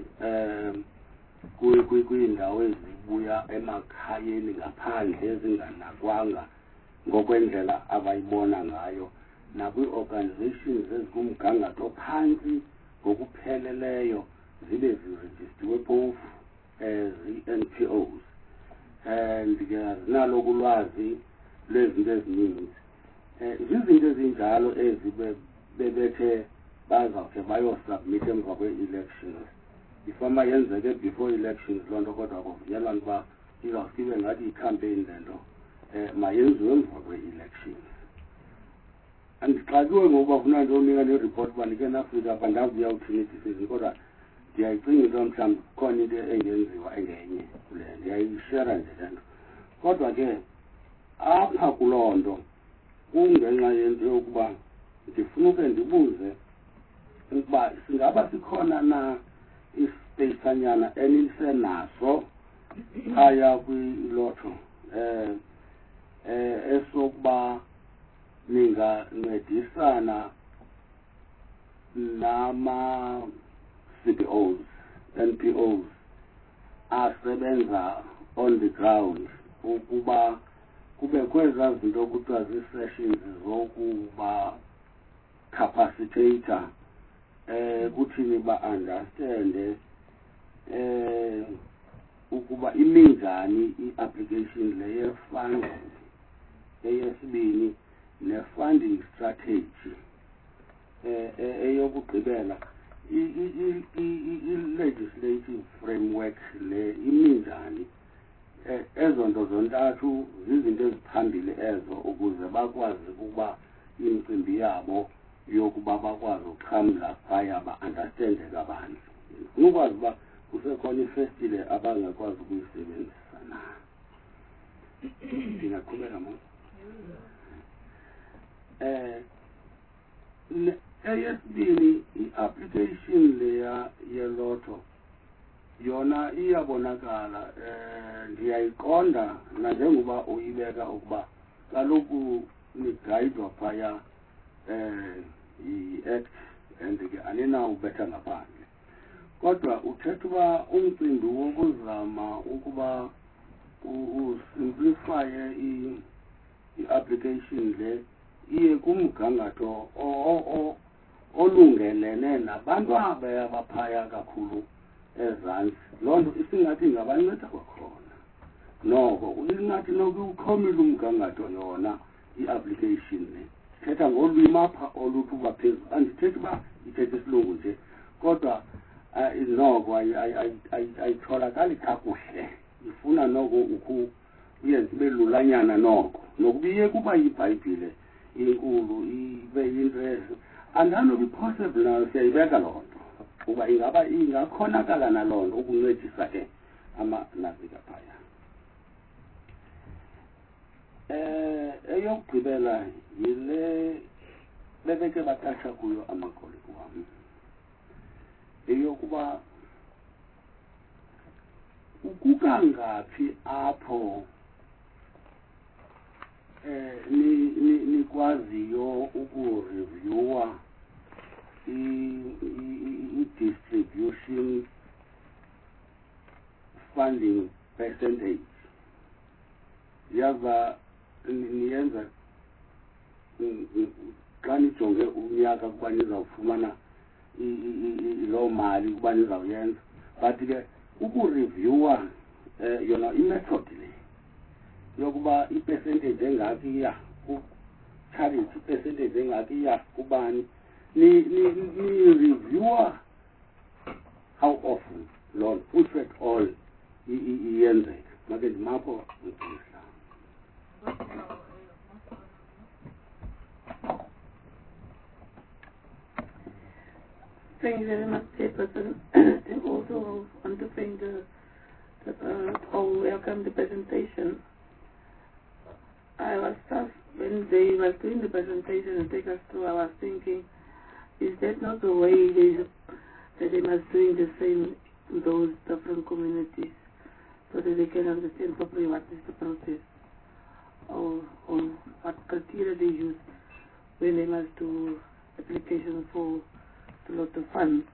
kwiindawo ezibuya emakhayeni ngaphandle ezinganakwanga ngokwendlela abayibona ngayo, nakwi-organizations ezikumgangatho phantsi ngokupheleleyo zibe zirejistiwe phofu zi-NPOs and ke azinalo kulwazi lwezinto ezininzi. Zizinto ezinjalo bebethe bazawukhe bayosubmit emva kwe-elections. Ifama yenzeke before elections loo nto kodwa kuvunyelwana uba izawuske ibe ngathi i-campaign le nto mayenziwe emva kwe-elections. Andixakiwe ngokuba funa ntonika neripoti uba ndike nafika apha ndavuya uthini decision kodwa ndiyayicinga into mhlawumbi khona into engenziwa engenye kule ndiyayishera nje le nto. Kodwa ke apha kuloo nto kungenxa yento yokuba ndifuna uke ndibuze ukuba singaba sikhona na isipeyisanyana enisenaso phaya kwilotho esokuba ningancedisana nama-CPOs, NPOs asebenza on the ground ukuba kube kweza zinto kuthiwa zii-sessions zokuba capacitator kuthini ba-understande ukuba iminjani i-application le ye-funding. Eyesibini ne-funding strategy. Eyokugqibela i-legislative framework le iminjani. Ezo nto zontathu zizinto eziphambili ezo ukuze bakwazi ukuba imicimbi yabo yokuba bakwazi uxhamla phaya ba-understande kabanzi. Ukwazi uba kusekhona ifestile abangakwazi ukuyisebenzisa na. Ndingaqhubeka mo. Eyesibini i-application leya yelotho yona iyabonakala, ndiyayiqonda nanjengoba uyibeka ukuba kaloku nigayidwa phaya yi-act and ke aninawubetha ngaphandle. Kodwa uthetha uba umcimbi wokuzama ukuba usimplifye i-application le iye kumgangatho olungelene nabantu abaphaya kakhulu ezantsi. Loo nto isingathi ingabanceda kwakhona noko ingathi nokuwuxhomile umgangatho yona i-application le. Thetha ngolwimi apha oluthi uba phezulu, andithethi uba ithetha isilungu nje kodwa noko ayitholakali kakuhle ifuna noko uyenza ibe lulanyana noko nokubiye kuba yibhayibhile inkulu ibe yinto andanobe possible nayo siyayibeka loo nto uba ingaba ingakhonakala naloo nto ukuncedisa ke amanazika phaya. Eyokugqibela yile bebeke baqasha kuyo amakolegi wam eyokuba ukukangaphi apho nikwaziyo ukureviewa i-distribution funding percentage yaza niyenza xa nijonge unyaka kuba nizawufumana loo mali kuba nizawuyenza but ke ukureviewa yona imethod le yokuba ipercentage engaki iya ku-charity ipercentage engaki iya kubani ni-reviewa how often loo if at all iyenzeka make ndimapho ngikuhla. Thank you very much, Chairperson. And also want to thank welcome the presentation. I was tough when they were doing the presentation and take us through. I was thinking, is that not the way that they must doing the same to those different communities, so that they can understand properly what is the process or what criteria they use when they must do application for a lot of funds.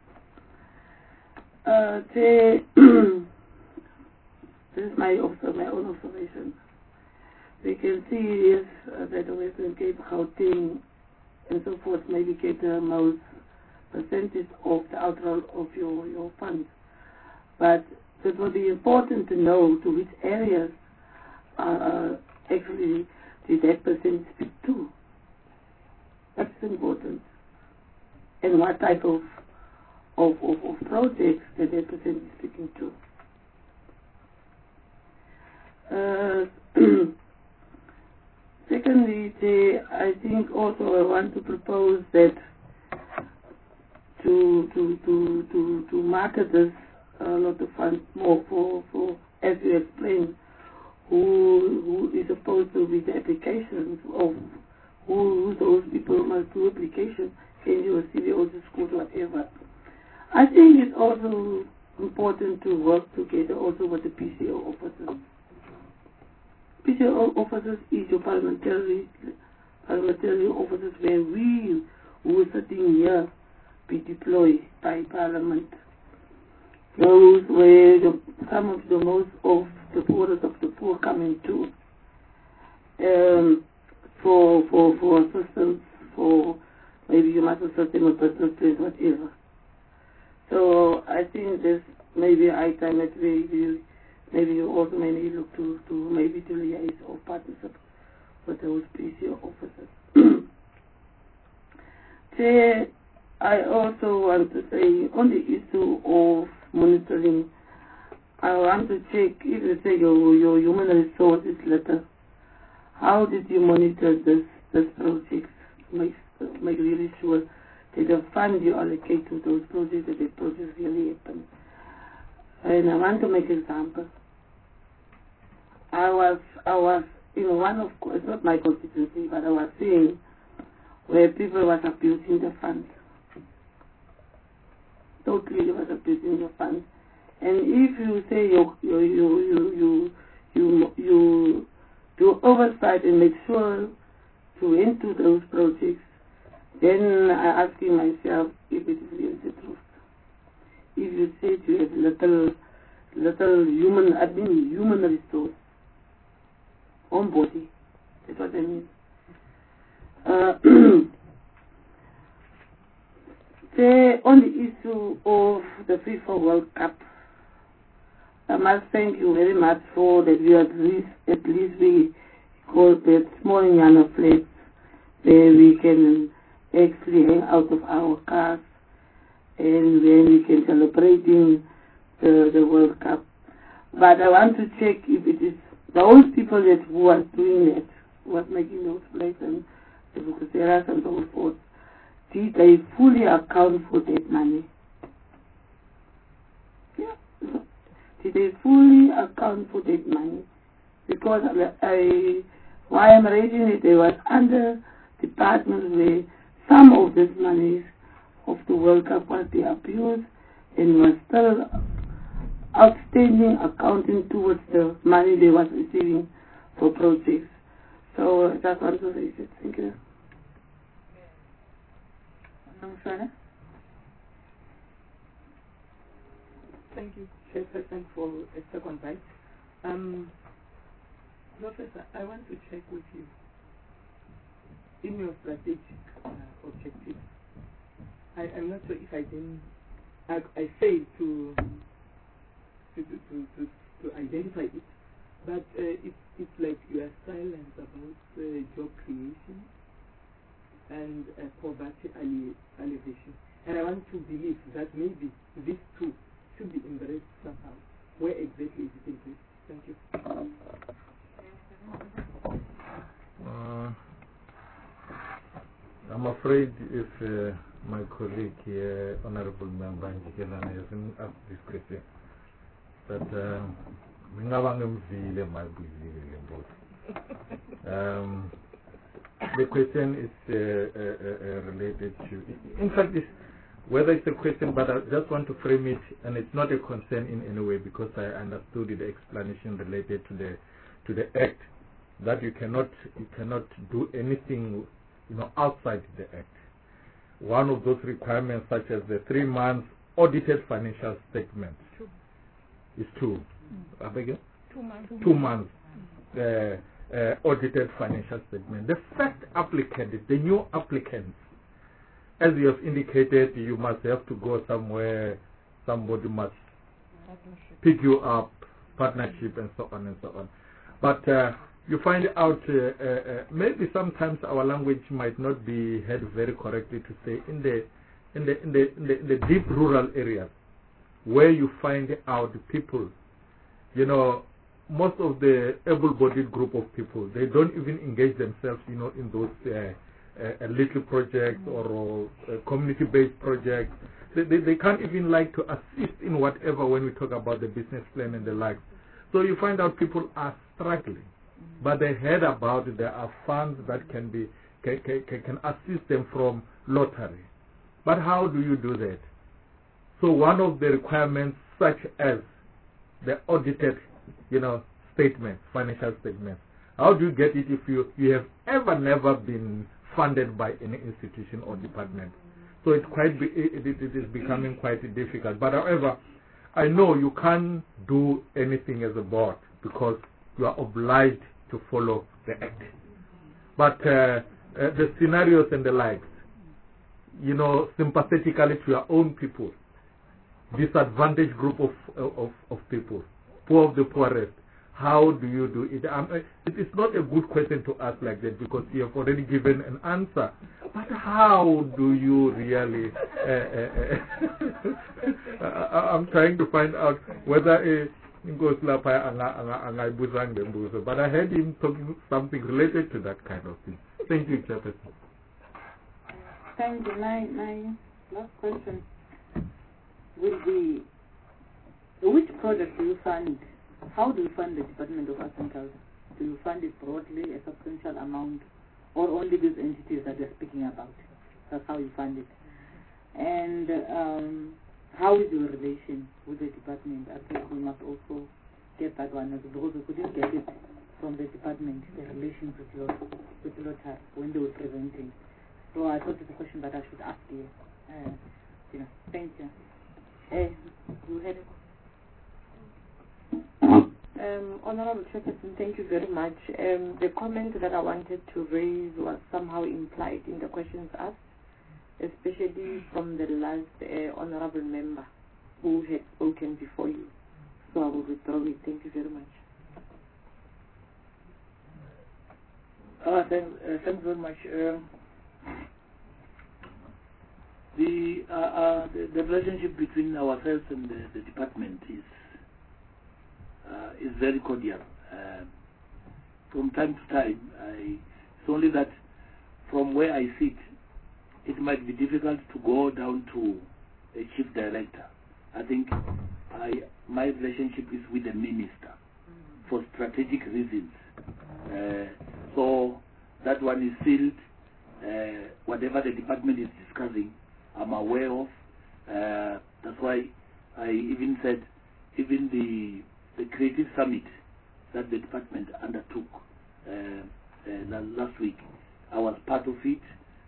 This is my own observation. We can see yes, that the Western Cape, Gauteng, and so forth maybe get the most percentage of the outroll of your funds. But it will be important to know to which areas actually did that percentage speak to. That's important. And what type of projects that percentage is speaking to. Secondly, I think also I want to propose that to market this a lot of funds more for as you explained, who is supposed to be the applications of who those people must do application, NGO, or the schools, whatever. I think it's also important to work together also with the PCO officers. PCO officers is your parliamentary officers where we who are sitting here be deployed by Parliament. Those where some of the most of the poorest of the poor come into for assistance, for maybe you must assist them with business plans, whatever. So I think this maybe I time that maybe you also may need look to maybe to liaise or partnership with those PCO officers. I also want to say on the issue of monitoring, I want to check if you say your human resources letter, how did you monitor this project? Make really sure that the fund you allocate to those projects, that the projects really happen. And I want to make an example. I was one of, it's not my constituency, but I was seeing where people was abusing the funds. Totally was abusing the funds. And if you say you do oversight and make sure to into those projects, then I asking myself if it is really the truth. If you say you have little human resource on body, that's what I mean. On the issue of the FIFA World Cup, I must thank you very much for that we at least we call that small Nyana flags where we can actually hang out of our cars and when we can celebrating the World Cup. But I want to check if it is those people that who was doing it, was making those plates and the Vukuseras and so forth, did they fully account for that money? Yeah. Did they fully account for that money? Because why I'm raising it, there was under departments where some of this money of the World Cup was the abuse and was still outstanding accounting towards the money they was receiving for projects. So that's what I raise it. Thank you. Thank you, Chairperson, for a second bite. Professor, I want to check with you. In your strategic objectives, I'm not sure if I failed to identify it, but it's like you are silent about job creation and poverty alleviation. And I want to believe that maybe these two should be embraced somehow. Where exactly is it embraced? Thank you. I'm afraid if my colleague here, Honorable Member Njikelana, hasn't asked this question, but the question is related to, in fact, whether it's a question, but I just want to frame it, and it's not a concern in any way, because I understood the explanation related to the act, that you cannot do anything, outside the act. One of those requirements, such as the 3 months audited financial statement, is two. I beg you? 2 months. 2 months audited financial statement. The first applicant, the new applicants, as you have indicated, you must have to go somewhere, somebody must pick you up, partnership and so on and so on. But you find out, maybe sometimes our language might not be heard very correctly to say in the deep rural areas, where you find out people, most of the able-bodied group of people, they don't even engage themselves, in those little projects or community-based projects. They can't even like to assist in whatever when we talk about the business plan and the like. So you find out people are struggling, but they heard about there are funds that can assist them from lottery. But how do you do that? So one of the requirements, such as the audited, statements, financial statements. How do you get it if you have never been funded by any institution or department? So it is becoming quite difficult. But however, I know you can't do anything as a board because you are obliged to follow the act. But the scenarios and the likes, sympathetically to your own people, disadvantaged group of people, poor of the poorest, how do you do it? It is not a good question to ask like that because you have already given an answer. But how do you really? I'm trying to find out whether but I heard him talking something related to that kind of thing. Thank you, Chairperson. Thank you. My last question will be, which project do you fund? How do you fund the Department of Arts and Culture? Do you fund it broadly, a substantial amount, or only these entities that you're speaking about? That's how you fund it. And how is your relation with the department? I think we must also get that one, because we couldn't get it from the department, the relations with Lothar when they were presenting. So I thought it's a question that I should ask you. Thank you. You had Honorable Chairperson, thank you very much. The comment that I wanted to raise was somehow implied in the questions asked, especially from the last honorable member who had spoken before you. So I will withdraw it. Thank you very much. Thanks very much. The relationship between ourselves and the department is is very cordial. From time to time, it's only that from where I sit, it might be difficult to go down to a chief director. I think my relationship is with the minister for strategic reasons. So that one is sealed. Whatever the department is discussing, I'm aware of. That's why I even said, even the Creative Summit that the department undertook last week, I was part of it.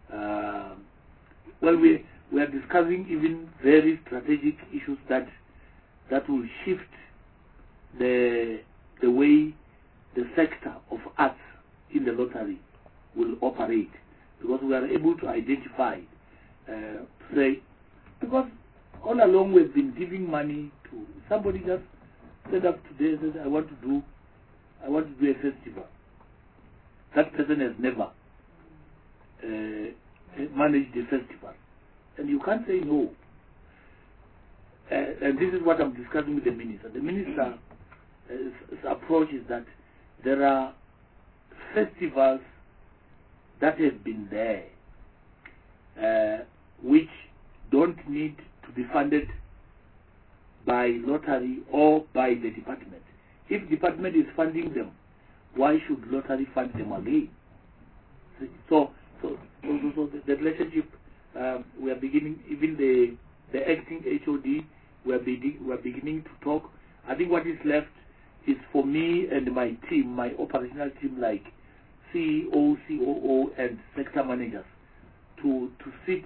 Well, we are discussing even very strategic issues that will shift the way the sector of arts in the lottery will operate, because we are able to identify, say, because all along we've been giving money to somebody. Just set up today and said, I want to do a festival. That person has never managed the festival, and you can't say no. And this is what I'm discussing with the minister. The minister's approach is that there are festivals that have been there, which don't need to be funded by lottery or by the department. If department is funding them, why should lottery fund them again? So the relationship, we are beginning, even the acting HOD, we are beginning to talk. I think what is left is for me and my team, my operational team, like CEO, COO, and sector managers, to sit,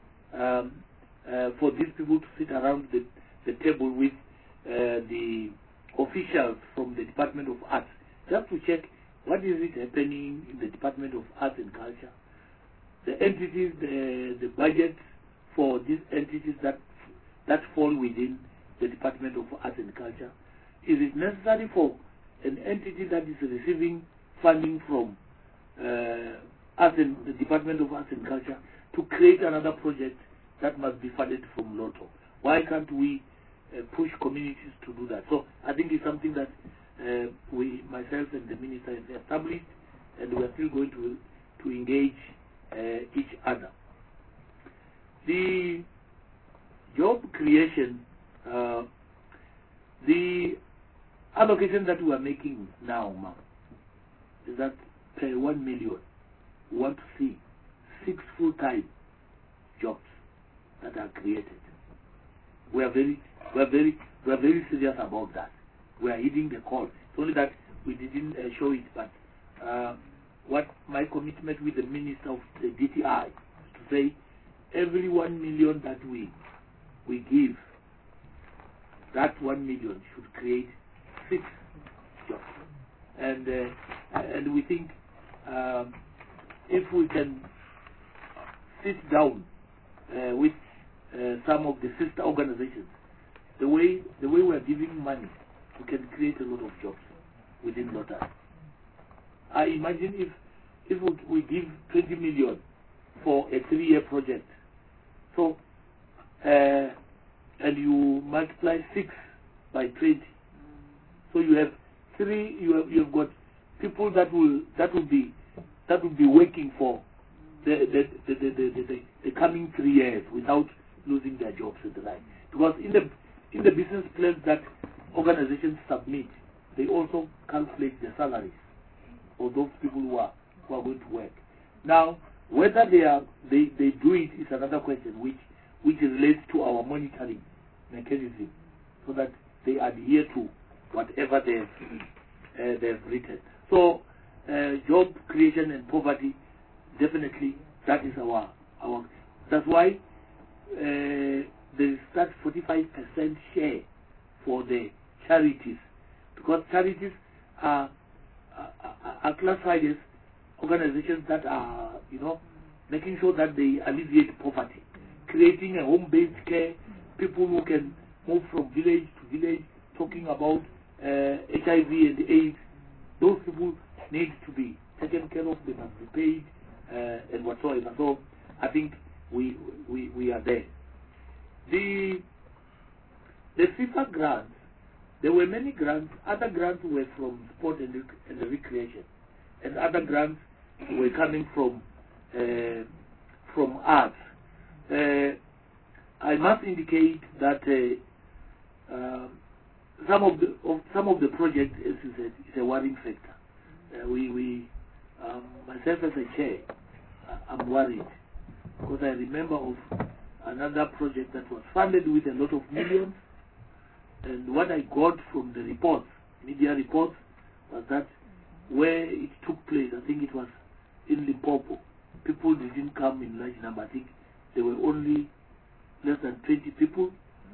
for these people to sit around the table with the officials from the Department of Arts, just to check what is it happening in the Department of Arts and Culture, the entities, the budget for these entities that fall within the Department of Arts and Culture. Is it necessary for an entity that is receiving funding from the Department of Arts and Culture to create another project that must be funded from Lotto? Why can't we push communities to do that? So I think it's something that myself and the minister have established, and we are still going to engage each other. The job creation, the allocation that we are making now, ma'am, is that per 1 million, we want to see 6 full-time jobs that are created. We are very serious about that. We are hitting the call. It's only that we didn't show it, but what my commitment with the Minister of the DTI is to say, every 1 million that we give, that 1 million should create 6 jobs. And we think if we can sit down with some of the sister organizations, the way we are giving money, we can create a lot of jobs within Lottery. I imagine if we give 20 million for a 3-year project, so and you multiply 6 by 20, so you have you've got people that will be working for the coming 3 years without losing their jobs and the like. Because in the business plans that organizations submit, they also calculate the salaries of those people who are going to work. Now, whether they do it is another question, which relates to our monitoring mechanism, so that they adhere to whatever they've written. So, job creation and poverty, definitely that is our. That's why there is that 45% share for the charities, because charities are classified as organizations that are, making sure that they alleviate poverty, creating a home-based care, people who can move from village to village, talking about HIV and AIDS. Those people need to be taken care of, they must be paid, and whatsoever. So I think we are there. The FIFA grants, there were many grants. Other grants were from sport and recreation, and other grants were coming from arts. I must indicate that some of the projects, as you said, is a worrying factor. Myself as a chair, I'm worried because I remember of another project that was funded with a lot of millions, and what I got from the reports, media reports, was that where it took place, I think it was in Limpopo, people didn't come in large number. I think there were only less than 20 people,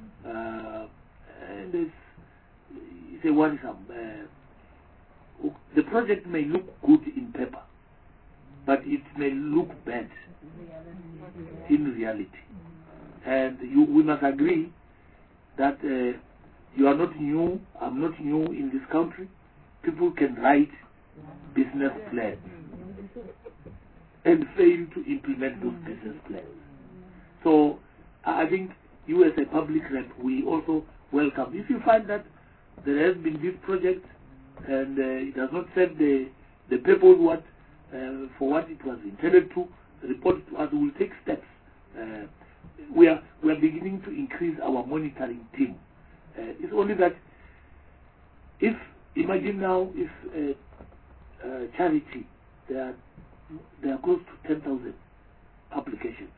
and it's a worrisome. The project may look good in paper, but it may look bad in reality. And we must agree that you are not new, I'm not new in this country. People can write business plans and fail to implement those business plans. So I think you as a public rep, we also welcome. If you find that there has been this project and it does not serve the purpose for what it was intended to, report it to us. We will take steps. We are beginning to increase our monitoring team. It's only that imagine now if charity, there are close to 10,000 applications.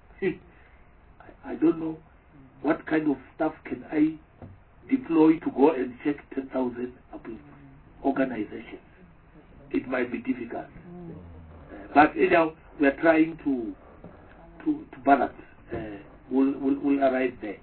I don't know what kind of stuff can I deploy to go and check 10,000 organizations. It might be difficult, but anyhow, we are trying to balance. We'll arrive there.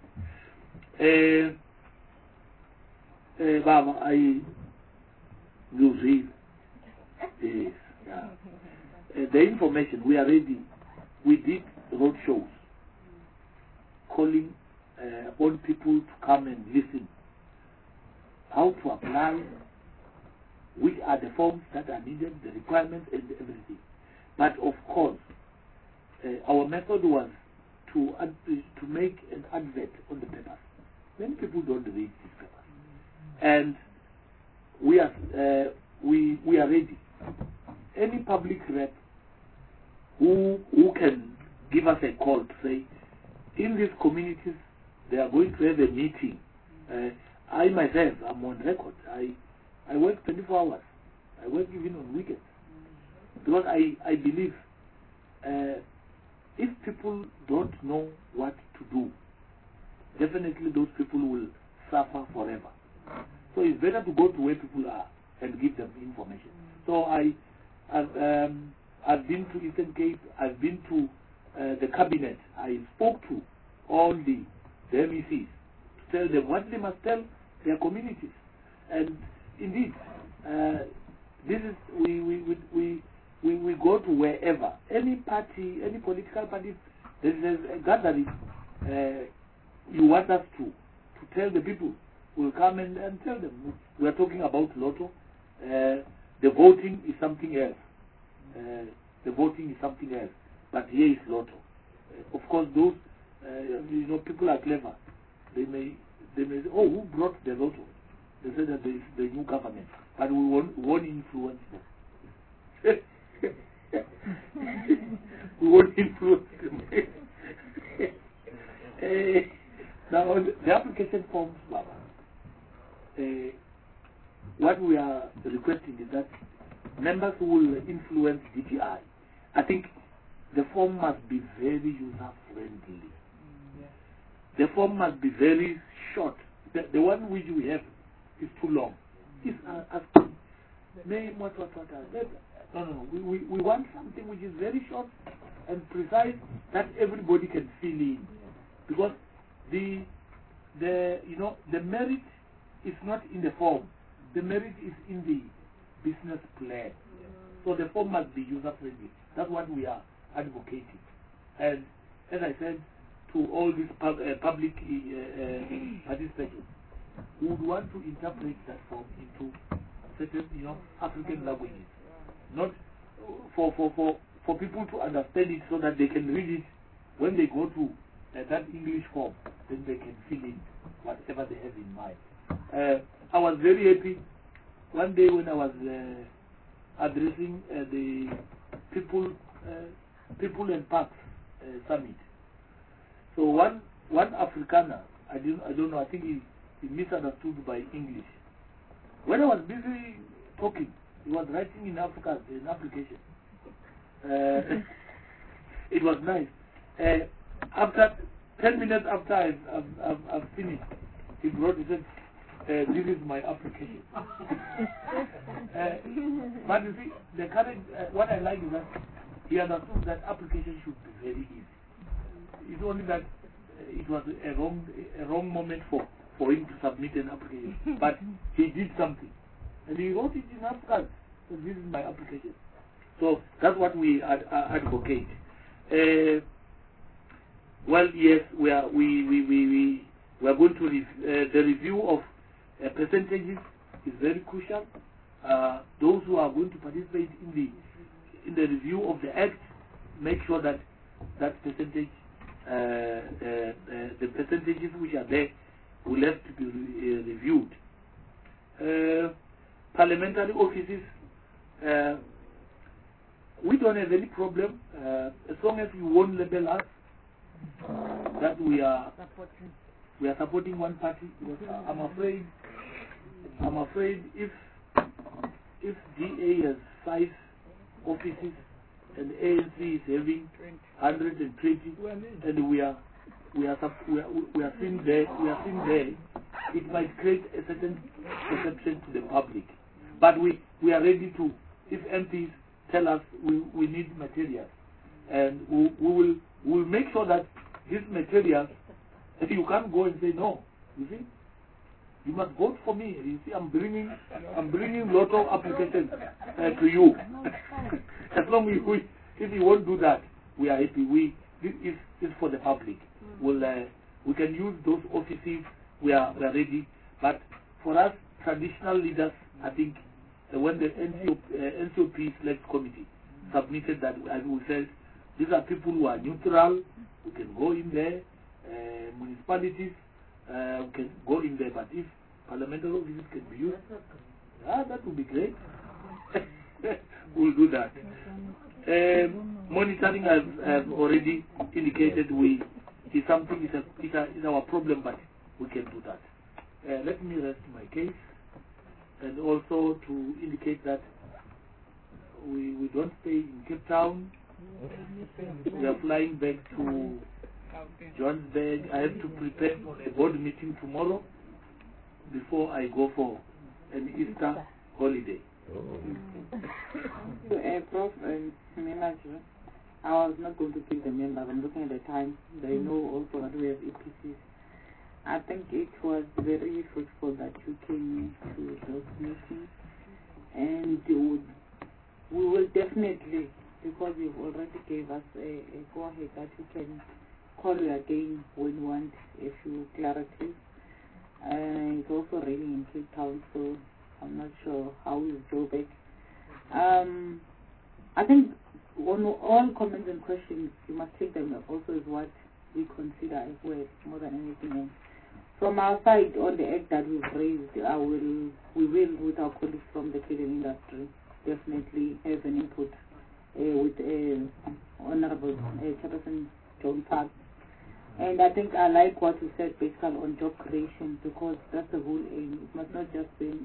Baba, I use yes, yeah. The information we are ready. We did road shows, calling on people to come and listen, how to apply, which are the forms that are needed, the requirements and everything. But of course, our method was to make an advert on the papers. Many people don't read these papers, and we are ready. Any public rep who can give us a call to say, in these communities they are going to have a meeting. I myself am on record. I work 24 hours. I work even on weekends. Because I believe if people don't know what to do, definitely those people will suffer forever. So it's better to go to where people are and give them information. So I've been to Eastern Cape. I've been to the cabinet. I spoke to all the MECs to tell them what they must tell their communities. And indeed, this is we go to wherever, any party, any political party, there's a gathering. You want us to tell the people. We'll come and tell them. We are talking about Lotto. The voting is something else. The voting is something else. But here is Lotto. Of course, those people are clever. They may say, oh, who brought the Lotto? They say that the new government, but we won't influence them. We won't influence them. Now, the application forms, Baba, what we are requesting is that members who will influence DTI, I think the form must be very user-friendly. The form must be very short. The one which we have is too long. It's asking, name what. No. We want something which is very short and precise that everybody can fill in. Because the merit is not in the form. The merit is in the business plan. So the form must be user-friendly. That's what we are advocating. And as I said, to all these public participation, we would want to interpret that form into certain, African languages. Not for people to understand it so that they can read it when they go to that English form, then they can fill in whatever they have in mind. I was very happy one day when I was addressing the People and Parks Summit. So one Afrikaner, I don't know, I think he misunderstood by English. When I was busy talking, he was writing in Africa an application. It was nice. After 10 minutes after I've finished, he said, this is my application. But you see, the current, what I like is that he understood that application should be very easy. It's only that it was a wrong moment for him to submit an application. But he did something. And he wrote it in Afrikaans. So this is my application. So that's what we advocate. Well, yes, we are going to the review of percentages is very crucial. Those who are going to participate in the review of the Act, make sure that percentage, the percentages which are there, will have to be reviewed. Parliamentary offices, we don't have any problem as long as you won't label us that we are supporting one party. Because I'm afraid if DA has 5 offices and ANC is having 120, and we are seen there, it might create a certain perception to the public. But we are ready to, if MPs tell us we need materials, and we will make sure that these materials, you can't go and say no. You see, you must vote for me. You see, I'm bringing lot of applications to you. As long as if you won't do that, we are happy. This is for the public. We can use those offices. We are ready. But for us, traditional leaders, I think when the NCOP Select Committee submitted that, as we said, these are people who are neutral. We can go in there. Municipalities, we can go in there. But if parliamentary offices can be used, that would be great. We'll do that. Monitoring, I've already indicated, is something, is our problem, but we can do that. Let me rest my case, and also to indicate that we don't stay in Cape Town. We are flying back to Johannesburg. I have to prepare for a board meeting tomorrow before I go for an Easter holiday. Prof, I was not going to give the members. I'm looking at the time. They know also that we have EPCs. I think it was very fruitful that you came to those meetings, and we will definitely, because you've already gave us a go ahead that you can call you again when you want a few clarities. It's also raining in Cape Town, so I'm not sure how is Joburg. I think on all comments and questions, you must take them also as what we consider as well, more than anything else. From our side, on the act that we've raised, we will, with our colleagues from the cleaning industry, definitely have an input with Honorable Chairperson John Park. And I think I like what you said basically on job creation, because that's the whole aim. It must not just be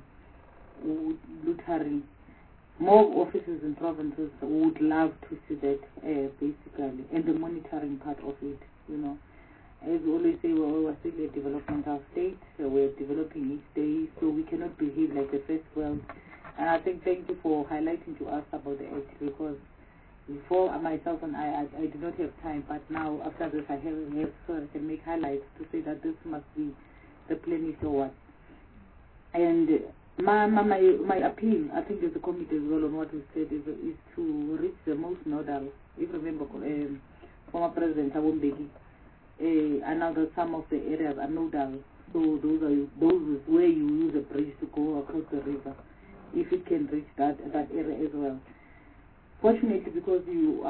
Lutari. More offices and provinces would love to see that basically, and the monitoring part of it, you know. As we always say, we're still a developmental state, so we're developing each day, so we cannot behave like the first world. And I think thank you for highlighting to us about the act, because before myself and I did not have time, but now after this I have so I can make highlights to say that this must be the plan forward. And my appeal, I think as a committee as well on what we said, is to reach the most nodal. If you remember, former President Awombegi announced some of the areas are nodal, so those is where you use a bridge to go across the river. If it can reach that area as well. Fortunately, because you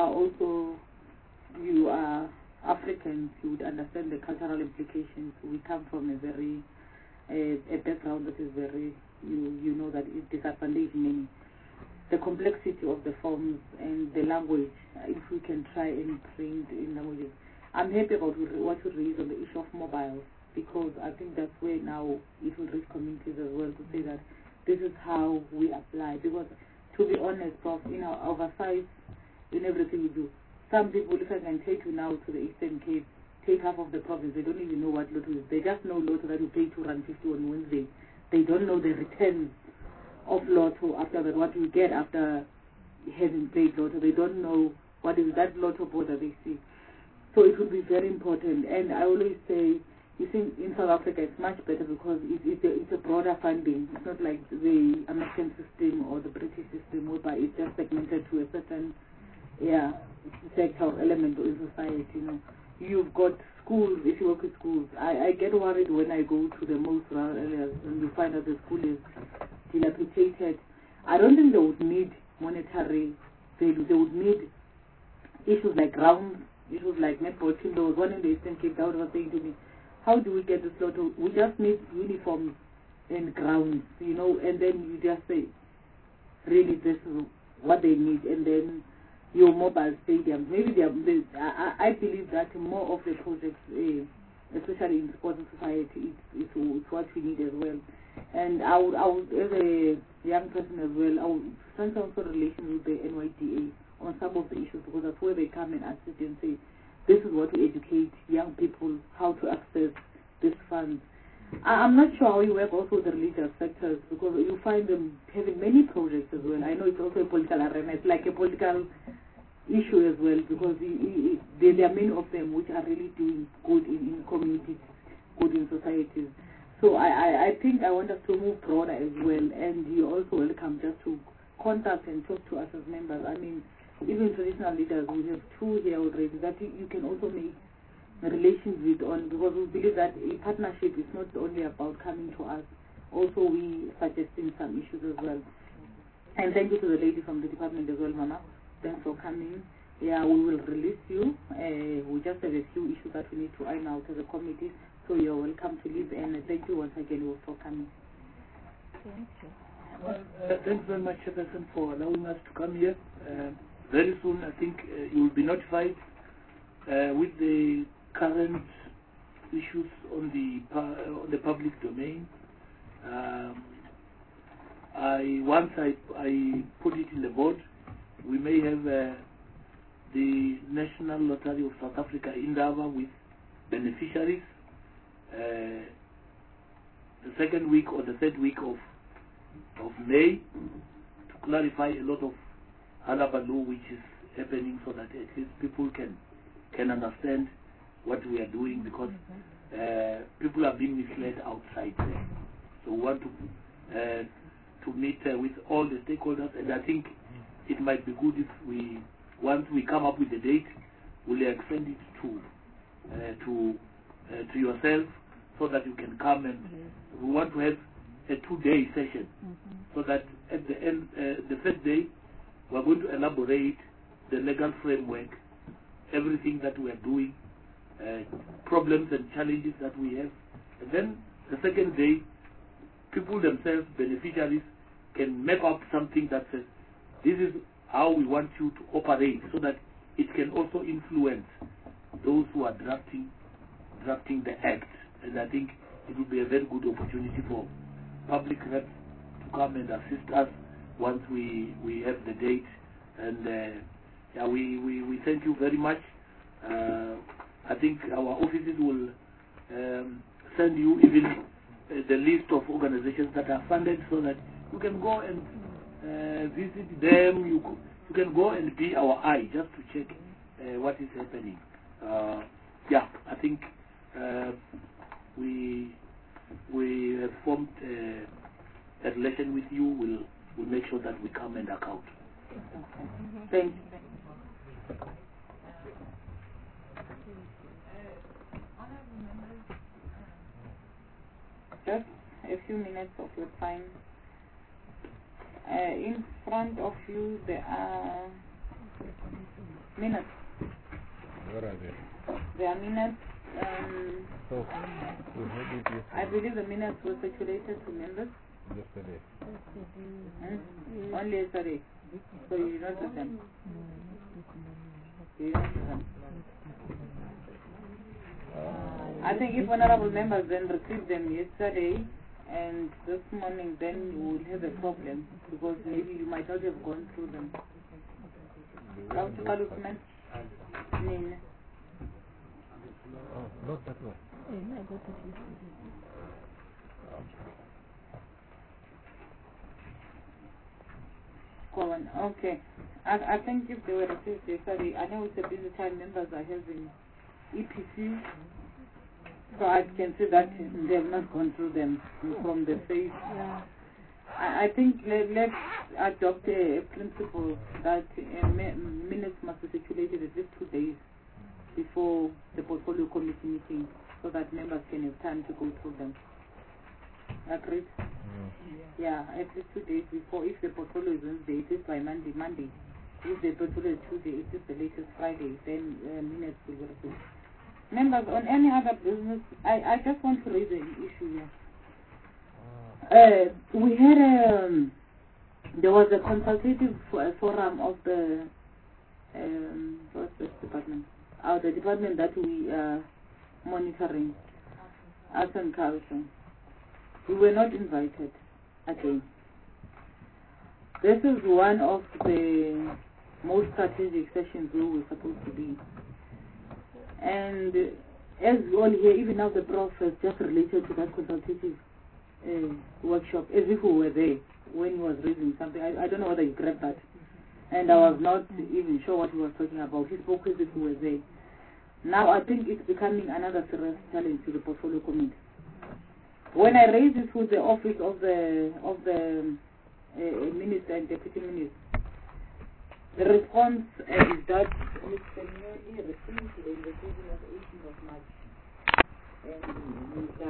are Africans, you would understand the cultural implications. We come from a very a background that is very, you know that it disadvantages many. The complexity of the forms and the language, if we can try and bring it in languages. I'm happy about what you raised on the issue of mobiles, because I think that's where now it will reach communities as well to say that this is how we apply. Because to be honest, Prof, in our oversight in everything we do, some people, if I can take you now to the Eastern Cape, take half of the province, they don't even know what lotto is. They just know lotto that you pay R250 on Wednesday. They don't know the returns of lotto after that, what you get after having played lotto. They don't know what is that lotto board that they see. So it would be very important. And I always say, you think in South Africa it's much better because it's a broader funding. It's not like the American system or the British system whereby it's just segmented to a certain sector or element in society. You know, you've got schools. If you work with schools, I get worried when I go to the most rural areas and you find that the school is dilapidated. I don't think they would need monetary value. They would need issues like grounds, issues like netball team. There was one in the Eastern Cape that was saying to me, how do we get this lotto? We just need uniforms and grounds, you know, and then you just say, really, this is what they need, and then your mobile stadiums. Maybe I believe that more of the projects, especially in sports and society, it's what we need as well. And I would, as a young person as well, I would strengthen also relations with the NYDA on some of the issues, because that's where they come and assist and say, this is what we educate young people, how to access these funds. I'm not sure how you work also with the religious sectors, because you find them having many projects as well. I know it's also a political arena. It's like a political issue as well, because there are many of them which are really doing good in communities, good in societies. So I think I want us to move broader as well, and you're also welcome just to contact and talk to us as members. I mean, even traditional leaders, we have two here already that you can also make relations with on, because we believe that a partnership is not only about coming to us, also we suggesting some issues as well. And thank you to the lady from the department as well, Mama. Thanks for coming. Yeah, we will release you. We just have a few issues that we need to iron out as a committee, so you're welcome to leave, and thank you once again for coming. Thank you. Well, thanks very much, Chairperson, for allowing us to come here. Very soon, I think you will be notified with the current issues on the public domain. Once I put it in the board, we may have the National Lottery of South Africa Indaba with beneficiaries the second week or the third week of May, to clarify a lot of halabaloo which is happening, so that at least people can understand what we are doing, because people are being misled outside there. So we want to meet with all the stakeholders, and I think it might be good if once we come up with the date, we'll extend it to yourself, so that you can come, and we want to have a 2-day session, so that at the end, the first day, we're going to elaborate the legal framework, everything that we are doing, problems and challenges that we have. And then the second day, people themselves, beneficiaries, can make up something that says, this is how we want you to operate, so that it can also influence those who are drafting the act. And I think it will be a very good opportunity for public reps to come and assist us once we have the date. And we thank you very much. I think our offices will send you even the list of organizations that are funded, so that you can go and visit them. You can go and be our eye, just to check what is happening. I think we have formed a relation with you. We'll make sure that we come and account. Thank you. Just a few minutes of your time. In front of you there are minutes. Where are they? There are minutes So, we had it yesterday. I believe the minutes were circulated to members. Yesterday. Only yesterday. So you not with them. You not with them. I think if honorable members then received them yesterday and this morning, then you will have a problem because maybe you might not have gone through them. How to call it, man? Oh, not that one. Okay. I think if they were received yesterday, I know it's a busy time, members are having EPC, so I can say that they have not gone through them from the face. Yeah. I think let's adopt a principle that minutes must be circulated at least 2 days before the portfolio committee meeting so that members can have time to go through them. Agreed? Yeah, at least 2 days before. If the portfolio is Wednesday, it is by Monday. If the portfolio is Tuesday, it is the latest Friday, then minutes will be received. Members, on any other business, I just want to raise an issue here. We had there was a consultative forum of the what's this department? The department that we are monitoring, Arts and Culture. We were not invited again. This is one of the most strategic sessions we were supposed to be. And as we all hear, even now the prof has just related to that consultative workshop as if we were there when he was reading something. I don't know whether you grabbed that. And I was not even sure what he was talking about. He spoke as if we were there. Now I think it's becoming another serious challenge to the portfolio committee. When I raised this with the office of the minister and deputy minister, the response is that Mr. Nyoni received the invitation on the 18th of March. And Mr.